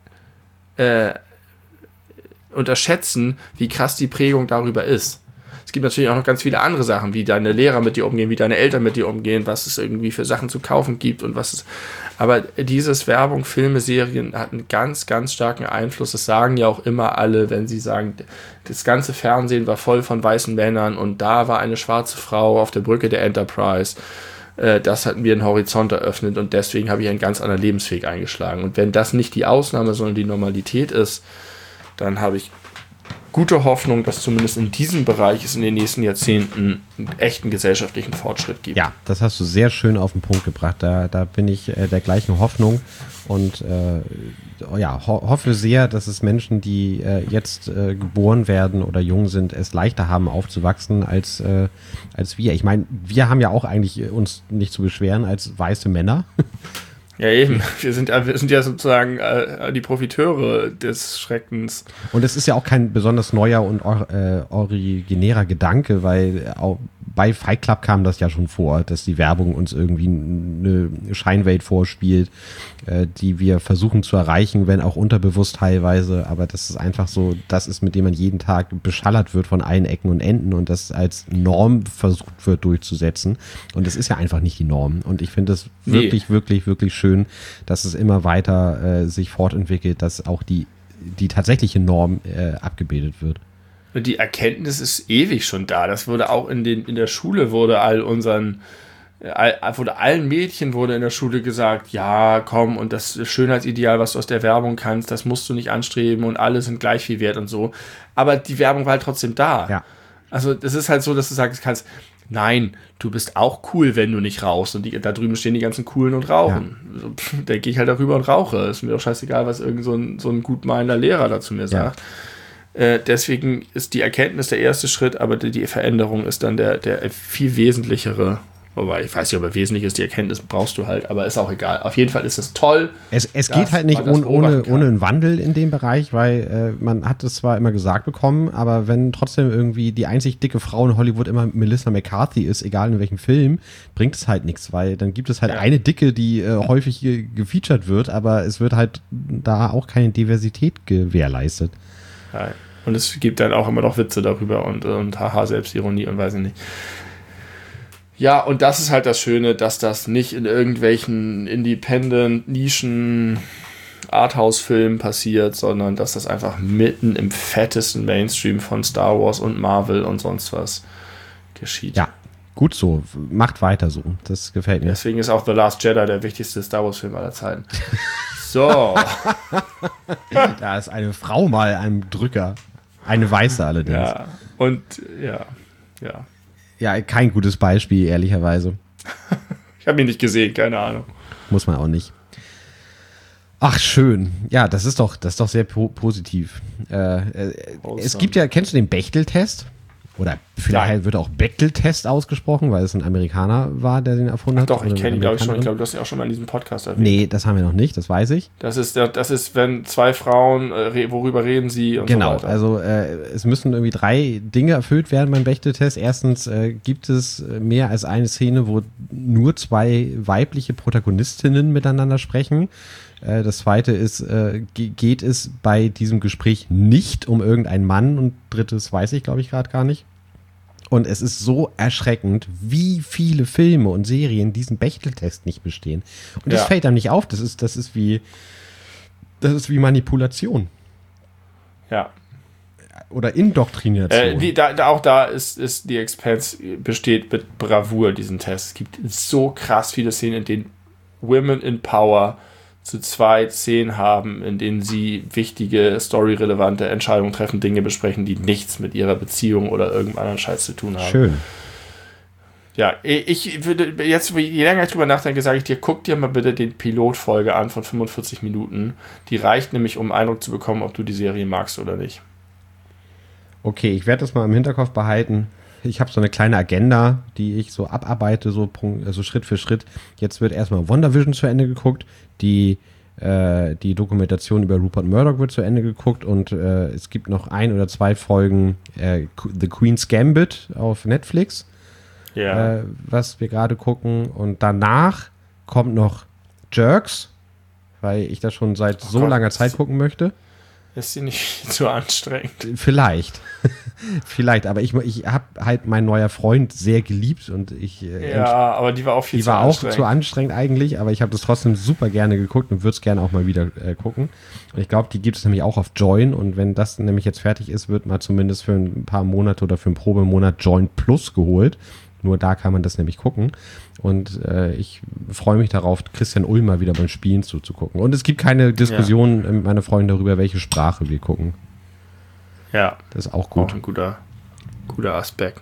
[SPEAKER 2] unterschätzen, wie krass die Prägung darüber ist. Es gibt natürlich auch noch ganz viele andere Sachen, wie deine Lehrer mit dir umgehen, wie deine Eltern mit dir umgehen, was es irgendwie für Sachen zu kaufen gibt und aber dieses Werbung, Filme, Serien hat einen ganz, ganz starken Einfluss. Das sagen ja auch immer alle, wenn sie sagen, das ganze Fernsehen war voll von weißen Männern und da war eine schwarze Frau auf der Brücke der Enterprise. Das hat mir einen Horizont eröffnet und deswegen habe ich einen ganz anderen Lebensweg eingeschlagen. Und wenn das nicht die Ausnahme, sondern die Normalität ist, dann habe ich gute Hoffnung, dass zumindest in diesem Bereich es in den nächsten Jahrzehnten einen echten gesellschaftlichen Fortschritt gibt.
[SPEAKER 1] Ja, das hast du sehr schön auf den Punkt gebracht. Da bin ich der gleichen Hoffnung und hoffe sehr, dass es Menschen, die jetzt geboren werden oder jung sind, es leichter haben aufzuwachsen als wir. Ich meine, wir haben ja auch eigentlich uns nicht zu beschweren als weiße Männer.
[SPEAKER 2] Ja, eben. Wir sind ja sozusagen die Profiteure des Schreckens.
[SPEAKER 1] Und es ist ja auch kein besonders neuer und originärer Gedanke, weil auch bei Fight Club kam das ja schon vor, dass die Werbung uns irgendwie eine Scheinwelt vorspielt, die wir versuchen zu erreichen, wenn auch unterbewusst teilweise, aber das ist einfach so, das ist, mit dem man jeden Tag beschallert wird von allen Ecken und Enden und das als Norm versucht wird durchzusetzen und das ist ja einfach nicht die Norm und ich finde es wirklich, wirklich, wirklich schön, dass es immer weiter sich fortentwickelt, dass auch die tatsächliche Norm abgebildet wird.
[SPEAKER 2] Und die Erkenntnis ist ewig schon da. Das wurde auch in der Schule wurde allen Mädchen wurde in der Schule gesagt, ja, komm, und das Schönheitsideal, was du aus der Werbung kannst, das musst du nicht anstreben und alle sind gleich viel wert und so. Aber die Werbung war halt trotzdem da.
[SPEAKER 1] Ja.
[SPEAKER 2] Also das ist halt so, dass du sagen kannst, nein, du bist auch cool, wenn du nicht rauchst. Und da drüben stehen die ganzen Coolen und rauchen. Ja. So, da gehe ich halt darüber und rauche. Ist mir doch scheißegal, was irgend so ein gutmeinender Lehrer dazu mir sagt. Deswegen ist die Erkenntnis der erste Schritt, aber die Veränderung ist dann der viel wesentlichere. Wobei, ich weiß nicht, ob er wesentlich ist, die Erkenntnis brauchst du halt, aber ist auch egal. Auf jeden Fall ist es toll.
[SPEAKER 1] Es geht halt nicht ohne einen Wandel in dem Bereich, weil man hat es zwar immer gesagt bekommen, aber wenn trotzdem irgendwie die einzig dicke Frau in Hollywood immer Melissa McCarthy ist, egal in welchem Film, bringt es halt nichts, weil dann gibt es halt eine Dicke, die häufig gefeatured wird, aber es wird halt da auch keine Diversität gewährleistet.
[SPEAKER 2] Ja. Und es gibt dann auch immer noch Witze darüber und haha, Selbstironie und weiß ich nicht. Ja, und das ist halt das Schöne, dass das nicht in irgendwelchen Independent-Nischen Arthouse-Filmen passiert, sondern dass das einfach mitten im fettesten Mainstream von Star Wars und Marvel und sonst was geschieht.
[SPEAKER 1] Ja, gut so. Macht weiter so. Das gefällt mir.
[SPEAKER 2] Deswegen ist auch The Last Jedi der wichtigste Star Wars-Film aller Zeiten. So.
[SPEAKER 1] Da ist eine Frau mal ein Drücker. Eine weiße allerdings.
[SPEAKER 2] Ja, und ja.
[SPEAKER 1] Ja, kein gutes Beispiel, ehrlicherweise.
[SPEAKER 2] Ich habe ihn nicht gesehen, keine Ahnung.
[SPEAKER 1] Muss man auch nicht. Ach, schön. Ja, das ist doch sehr positiv. Es gibt ja, kennst du den Bechtel-Test? Oder vielleicht wird auch Bechtel-Test ausgesprochen, weil es ein Amerikaner war, der den erfunden hat.
[SPEAKER 2] Doch, ich kenne ihn, glaube ich, schon. Ich glaube, du hast ihn auch schon mal in diesem Podcast erwähnt.
[SPEAKER 1] Nee, das haben wir noch nicht, das weiß ich.
[SPEAKER 2] Das ist, wenn zwei Frauen, worüber reden sie und
[SPEAKER 1] genau,
[SPEAKER 2] so weiter.
[SPEAKER 1] Also es müssen irgendwie 3 Dinge erfüllt werden beim Bechtel-Test. Erstens gibt es mehr als eine Szene, wo nur 2 weibliche Protagonistinnen miteinander sprechen. Das zweite ist, geht es bei diesem Gespräch nicht um irgendeinen Mann und drittes weiß ich, glaube ich, gerade gar nicht. Und es ist so erschreckend, wie viele Filme und Serien diesen Bechtel-Test nicht bestehen. Und das fällt einem nicht auf. Das ist wie Manipulation.
[SPEAKER 2] Ja.
[SPEAKER 1] Oder Indoktrination.
[SPEAKER 2] Auch da ist die Expanse besteht mit Bravour, diesen Test. Es gibt so krass viele Szenen, in denen Women in Power zu 2 Szenen haben, in denen sie wichtige, storyrelevante Entscheidungen treffen, Dinge besprechen, die nichts mit ihrer Beziehung oder irgendeinem anderen Scheiß zu tun haben.
[SPEAKER 1] Schön.
[SPEAKER 2] Ja, ich würde jetzt, je länger ich drüber nachdenke, sage ich dir, guck dir mal bitte den Pilotfolge an von 45 Minuten. Die reicht nämlich, um einen Eindruck zu bekommen, ob du die Serie magst oder nicht.
[SPEAKER 1] Okay, ich werde das mal im Hinterkopf behalten. Ich habe so eine kleine Agenda, die ich so abarbeite, so Schritt für Schritt. Jetzt wird erstmal WandaVision zu Ende geguckt. Die Dokumentation über Rupert Murdoch wird zu Ende geguckt und es gibt noch 1 oder 2 Folgen The Queen's Gambit auf Netflix, was wir gerade gucken. Und danach kommt noch Jerks, weil ich das schon seit langer Zeit gucken möchte.
[SPEAKER 2] Ist sie nicht zu anstrengend?
[SPEAKER 1] Vielleicht. Vielleicht, aber ich habe halt meinen neuer Freund sehr geliebt und
[SPEAKER 2] aber die war auch viel zu anstrengend. Die war auch
[SPEAKER 1] zu anstrengend eigentlich, aber ich habe das trotzdem super gerne geguckt und würde es gerne auch mal wieder gucken. Und ich glaube, die gibt es nämlich auch auf Join und wenn das nämlich jetzt fertig ist, wird mal zumindest für ein paar Monate oder für einen Probemonat Join Plus geholt. Nur da kann man das nämlich gucken. Und ich freue mich darauf, Christian Ulmer wieder beim Spielen zuzugucken. Und es gibt keine Diskussion mit meiner Freundin darüber, welche Sprache wir gucken.
[SPEAKER 2] Ja.
[SPEAKER 1] Das ist auch gut.
[SPEAKER 2] Auch ein guter Aspekt.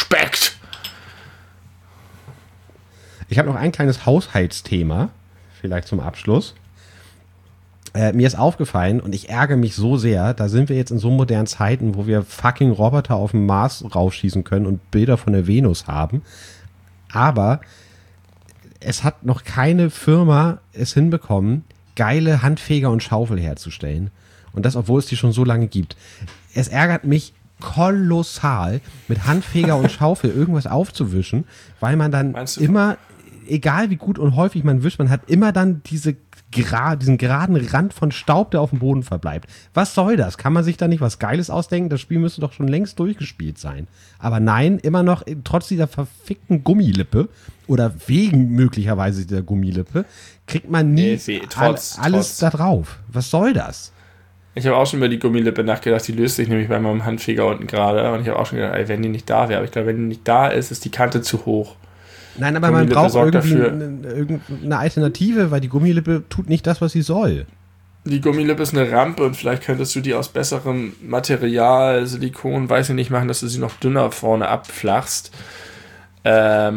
[SPEAKER 1] Ich habe noch ein kleines Haushaltsthema, vielleicht zum Abschluss. Mir ist aufgefallen, und ich ärgere mich so sehr, da sind wir jetzt in so modernen Zeiten, wo wir fucking Roboter auf dem Mars rausschießen können und Bilder von der Venus haben. Aber es hat noch keine Firma es hinbekommen, geile Handfeger und Schaufel herzustellen. Und das, obwohl es die schon so lange gibt. Es ärgert mich kolossal, mit Handfeger und Schaufel irgendwas aufzuwischen, weil man dann immer, egal wie gut und häufig man wischt, man hat immer dann diesen geraden Rand von Staub, der auf dem Boden verbleibt. Was soll das? Kann man sich da nicht was Geiles ausdenken? Das Spiel müsste doch schon längst durchgespielt sein. Aber nein, immer noch, trotz dieser verfickten Gummilippe oder wegen möglicherweise dieser Gummilippe, kriegt man nie alles da drauf. Was soll das?
[SPEAKER 2] Ich habe auch schon über die Gummilippe nachgedacht, die löst sich nämlich bei meinem Handfeger unten gerade. Und ich habe auch schon gedacht, ey, wenn die nicht da wäre. Aber ich glaube, wenn die nicht da ist, ist die Kante zu hoch.
[SPEAKER 1] Nein, aber man braucht irgendeine Alternative, weil die Gummilippe tut nicht das, was sie soll.
[SPEAKER 2] Die Gummilippe ist eine Rampe und vielleicht könntest du die aus besserem Material, Silikon, weiß ich nicht, machen, dass du sie noch dünner vorne abflachst. Ja,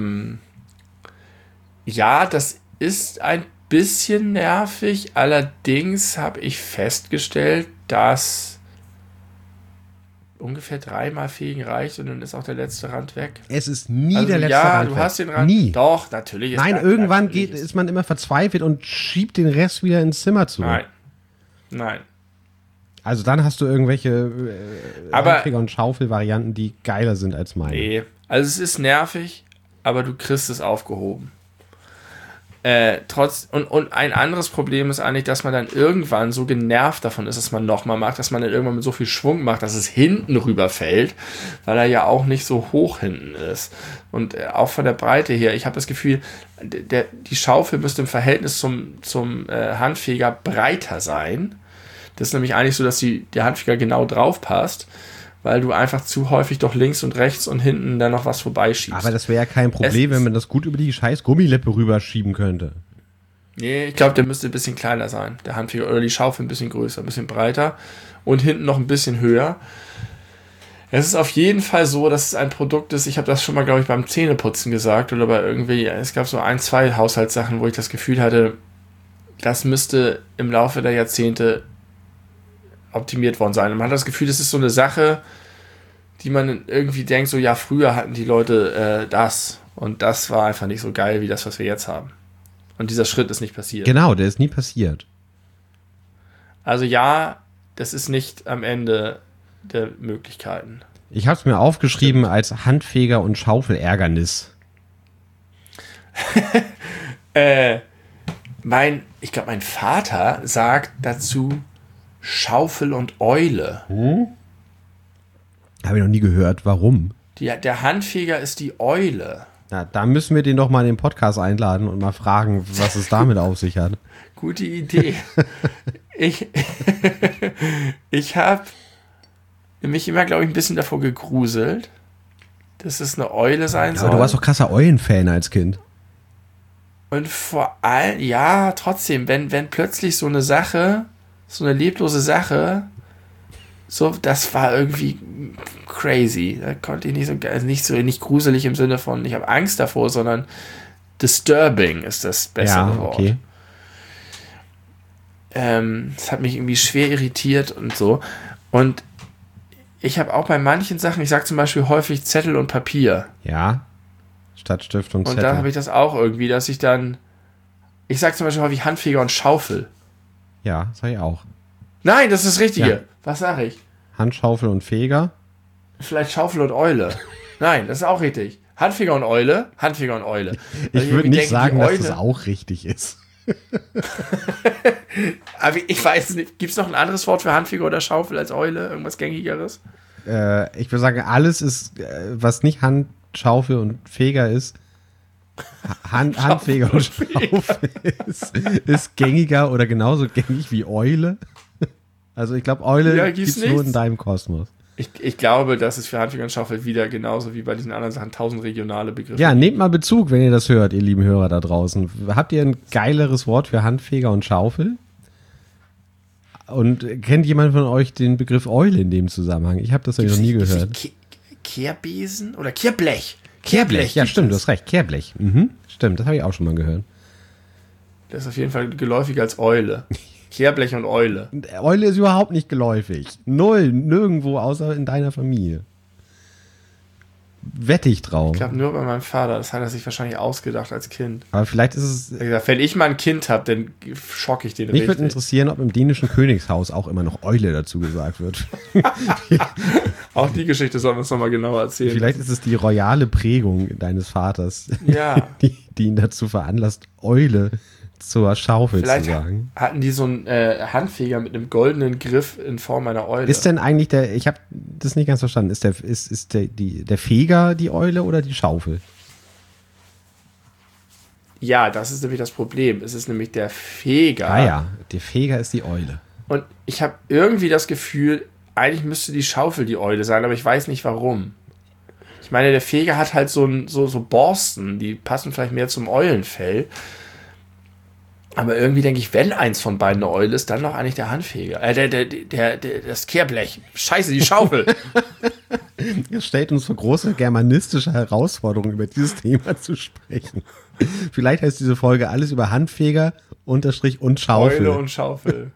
[SPEAKER 2] das ist ein bisschen nervig. Allerdings habe ich festgestellt, dass ungefähr 3-mal Fegen reicht und dann ist auch der letzte Rand weg.
[SPEAKER 1] Es ist nie der letzte Rand weg.
[SPEAKER 2] Ja, du hast den Rand.
[SPEAKER 1] Nie.
[SPEAKER 2] Doch, natürlich.
[SPEAKER 1] Nein, irgendwann ist man immer verzweifelt und schiebt den Rest wieder ins Zimmer zurück.
[SPEAKER 2] Nein.
[SPEAKER 1] Also dann hast du irgendwelche Handfeger- und Schaufel-Varianten, die geiler sind als meine.
[SPEAKER 2] Nee, also es ist nervig, aber du kriegst es aufgehoben. Und ein anderes Problem ist eigentlich, dass man dann irgendwann so genervt davon ist, dass man nochmal macht, dass man dann irgendwann mit so viel Schwung macht, dass es hinten rüberfällt, weil er ja auch nicht so hoch hinten ist. Und auch von der Breite her, ich habe das Gefühl, die Schaufel müsste im Verhältnis zum Handfeger breiter sein. Das ist nämlich eigentlich so, dass der Handfeger genau drauf passt, weil du einfach zu häufig doch links und rechts und hinten dann noch was vorbeischiebst.
[SPEAKER 1] Aber das wäre ja kein Problem, wenn man das gut über die scheiß Gummilippe rüberschieben könnte.
[SPEAKER 2] Nee, ich glaube, der müsste ein bisschen kleiner sein, der Handfeger, oder die Schaufel ein bisschen größer, ein bisschen breiter und hinten noch ein bisschen höher. Es ist auf jeden Fall so, dass es ein Produkt ist, ich habe das schon mal, glaube ich, beim Zähneputzen gesagt oder bei irgendwie, es gab so 1-2 Haushaltssachen, wo ich das Gefühl hatte, das müsste im Laufe der Jahrzehnte optimiert worden sein. Und man hat das Gefühl, das ist so eine Sache, die man irgendwie denkt, so ja, früher hatten die Leute das und das war einfach nicht so geil wie das, was wir jetzt haben. Und dieser Schritt ist nicht passiert.
[SPEAKER 1] Genau, der ist nie passiert.
[SPEAKER 2] Also ja, das ist nicht am Ende der Möglichkeiten.
[SPEAKER 1] Ich habe es mir aufgeschrieben als Handfeger- und Schaufelärgernis.
[SPEAKER 2] Ich glaube, mein Vater sagt dazu Schaufel und Eule.
[SPEAKER 1] Habe ich noch nie gehört. Warum?
[SPEAKER 2] Der Handfeger ist die Eule.
[SPEAKER 1] Na, da müssen wir den doch mal in den Podcast einladen und mal fragen, was es damit auf sich hat.
[SPEAKER 2] Gute Idee. Ich habe mich immer, glaube ich, ein bisschen davor gegruselt, dass es eine Eule sein soll.
[SPEAKER 1] Aber du warst doch krasser Eulen-Fan als Kind.
[SPEAKER 2] Und vor allem, ja, trotzdem, wenn plötzlich so eine Sache, so eine leblose Sache, so, das war irgendwie crazy. Da konnte ich nicht gruselig im Sinne von, ich habe Angst davor, sondern disturbing ist das bessere Wort. Okay. Das hat mich irgendwie schwer irritiert und so. Und ich habe auch bei manchen Sachen, ich sage zum Beispiel häufig Zettel und Papier.
[SPEAKER 1] Ja, statt Stift und Zettel.
[SPEAKER 2] Und da habe ich das auch irgendwie, dass ich dann, ich sage zum Beispiel häufig Handfeger und Schaufel.
[SPEAKER 1] Ja, das sage ich auch.
[SPEAKER 2] Nein, das ist das Richtige.
[SPEAKER 1] Ja.
[SPEAKER 2] Was sage ich?
[SPEAKER 1] Handschaufel und Feger.
[SPEAKER 2] Vielleicht Schaufel und Eule. Nein, das ist auch richtig. Handfeger und Eule. Handfeger und Eule.
[SPEAKER 1] Ich würde nicht sagen, dass das auch richtig ist.
[SPEAKER 2] Aber ich weiß nicht. Gibt es noch ein anderes Wort für Handfeger oder Schaufel als Eule? Irgendwas Gängigeres?
[SPEAKER 1] Ich würde sagen, alles ist, was nicht Handschaufel und Feger ist, Handfeger und Schaufel ist gängiger oder genauso gängig wie Eule. Also ich glaube, Eule gibt es nur in deinem Kosmos.
[SPEAKER 2] Ich glaube, dass es für Handfeger und Schaufel wieder genauso wie bei diesen anderen Sachen 1000 regionale Begriffe.
[SPEAKER 1] Ja, nehmt mal Bezug, wenn ihr das hört, ihr lieben Hörer da draußen. Habt ihr ein geileres Wort für Handfeger und Schaufel? Und kennt jemand von euch den Begriff Eule in dem Zusammenhang? Ich habe das ja noch nie gehört.
[SPEAKER 2] Kehrbesen oder Kehrblech?
[SPEAKER 1] Kehrblech, ja stimmt, du hast recht. Kehrblech. Stimmt, das habe ich auch schon mal gehört.
[SPEAKER 2] Das ist auf jeden Fall geläufiger als Eule. Kehrblech und Eule.
[SPEAKER 1] Eule ist überhaupt nicht geläufig. Null, nirgendwo, außer in deiner Familie. wette ich drauf.
[SPEAKER 2] Ich glaube nur bei meinem Vater. Das hat er sich wahrscheinlich ausgedacht als Kind.
[SPEAKER 1] Aber vielleicht ist es...
[SPEAKER 2] Er hat gesagt, wenn ich mal ein Kind habe, dann schocke ich den
[SPEAKER 1] Mich würde interessieren, ob im dänischen Königshaus auch immer noch Eule dazu gesagt wird.
[SPEAKER 2] Auch die Geschichte sollen wir uns nochmal genauer erzählen.
[SPEAKER 1] Vielleicht ist es die royale Prägung deines Vaters,
[SPEAKER 2] ja.
[SPEAKER 1] die ihn dazu veranlasst, Eule zur Schaufel
[SPEAKER 2] Vielleicht
[SPEAKER 1] zu sagen.
[SPEAKER 2] Hatten die so einen Handfeger mit einem goldenen Griff in Form einer Eule.
[SPEAKER 1] Ist denn eigentlich ich habe das nicht ganz verstanden, ist der Feger die Eule oder die Schaufel?
[SPEAKER 2] Ja, das ist nämlich das Problem. Es ist nämlich der Feger.
[SPEAKER 1] Ah ja, der Feger ist die Eule.
[SPEAKER 2] Und ich habe irgendwie das Gefühl, eigentlich müsste die Schaufel die Eule sein, aber ich weiß nicht warum. Ich meine, der Feger hat halt so Borsten, die passen vielleicht mehr zum Eulenfell. Aber irgendwie denke ich, wenn eins von beiden eine Eule ist, dann noch eigentlich der Handfeger. Das Kehrblech. Scheiße, die Schaufel.
[SPEAKER 1] Das stellt uns vor große germanistische Herausforderungen, über dieses Thema zu sprechen. Vielleicht heißt diese Folge alles über Handfeger, Unterstrich und Schaufel.
[SPEAKER 2] Eule und Schaufel.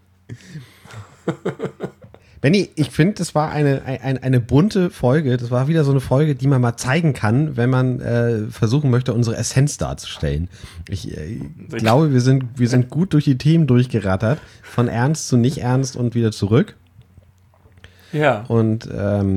[SPEAKER 1] Benni, ich finde, das war eine bunte Folge. Das war wieder so eine Folge, die man mal zeigen kann, wenn man versuchen möchte, unsere Essenz darzustellen. Ich glaube, wir sind gut durch die Themen durchgerattert. Von ernst zu nicht ernst und wieder zurück.
[SPEAKER 2] Ja.
[SPEAKER 1] Und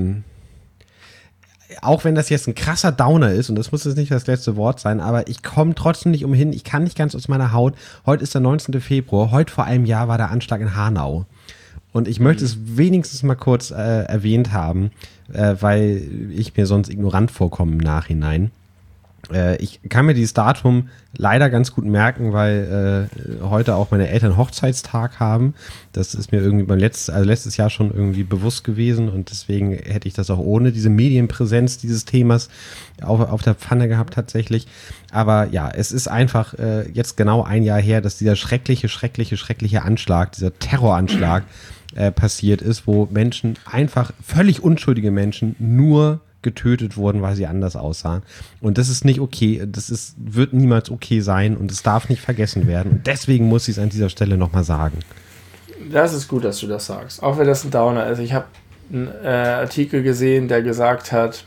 [SPEAKER 1] auch wenn das jetzt ein krasser Downer ist, und das muss jetzt nicht das letzte Wort sein, aber ich komme trotzdem nicht umhin. Ich kann nicht ganz aus meiner Haut. Heute ist der 19. Februar. Heute vor einem Jahr war der Anschlag in Hanau. Und ich möchte es wenigstens mal kurz erwähnt haben, weil ich mir sonst ignorant vorkomme im Nachhinein. Ich kann mir dieses Datum leider ganz gut merken, weil heute auch meine Eltern Hochzeitstag haben. Das ist mir irgendwie letztes Jahr schon irgendwie bewusst gewesen und deswegen hätte ich das auch ohne diese Medienpräsenz dieses Themas auf der Pfanne gehabt tatsächlich. Aber ja, es ist einfach jetzt genau ein Jahr her, dass dieser schreckliche Anschlag, dieser Terroranschlag passiert ist, wo Menschen einfach, völlig unschuldige Menschen, nur getötet wurden, weil sie anders aussahen. Und das ist nicht okay, wird niemals okay sein und es darf nicht vergessen werden. Und deswegen muss ich es an dieser Stelle nochmal sagen.
[SPEAKER 2] Das ist gut, dass du das sagst. Auch wenn das ein Downer ist. Ich habe einen Artikel gesehen, der gesagt hat,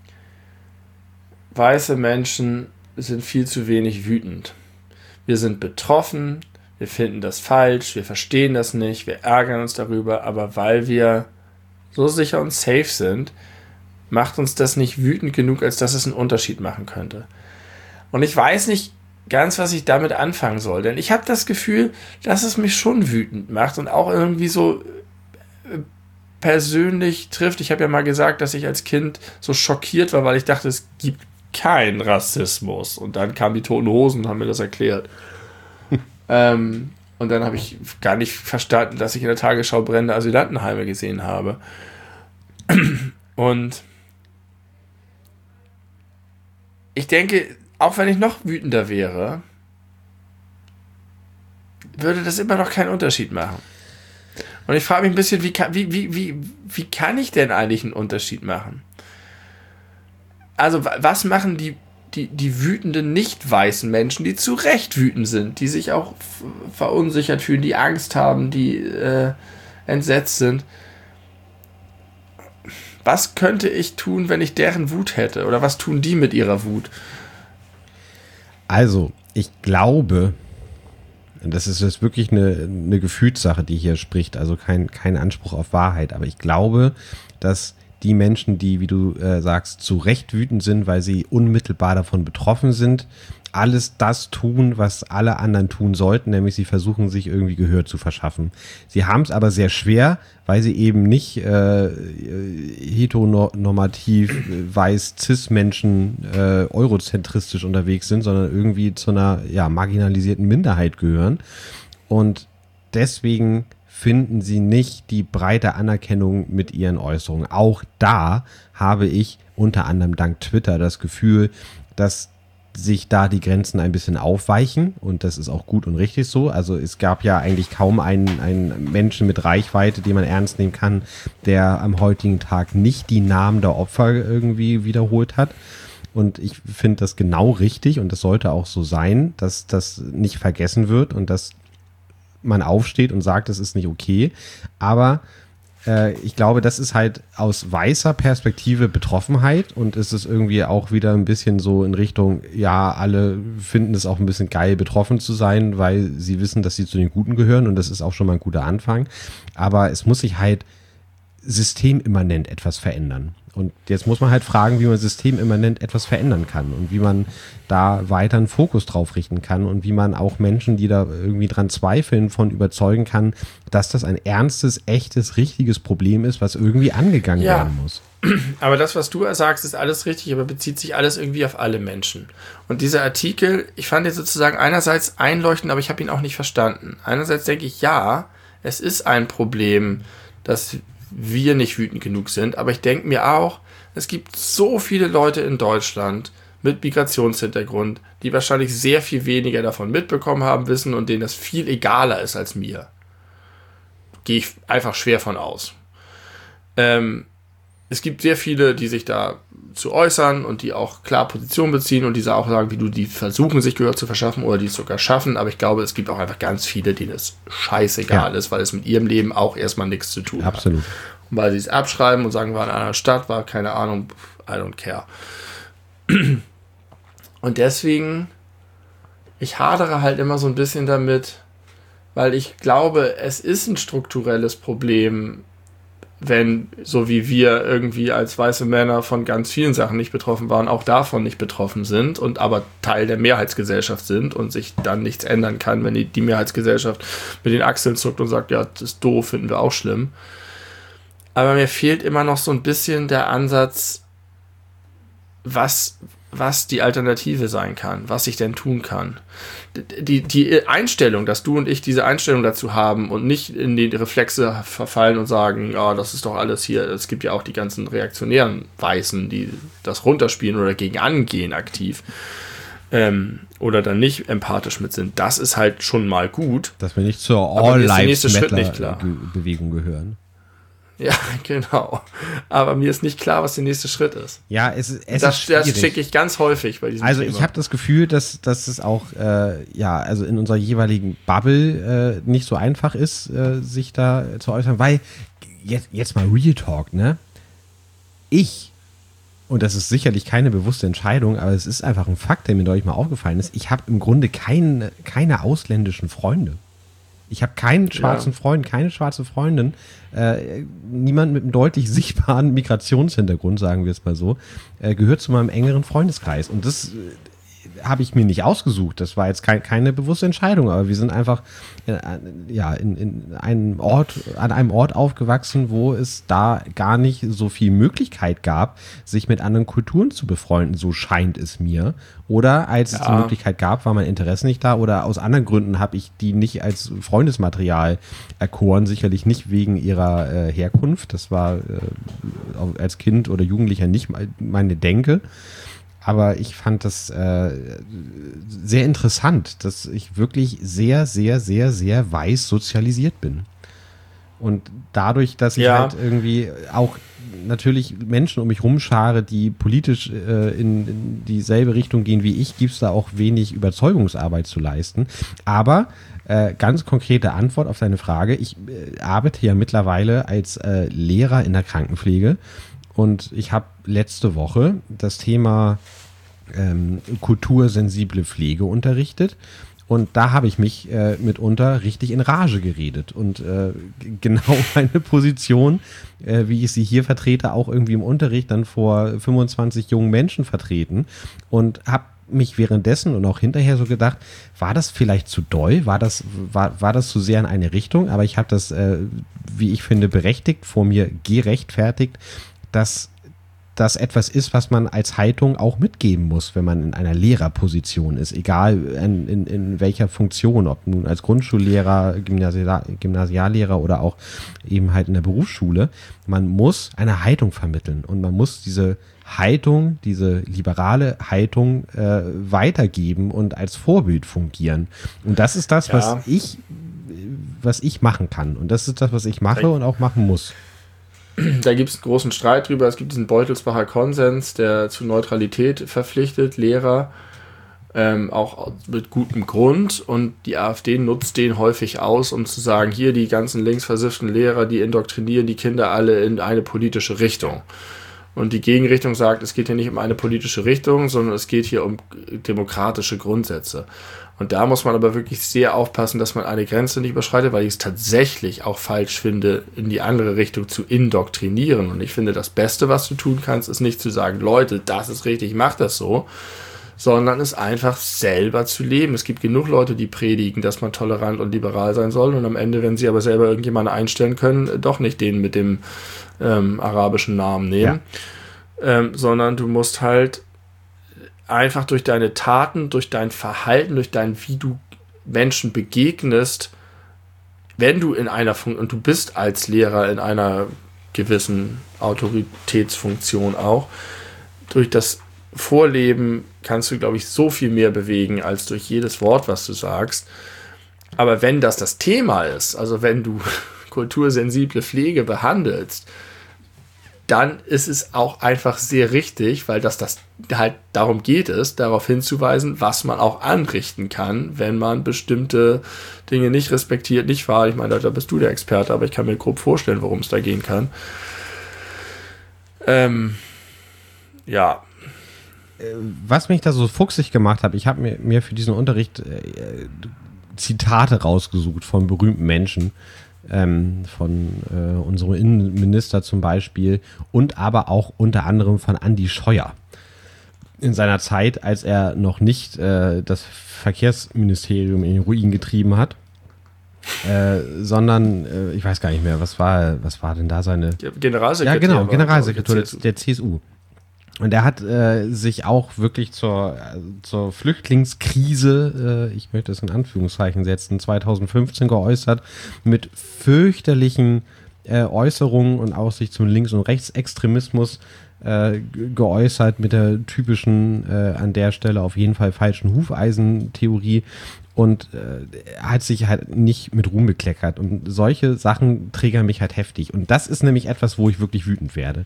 [SPEAKER 2] weiße Menschen sind viel zu wenig wütend. Wir sind betroffen, wir finden das falsch, wir verstehen das nicht, wir ärgern uns darüber, aber weil wir so sicher und safe sind, macht uns das nicht wütend genug, als dass es einen Unterschied machen könnte. Und ich weiß nicht ganz, was ich damit anfangen soll, denn ich habe das Gefühl, dass es mich schon wütend macht und auch irgendwie so persönlich trifft. Ich habe ja mal gesagt, dass ich als Kind so schockiert war, weil ich dachte, es gibt keinen Rassismus. Und dann kamen die Toten Hosen und haben mir das erklärt. Und dann habe ich gar nicht verstanden, dass ich in der Tagesschau brennende Asylantenheime gesehen habe. Und ich denke, auch wenn ich noch wütender wäre, würde das immer noch keinen Unterschied machen. Und ich frage mich ein bisschen, wie kann ich denn eigentlich einen Unterschied machen? Also, was machen die wütenden, nicht weißen Menschen, die zu Recht wütend sind, die sich auch verunsichert fühlen, die Angst haben, die entsetzt sind? Was könnte ich tun, wenn ich deren Wut hätte? Oder was tun die mit ihrer Wut?
[SPEAKER 1] Also, ich glaube, das ist jetzt wirklich eine Gefühlssache, die hier spricht, also kein Anspruch auf Wahrheit, aber ich glaube, dass die Menschen, die, wie du sagst, zu Recht wütend sind, weil sie unmittelbar davon betroffen sind, alles das tun, was alle anderen tun sollten, nämlich sie versuchen, sich irgendwie Gehör zu verschaffen. Sie haben es aber sehr schwer, weil sie eben nicht heteronormativ, weiß, cis-Menschen eurozentristisch unterwegs sind, sondern irgendwie zu einer marginalisierten Minderheit gehören. Und deswegen finden sie nicht die breite Anerkennung mit ihren Äußerungen. Auch da habe ich unter anderem dank Twitter das Gefühl, dass sich da die Grenzen ein bisschen aufweichen und das ist auch gut und richtig so. Also es gab ja eigentlich kaum einen Menschen mit Reichweite, den man ernst nehmen kann, der am heutigen Tag nicht die Namen der Opfer irgendwie wiederholt hat. Und ich finde das genau richtig und das sollte auch so sein, dass das nicht vergessen wird und dass man aufsteht und sagt, das ist nicht okay. Aber Ich glaube, das ist halt aus weißer Perspektive Betroffenheit und es ist irgendwie auch wieder ein bisschen so in Richtung, ja, alle finden es auch ein bisschen geil, betroffen zu sein, weil sie wissen, dass sie zu den Guten gehören und das ist auch schon mal ein guter Anfang. Aber es muss sich halt systemimmanent etwas verändern. Und jetzt muss man halt fragen, wie man systemimmanent etwas verändern kann und wie man da weiter einen Fokus drauf richten kann und wie man auch Menschen, die da irgendwie dran zweifeln, von überzeugen kann, dass das ein ernstes, echtes, richtiges Problem ist, was irgendwie angegangen werden muss.
[SPEAKER 2] Aber das, was du sagst, ist alles richtig, aber bezieht sich alles irgendwie auf alle Menschen. Und dieser Artikel, ich fand ihn sozusagen einerseits einleuchtend, aber ich habe ihn auch nicht verstanden. Einerseits denke ich, ja, es ist ein Problem, dass wir nicht wütend genug sind, aber ich denke mir auch, es gibt so viele Leute in Deutschland mit Migrationshintergrund, die wahrscheinlich sehr viel weniger davon mitbekommen haben, wissen und denen das viel egaler ist als mir. Gehe ich einfach schwer von aus. Es gibt sehr viele, die sich da zu äußern und die auch klar Position beziehen und die auch sagen, wie du, die versuchen, sich Gehör zu verschaffen oder die es sogar schaffen, aber ich glaube, es gibt auch einfach ganz viele, denen es scheißegal ist, weil es mit ihrem Leben auch erstmal nichts zu tun hat.
[SPEAKER 1] Absolut.
[SPEAKER 2] Und weil sie es abschreiben und sagen, war in einer anderen Stadt, war keine Ahnung, I don't care. Und deswegen, ich hadere halt immer so ein bisschen damit, weil ich glaube, es ist ein strukturelles Problem, wenn, so wie wir irgendwie als weiße Männer von ganz vielen Sachen nicht betroffen waren, auch davon nicht betroffen sind und aber Teil der Mehrheitsgesellschaft sind und sich dann nichts ändern kann, wenn die Mehrheitsgesellschaft mit den Achseln zuckt und sagt, ja, das ist doof, finden wir auch schlimm. Aber mir fehlt immer noch so ein bisschen der Ansatz, was die Alternative sein kann, was ich denn tun kann. Die Einstellung, dass du und ich diese Einstellung dazu haben und nicht in die Reflexe verfallen und sagen, ja, das ist doch alles hier, es gibt ja auch die ganzen reaktionären Weißen, die das runterspielen oder dagegen angehen aktiv oder dann nicht empathisch mit sind, das ist halt schon mal gut.
[SPEAKER 1] Dass wir nicht zur All-Lives-Matter-Bewegung gehören.
[SPEAKER 2] Ja, genau. Aber mir ist nicht klar, was der nächste Schritt ist.
[SPEAKER 1] Ja, es ist
[SPEAKER 2] das schicke ich ganz häufig bei diesem
[SPEAKER 1] Also
[SPEAKER 2] Thema.
[SPEAKER 1] Ich habe das Gefühl, dass es auch also in unserer jeweiligen Bubble nicht so einfach ist, sich da zu äußern, weil jetzt mal Real Talk, ne? Und das ist sicherlich keine bewusste Entscheidung, aber es ist einfach ein Fakt, der mir deutlich mal aufgefallen ist. Ich habe im Grunde keine ausländischen Freunde. Ich habe keinen schwarzen Freund, keine schwarze Freundin, niemand mit einem deutlich sichtbaren Migrationshintergrund, sagen wir es mal so, gehört zu meinem engeren Freundeskreis. Und das habe ich mir nicht ausgesucht. Das war jetzt keine bewusste Entscheidung, aber wir sind einfach an einem Ort aufgewachsen, wo es da gar nicht so viel Möglichkeit gab, sich mit anderen Kulturen zu befreunden, so scheint es mir. Oder als es die Möglichkeit gab, war mein Interesse nicht da oder aus anderen Gründen habe ich die nicht als Freundesmaterial erkoren, sicherlich nicht wegen ihrer Herkunft. Das war als Kind oder Jugendlicher nicht meine Denke. Aber ich fand das sehr interessant, dass ich wirklich sehr, sehr, sehr, sehr weiß sozialisiert bin. Und dadurch, dass ich halt irgendwie auch natürlich Menschen um mich rumschare, die politisch in dieselbe Richtung gehen wie ich, gibt es da auch wenig Überzeugungsarbeit zu leisten. Aber ganz konkrete Antwort auf deine Frage. Ich arbeite ja mittlerweile als Lehrer in der Krankenpflege. Und ich habe letzte Woche das Thema kultursensible Pflege unterrichtet. Und da habe ich mich mitunter richtig in Rage geredet. Und genau meine Position, wie ich sie hier vertrete, auch irgendwie im Unterricht dann vor 25 jungen Menschen vertreten. Und habe mich währenddessen und auch hinterher so gedacht, war das vielleicht zu doll? War das zu sehr in eine Richtung? Aber ich habe das, wie ich finde, berechtigt vor mir gerechtfertigt, dass das etwas ist, was man als Haltung auch mitgeben muss, wenn man in einer Lehrerposition ist, egal in welcher Funktion, ob nun als Grundschullehrer, Gymnasiallehrer oder auch eben halt in der Berufsschule. Man muss eine Haltung vermitteln und man muss diese Haltung, diese liberale Haltung weitergeben und als Vorbild fungieren. Und das ist das, was ich machen kann. Und das ist das, was ich mache und auch machen muss.
[SPEAKER 2] Da gibt es einen großen Streit drüber. Es gibt diesen Beutelsbacher Konsens, der zu Neutralität verpflichtet, Lehrer. auch mit gutem Grund, und die AfD nutzt den häufig aus, um zu sagen, hier die ganzen linksversifften Lehrer, die indoktrinieren die Kinder alle in eine politische Richtung. Und die Gegenrichtung sagt, es geht hier nicht um eine politische Richtung, sondern es geht hier um demokratische Grundsätze. Und da muss man aber wirklich sehr aufpassen, dass man eine Grenze nicht überschreitet, weil ich es tatsächlich auch falsch finde, in die andere Richtung zu indoktrinieren. Und ich finde, das Beste, was du tun kannst, ist nicht zu sagen, Leute, das ist richtig, macht das so, sondern es einfach selber zu leben. Es gibt genug Leute, die predigen, dass man tolerant und liberal sein soll, und am Ende, wenn sie aber selber irgendjemanden einstellen können, doch nicht den mit dem arabischen Namen nehmen, sondern du musst halt einfach durch deine Taten, durch dein Verhalten, durch wie du Menschen begegnest, wenn du in einer Funktion, und du bist als Lehrer in einer gewissen Autoritätsfunktion auch, durch das Vorleben kannst du, glaube ich, so viel mehr bewegen als durch jedes Wort, was du sagst. Aber wenn das Thema ist, also wenn du kultursensible Pflege behandelst, dann ist es auch einfach sehr richtig, weil das halt darum geht es, darauf hinzuweisen, was man auch anrichten kann, wenn man bestimmte Dinge nicht respektiert, nicht wahr. Ich meine, da bist du der Experte, aber ich kann mir grob vorstellen, worum es da gehen kann. Ja.
[SPEAKER 1] Was mich da so fuchsig gemacht hat, ich habe mir für diesen Unterricht Zitate rausgesucht von berühmten Menschen, von unserem Innenminister zum Beispiel, und aber auch unter anderem von Andi Scheuer. In seiner Zeit, als er noch nicht das Verkehrsministerium in den Ruin getrieben hat, sondern, ich weiß gar nicht mehr, was war denn da seine...
[SPEAKER 2] Generalsekretär.
[SPEAKER 1] Ja, genau, Generalsekretär der CSU. Und er hat sich auch wirklich zur Flüchtlingskrise, ich möchte es in Anführungszeichen setzen, 2015 geäußert, mit fürchterlichen Äußerungen und auch sich zum Links- und Rechtsextremismus geäußert, mit der typischen, an der Stelle auf jeden Fall falschen Hufeisentheorie. Und hat sich halt nicht mit Ruhm bekleckert. Und solche Sachen triggern mich halt heftig. Und das ist nämlich etwas, wo ich wirklich wütend werde.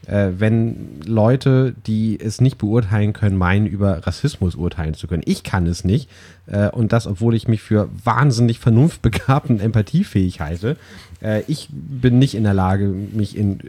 [SPEAKER 1] Wenn Leute, die es nicht beurteilen können, meinen, über Rassismus urteilen zu können. Ich kann es nicht. Und das, obwohl ich mich für wahnsinnig vernunftbegabt und empathiefähig halte. Ich bin nicht in der Lage, mich in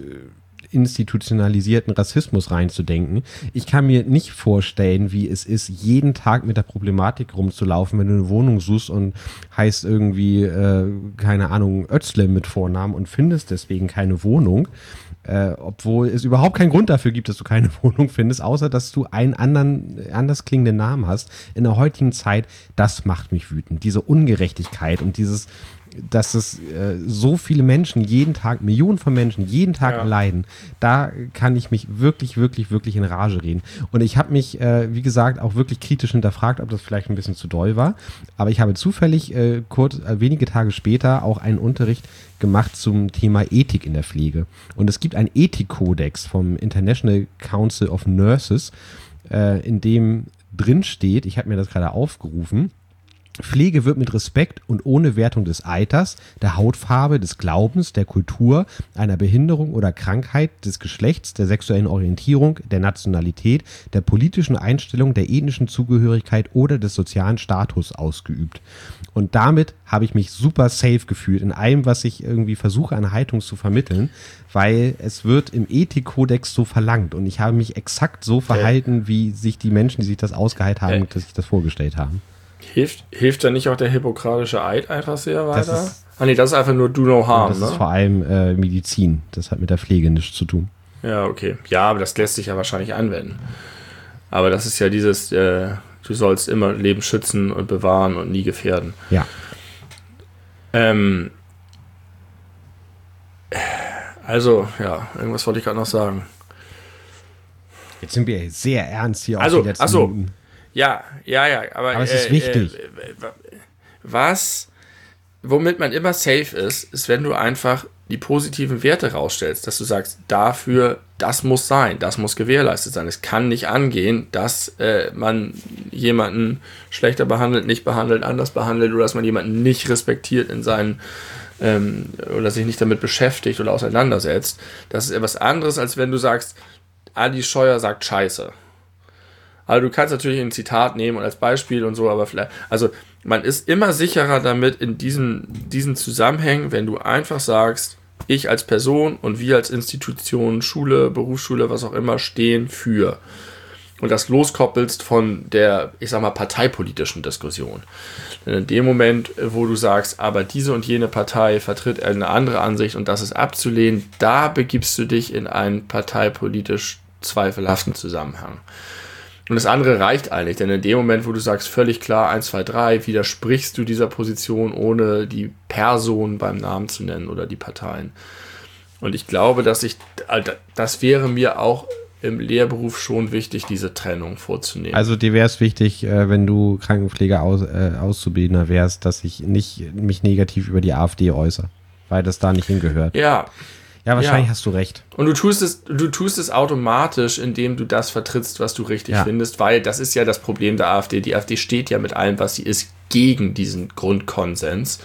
[SPEAKER 1] institutionalisierten Rassismus reinzudenken. Ich kann mir nicht vorstellen, wie es ist, jeden Tag mit der Problematik rumzulaufen, wenn du eine Wohnung suchst und heißt irgendwie, keine Ahnung, Özlem mit Vornamen und findest deswegen keine Wohnung, obwohl es überhaupt keinen Grund dafür gibt, dass du keine Wohnung findest, außer dass du einen anders klingenden Namen hast. In der heutigen Zeit, das macht mich wütend. Diese Ungerechtigkeit und dass es so viele Menschen jeden Tag, Millionen von Menschen jeden Tag leiden, da kann ich mich wirklich, wirklich, wirklich in Rage reden. Und ich habe mich, wie gesagt, auch wirklich kritisch hinterfragt, ob das vielleicht ein bisschen zu doll war. Aber ich habe zufällig wenige Tage später auch einen Unterricht gemacht zum Thema Ethik in der Pflege. Und es gibt einen Ethikkodex vom International Council of Nurses, in dem drin steht, ich habe mir das gerade aufgerufen, Pflege wird mit Respekt und ohne Wertung des Alters, der Hautfarbe, des Glaubens, der Kultur, einer Behinderung oder Krankheit, des Geschlechts, der sexuellen Orientierung, der Nationalität, der politischen Einstellung, der ethnischen Zugehörigkeit oder des sozialen Status ausgeübt. Und damit habe ich mich super safe gefühlt in allem, was ich irgendwie versuche an Haltung zu vermitteln, weil es wird im Ethikkodex so verlangt und ich habe mich exakt so verhalten, wie sich die Menschen, die sich das ausgeheilt haben, dass sich das vorgestellt haben.
[SPEAKER 2] Hilft da nicht auch der hippokratische Eid einfach sehr weiter? Das ist einfach nur do no harm,
[SPEAKER 1] das ist vor allem Medizin. Das hat mit der Pflege nichts zu tun.
[SPEAKER 2] Ja, okay. Ja, aber das lässt sich ja wahrscheinlich anwenden. Aber das ist ja dieses, du sollst immer Leben schützen und bewahren und nie gefährden.
[SPEAKER 1] Ja.
[SPEAKER 2] Also, ja, irgendwas wollte ich gerade noch sagen.
[SPEAKER 1] Jetzt sind wir sehr ernst hier auf die letzten Minuten.
[SPEAKER 2] Ja, aber
[SPEAKER 1] es ist wichtig.
[SPEAKER 2] Womit man immer safe ist, wenn du einfach die positiven Werte rausstellst, dass du sagst, das muss sein, das muss gewährleistet sein. Es kann nicht angehen, dass man jemanden schlechter behandelt, nicht behandelt, anders behandelt oder dass man jemanden nicht respektiert in seinen oder sich nicht damit beschäftigt oder auseinandersetzt. Das ist etwas anderes, als wenn du sagst, Andi Scheuer sagt Scheiße. Aber du kannst natürlich ein Zitat nehmen und als Beispiel und so, aber vielleicht, also man ist immer sicherer damit in diesen Zusammenhängen, wenn du einfach sagst, ich als Person und wir als Institution, Schule, Berufsschule, was auch immer, stehen für. Und das loskoppelst von der, ich sag mal, parteipolitischen Diskussion. Denn in dem Moment, wo du sagst, aber diese und jene Partei vertritt eine andere Ansicht und das ist abzulehnen, da begibst du dich in einen parteipolitisch zweifelhaften Zusammenhang. Und das andere reicht eigentlich, denn in dem Moment, wo du sagst, völlig klar, 1, 2, 3, widersprichst du dieser Position, ohne die Person beim Namen zu nennen oder die Parteien. Und ich glaube, das wäre mir auch im Lehrberuf schon wichtig, diese Trennung vorzunehmen.
[SPEAKER 1] Also dir wäre es wichtig, wenn du Krankenpfleger Auszubildender wärst, dass ich nicht mich negativ über die AfD äußere, weil das da nicht hingehört.
[SPEAKER 2] Ja.
[SPEAKER 1] Ja, wahrscheinlich hast du recht.
[SPEAKER 2] Und du tust es automatisch, indem du das vertrittst, was du richtig findest, weil das ist ja das Problem der AfD. Die AfD steht ja mit allem, was sie ist, gegen diesen Grundkonsens.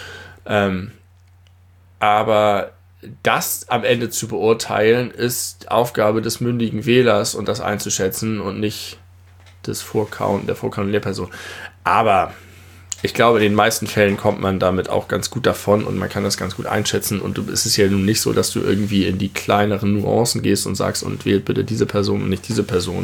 [SPEAKER 2] Aber das am Ende zu beurteilen, ist Aufgabe des mündigen Wählers und das einzuschätzen und nicht der vorkauen Lehrperson. Aber ich glaube, in den meisten Fällen kommt man damit auch ganz gut davon und man kann das ganz gut einschätzen. Und es ist ja nun nicht so, dass du irgendwie in die kleineren Nuancen gehst und sagst, und wählt bitte diese Person und nicht diese Person.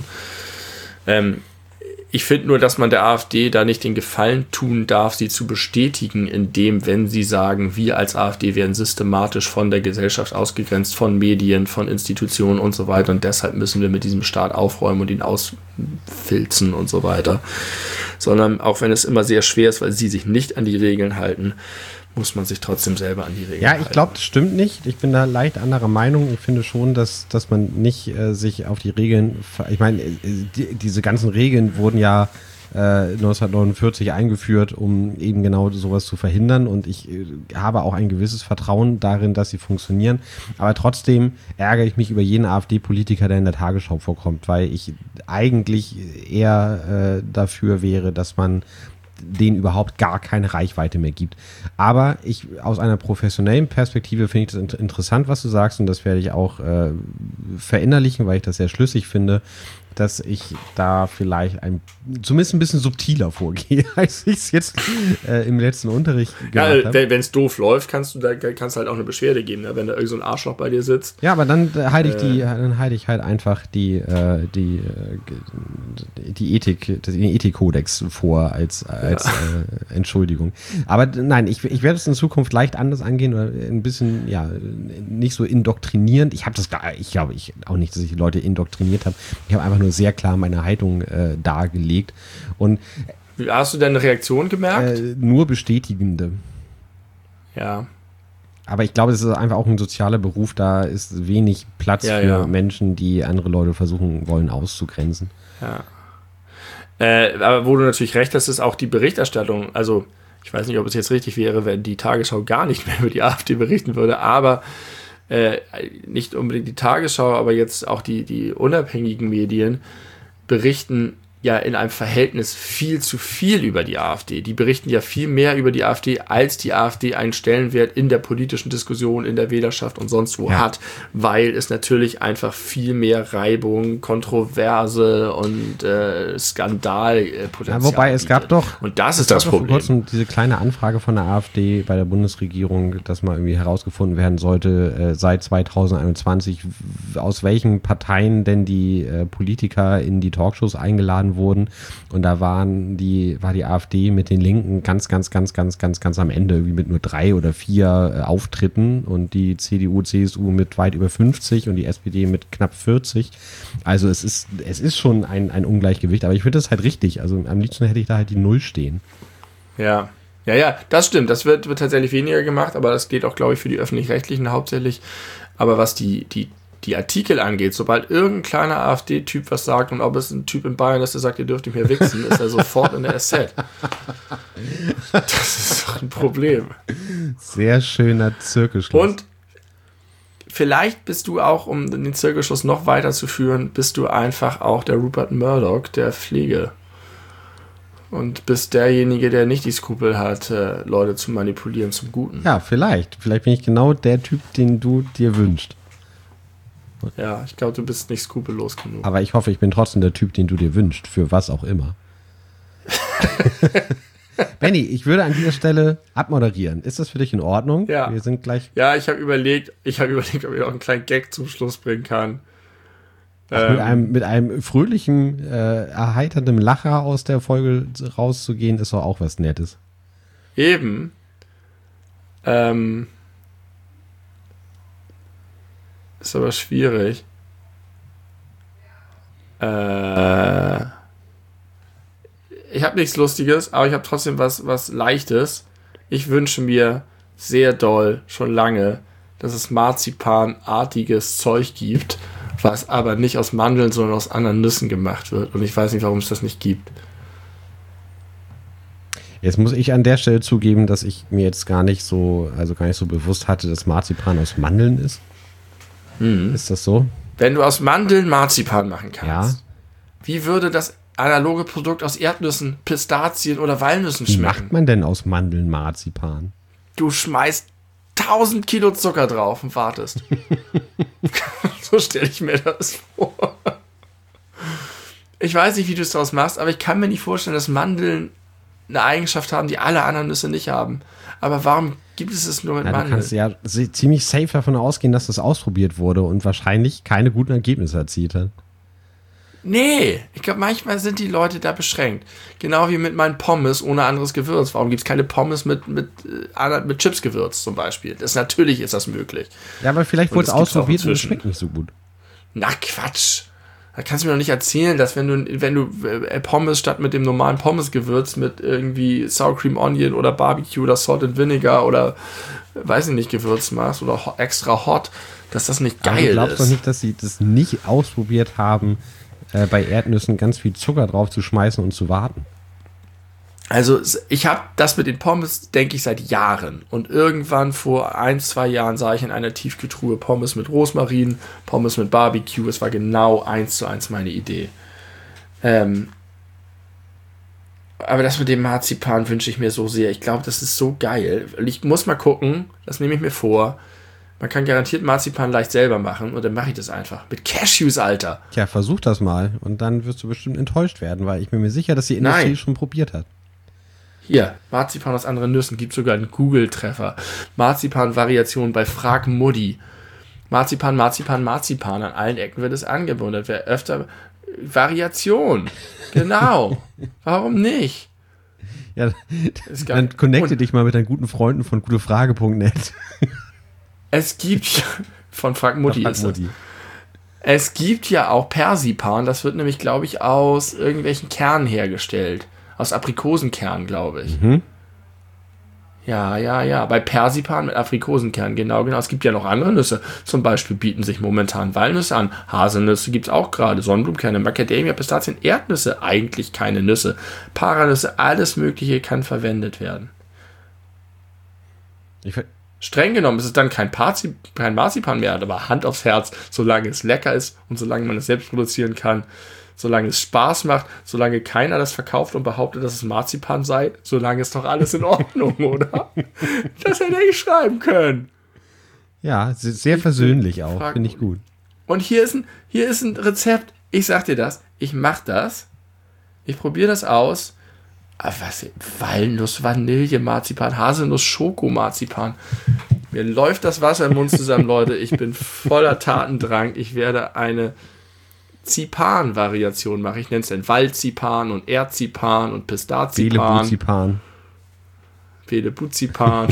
[SPEAKER 2] Ich finde nur, dass man der AfD da nicht den Gefallen tun darf, sie zu bestätigen, indem, wenn sie sagen, wir als AfD werden systematisch von der Gesellschaft ausgegrenzt, von Medien, von Institutionen und so weiter und deshalb müssen wir mit diesem Staat aufräumen und ihn ausfilzen und so weiter. Sondern auch wenn es immer sehr schwer ist, weil sie sich nicht an die Regeln halten, muss man sich trotzdem selber an die Regeln halten.
[SPEAKER 1] Ja, ich glaube, das stimmt nicht. Ich bin da leicht anderer Meinung. Ich finde schon, dass man nicht sich auf die Regeln, ich meine, diese ganzen Regeln wurden ja 1949 eingeführt, um eben genau sowas zu verhindern und ich habe auch ein gewisses Vertrauen darin, dass sie funktionieren, aber trotzdem ärgere ich mich über jeden AfD-Politiker, der in der Tagesschau vorkommt, weil ich eigentlich eher dafür wäre, dass man denen überhaupt gar keine Reichweite mehr gibt. Aber aus einer professionellen Perspektive finde ich das interessant, was du sagst, und das werde ich auch verinnerlichen, weil ich das sehr schlüssig finde, dass ich da vielleicht zumindest ein bisschen subtiler vorgehe, als ich es jetzt im letzten Unterricht gemacht habe.
[SPEAKER 2] Wenn es doof läuft, kannst du halt auch eine Beschwerde geben, ne? Wenn da irgend so ein Arschloch bei dir sitzt.
[SPEAKER 1] Ja, aber dann halte ich halt einfach die Ethikkodex vor als Entschuldigung. Aber nein, ich werde es in Zukunft leicht anders angehen oder ein bisschen, nicht so indoktrinierend. Ich glaube auch nicht, dass ich die Leute indoktriniert habe. Ich habe einfach nur sehr klar meine Haltung dargelegt. Und
[SPEAKER 2] hast du denn eine Reaktion gemerkt?
[SPEAKER 1] Nur bestätigende.
[SPEAKER 2] Ja.
[SPEAKER 1] Aber ich glaube, es ist einfach auch ein sozialer Beruf, da ist wenig Platz für Menschen, die andere Leute versuchen wollen auszugrenzen.
[SPEAKER 2] Ja. Aber wo du natürlich recht hast, ist auch die Berichterstattung. Also, ich weiß nicht, ob es jetzt richtig wäre, wenn die Tagesschau gar nicht mehr über die AfD berichten würde, aber nicht unbedingt die Tagesschau, aber jetzt auch die unabhängigen Medien berichten ja in einem Verhältnis viel zu viel über die AfD. Die berichten ja viel mehr über die AfD, als die AfD einen Stellenwert in der politischen Diskussion, in der Wählerschaft und sonst wo hat, weil es natürlich einfach viel mehr Reibung, Kontroverse und Skandalpotenzial
[SPEAKER 1] wobei es gab doch,
[SPEAKER 2] und das ist das Problem.
[SPEAKER 1] Vor kurzem diese kleine Anfrage von der AfD bei der Bundesregierung, dass mal irgendwie herausgefunden werden sollte, seit 2021, aus welchen Parteien denn die Politiker in die Talkshows eingeladen wurden, und da war die AfD mit den Linken ganz am Ende, irgendwie mit nur 3 oder 4 Auftritten, und die CDU, CSU mit weit über 50 und die SPD mit knapp 40. Also es ist schon ein Ungleichgewicht, aber ich finde das halt richtig. Also am liebsten hätte ich da halt die 0 stehen.
[SPEAKER 2] Ja, das stimmt. Das wird tatsächlich weniger gemacht, aber das geht auch, glaube ich, für die Öffentlich-Rechtlichen hauptsächlich. Aber was die Artikel angeht, sobald irgendein kleiner AfD-Typ was sagt, und ob es ein Typ in Bayern ist, der sagt, ihr dürft nicht mehr wichsen, ist er sofort in der SZ. Das ist doch ein Problem.
[SPEAKER 1] Sehr schöner Zirkelschluss.
[SPEAKER 2] Und vielleicht bist du auch, um den Zirkelschluss noch weiterzuführen, bist du einfach auch der Rupert Murdoch der Pflege. Und bist derjenige, der nicht die Skrupel hat, Leute zu manipulieren zum Guten.
[SPEAKER 1] Ja, vielleicht. Vielleicht bin ich genau der Typ, den du dir wünschst.
[SPEAKER 2] Ja, ich glaube, du bist nicht skrupellos genug.
[SPEAKER 1] Aber ich hoffe, ich bin trotzdem der Typ, den du dir wünschst, für was auch immer. Benni, ich würde an dieser Stelle abmoderieren. Ist das für dich in Ordnung?
[SPEAKER 2] Ja.
[SPEAKER 1] Wir sind gleich.
[SPEAKER 2] Ja, ich habe überlegt, ob ich noch einen kleinen Gag zum Schluss bringen kann.
[SPEAKER 1] Mit einem fröhlichen, erheiternden Lacher aus der Folge rauszugehen, ist doch auch was Nettes.
[SPEAKER 2] Eben. Ist aber schwierig. Ich habe nichts Lustiges, aber ich habe trotzdem was Leichtes. Ich wünsche mir sehr doll, schon lange, dass es marzipanartiges Zeug gibt, was aber nicht aus Mandeln, sondern aus anderen Nüssen gemacht wird. Und ich weiß nicht, warum es das nicht gibt.
[SPEAKER 1] Jetzt muss ich an der Stelle zugeben, dass ich mir jetzt gar nicht so bewusst hatte, dass Marzipan aus Mandeln ist. Ist das so?
[SPEAKER 2] Wenn du aus Mandeln Marzipan machen kannst,
[SPEAKER 1] Ja.
[SPEAKER 2] wie würde das analoge Produkt aus Erdnüssen, Pistazien oder Walnüssen
[SPEAKER 1] Wie
[SPEAKER 2] schmecken?
[SPEAKER 1] macht man denn aus Mandeln Marzipan?
[SPEAKER 2] Du schmeißt 1000 Kilo Zucker drauf und wartest. So stelle ich mir das vor. Ich weiß nicht, wie du es daraus machst, aber ich kann mir nicht vorstellen, dass Mandeln eine Eigenschaft haben, die alle anderen Nüsse nicht haben. Aber warum gibt es nur mit
[SPEAKER 1] Du
[SPEAKER 2] Mandeln?
[SPEAKER 1] kannst ja ziemlich safe davon ausgehen, dass das ausprobiert wurde und wahrscheinlich keine guten Ergebnisse erzielt hat.
[SPEAKER 2] Nee, ich glaube, manchmal sind die Leute da beschränkt. Genau wie mit meinen Pommes ohne anderes Gewürz. Warum gibt es keine Pommes mit Chipsgewürz zum Beispiel? Natürlich ist das möglich.
[SPEAKER 1] Ja, aber vielleicht wurde es
[SPEAKER 2] das gibt's auch
[SPEAKER 1] ausprobiert und es
[SPEAKER 2] inzwischen.
[SPEAKER 1] schmeckt nicht so gut.
[SPEAKER 2] Na Quatsch. Da kannst du mir doch nicht erzählen, dass wenn du Pommes statt mit dem normalen Pommesgewürz mit irgendwie Sour Cream Onion oder Barbecue oder Salt and Vinegar oder weiß ich nicht Gewürz machst oder extra hot, dass das nicht
[SPEAKER 1] Aber
[SPEAKER 2] geil
[SPEAKER 1] du glaubst
[SPEAKER 2] ist.
[SPEAKER 1] doch nicht, dass sie das nicht ausprobiert haben, bei Erdnüssen ganz viel Zucker drauf zu schmeißen und zu warten.
[SPEAKER 2] Also ich habe das mit den Pommes, denke ich, seit Jahren. Und irgendwann vor 1-2 Jahren sah ich in einer Tiefkühltruhe Pommes mit Rosmarin, Pommes mit Barbecue. Es war genau 1:1 meine Idee. Aber das mit dem Marzipan wünsche ich mir so sehr. Ich glaube, das ist so geil. Ich muss mal gucken, das nehme ich mir vor. Man kann garantiert Marzipan leicht selber machen und dann mache ich das einfach. Mit Cashews, Alter.
[SPEAKER 1] Tja, versuch das mal und dann wirst du bestimmt enttäuscht werden, weil ich bin mir sicher, dass die Industrie
[SPEAKER 2] Nein.
[SPEAKER 1] schon probiert hat.
[SPEAKER 2] Hier, Marzipan aus anderen Nüssen, gibt sogar einen Google-Treffer. Marzipan-Variation bei Frag Mutti. Marzipan. An allen Ecken wird es angeboten. Wer öfter Variation. Genau. Warum nicht?
[SPEAKER 1] Ja,
[SPEAKER 2] Ist geil.
[SPEAKER 1] dann connecte
[SPEAKER 2] Und
[SPEAKER 1] dich mal mit deinen guten Freunden von gutefrage.net.
[SPEAKER 2] es gibt von Frag Mutti
[SPEAKER 1] Frag
[SPEAKER 2] ist das.
[SPEAKER 1] Mutti.
[SPEAKER 2] Es gibt ja auch Persipan. Das wird nämlich, glaube ich, aus irgendwelchen Kernen hergestellt. Aus Aprikosenkernen, glaube ich.
[SPEAKER 1] Mhm.
[SPEAKER 2] Ja. Bei Persipan mit Aprikosenkern, genau. Es gibt ja noch andere Nüsse. Zum Beispiel bieten sich momentan Walnüsse an. Haselnüsse gibt es auch gerade. Sonnenblumenkerne, Macadamia, Pistazien, Erdnüsse. Eigentlich keine Nüsse. Paranüsse, alles Mögliche kann verwendet werden. Streng genommen ist es dann kein Marzipan mehr, aber Hand aufs Herz, solange es lecker ist und solange man es selbst produzieren kann, solange es Spaß macht, solange keiner das verkauft und behauptet, dass es Marzipan sei, solange ist doch alles in Ordnung, oder? Das hätte ich schreiben können.
[SPEAKER 1] Ja, sehr versöhnlich auch, finde ich gut.
[SPEAKER 2] Und hier ist ein Rezept, ich sag dir das, ich mach das, ich probiere das aus. Aber was? Walnuss, Vanille, Marzipan, Haselnuss, Schokomarzipan. Mir läuft das Wasser im Mund zusammen, Leute. Ich bin voller Tatendrang. Ich werde eine Zipan-Variation machen. Ich nenne es dann Waldzipan und Erdzipan und Pistazipan.
[SPEAKER 1] Belebuzipan.
[SPEAKER 2] Belebuzipan.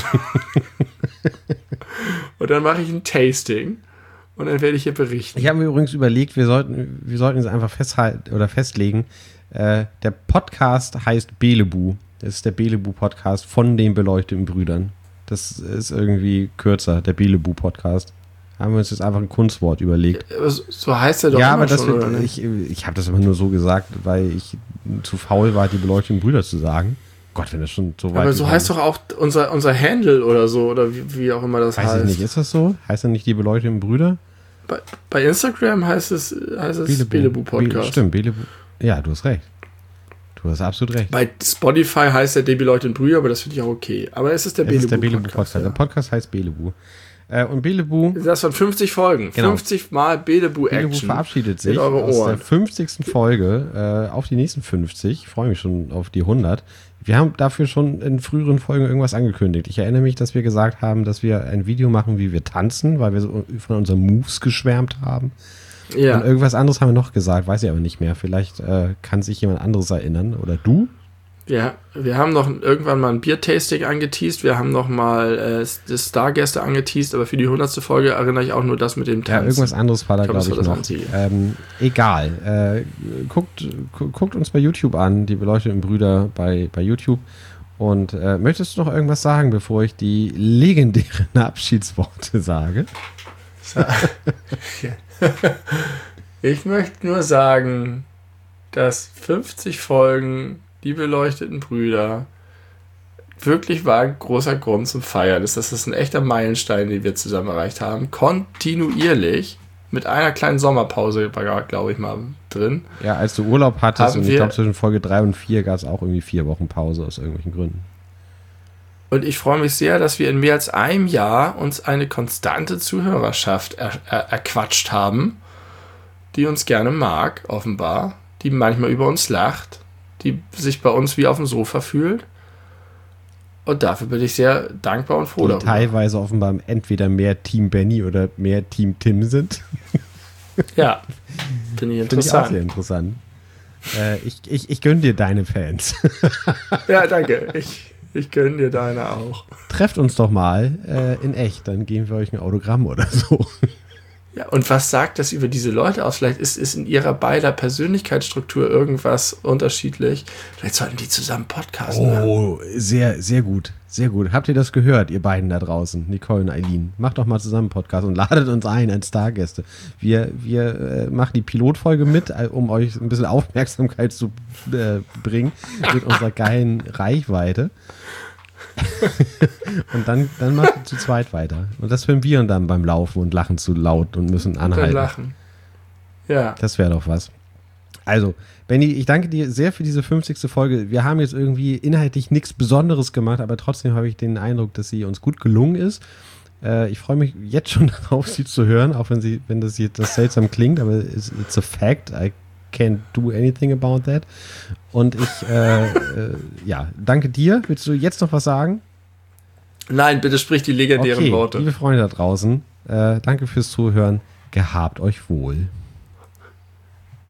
[SPEAKER 2] Und dann mache ich ein Tasting. Und dann werde ich hier berichten.
[SPEAKER 1] Ich habe mir übrigens überlegt, wir sollten es einfach festhalten oder festlegen. Der Podcast heißt Belebu. Das ist der Belebu-Podcast von den beleuchteten Brüdern. Das ist irgendwie kürzer, der Belebu-Podcast. Haben wir uns jetzt einfach ein Kunstwort überlegt.
[SPEAKER 2] So heißt er doch
[SPEAKER 1] Ja,
[SPEAKER 2] immer
[SPEAKER 1] aber das
[SPEAKER 2] schon, oder
[SPEAKER 1] wird,
[SPEAKER 2] nicht?
[SPEAKER 1] ich habe das immer nur so gesagt, weil ich zu faul war, die beleuchteten Brüder zu sagen. Gott, wenn das schon so weit
[SPEAKER 2] Aber so heißt doch auch unser Handle oder so, oder wie auch immer das
[SPEAKER 1] Weiß
[SPEAKER 2] heißt.
[SPEAKER 1] ich nicht, ist das so? Heißt das nicht die beleuchteten Brüder?
[SPEAKER 2] Bei Instagram heißt es Belebu Podcast.
[SPEAKER 1] Stimmt, Belebu. Ja, du hast recht. Du hast absolut recht.
[SPEAKER 2] Bei Spotify heißt der die beleuchteten Brüder, aber das finde ich auch okay. Aber es ist der
[SPEAKER 1] Es ist der
[SPEAKER 2] Belebu
[SPEAKER 1] Belebu Podcast.
[SPEAKER 2] Ja.
[SPEAKER 1] Der Podcast heißt Belebu. Und Belebu.
[SPEAKER 2] Das von 50 Folgen.
[SPEAKER 1] Genau.
[SPEAKER 2] 50 Mal Belebu-Action.
[SPEAKER 1] Belebu verabschiedet sich
[SPEAKER 2] eure
[SPEAKER 1] aus
[SPEAKER 2] Ohren.
[SPEAKER 1] der 50. Folge auf die nächsten 50. Ich freue mich schon auf die 100. Wir haben dafür schon in früheren Folgen irgendwas angekündigt. Ich erinnere mich, dass wir gesagt haben, dass wir ein Video machen, wie wir tanzen, weil wir so von unseren Moves geschwärmt haben.
[SPEAKER 2] Ja.
[SPEAKER 1] Und irgendwas anderes haben wir noch gesagt, weiß ich aber nicht mehr. Vielleicht kann sich jemand anderes erinnern. Oder du?
[SPEAKER 2] Ja, wir haben noch irgendwann mal ein Biertasting angeteased, wir haben noch mal das Stargäste angeteased, aber für die 100. Folge erinnere ich auch nur das mit dem Tanzen.
[SPEAKER 1] Ja, irgendwas anderes war da, glaube ich, noch. Egal. Guckt uns bei YouTube an, die beleuchteten Brüder bei YouTube. Und möchtest du noch irgendwas sagen, bevor ich die legendären Abschiedsworte sage?
[SPEAKER 2] Ich möchte nur sagen, dass 50 Folgen die beleuchteten Brüder wirklich war ein großer Grund zum Feiern. Das ist ein echter Meilenstein, den wir zusammen erreicht haben. Kontinuierlich. Mit einer kleinen Sommerpause, glaube ich mal, drin.
[SPEAKER 1] Ja, als du Urlaub hattest und ich glaube zwischen Folge 3 und 4 gab es auch irgendwie 4 Wochen Pause aus irgendwelchen Gründen.
[SPEAKER 2] Und ich freue mich sehr, dass wir in mehr als einem Jahr uns eine konstante Zuhörerschaft erquatscht haben, die uns gerne mag, offenbar, die manchmal über uns lacht, die sich bei uns wie auf dem Sofa fühlt. Und dafür bin ich sehr dankbar und froh
[SPEAKER 1] die
[SPEAKER 2] darüber.
[SPEAKER 1] Teilweise offenbar entweder mehr Team Benny oder mehr Team Tim sind.
[SPEAKER 2] Ja, finde ich interessant.
[SPEAKER 1] Finde ich auch sehr interessant. Ich gönne dir deine Fans.
[SPEAKER 2] Ja, danke. Ich gönne dir deine auch.
[SPEAKER 1] Trefft uns doch mal in echt, dann geben wir euch ein Autogramm oder so.
[SPEAKER 2] Ja, und was sagt das über diese Leute aus? Vielleicht ist in ihrer beider Persönlichkeitsstruktur irgendwas unterschiedlich. Vielleicht sollten die zusammen podcasten.
[SPEAKER 1] Oh, sehr, sehr gut. Sehr gut. Habt ihr das gehört, ihr beiden da draußen, Nicole und Eileen? Macht doch mal zusammen einen Podcast und ladet uns ein als Stargäste. Wir machen die Pilotfolge mit, um euch ein bisschen Aufmerksamkeit zu bringen mit unserer geilen Reichweite. Und dann machen wir zu zweit weiter. Und das hören wir dann beim Laufen und lachen zu laut und müssen anhalten.
[SPEAKER 2] Und dann lachen. Ja.
[SPEAKER 1] Das wäre doch was. Also, Benny, ich danke dir sehr für diese 50. Folge. Wir haben jetzt irgendwie inhaltlich nichts Besonderes gemacht, aber trotzdem habe ich den Eindruck, dass sie uns gut gelungen ist. Ich freue mich jetzt schon darauf, sie zu hören, auch wenn das jetzt seltsam klingt, aber it's a fact. I can't do anything about that. Und ich, danke dir. Willst du jetzt noch was sagen?
[SPEAKER 2] Nein, bitte sprich die legendären Worte.
[SPEAKER 1] Liebe Freunde da draußen, danke fürs Zuhören. Gehabt euch wohl.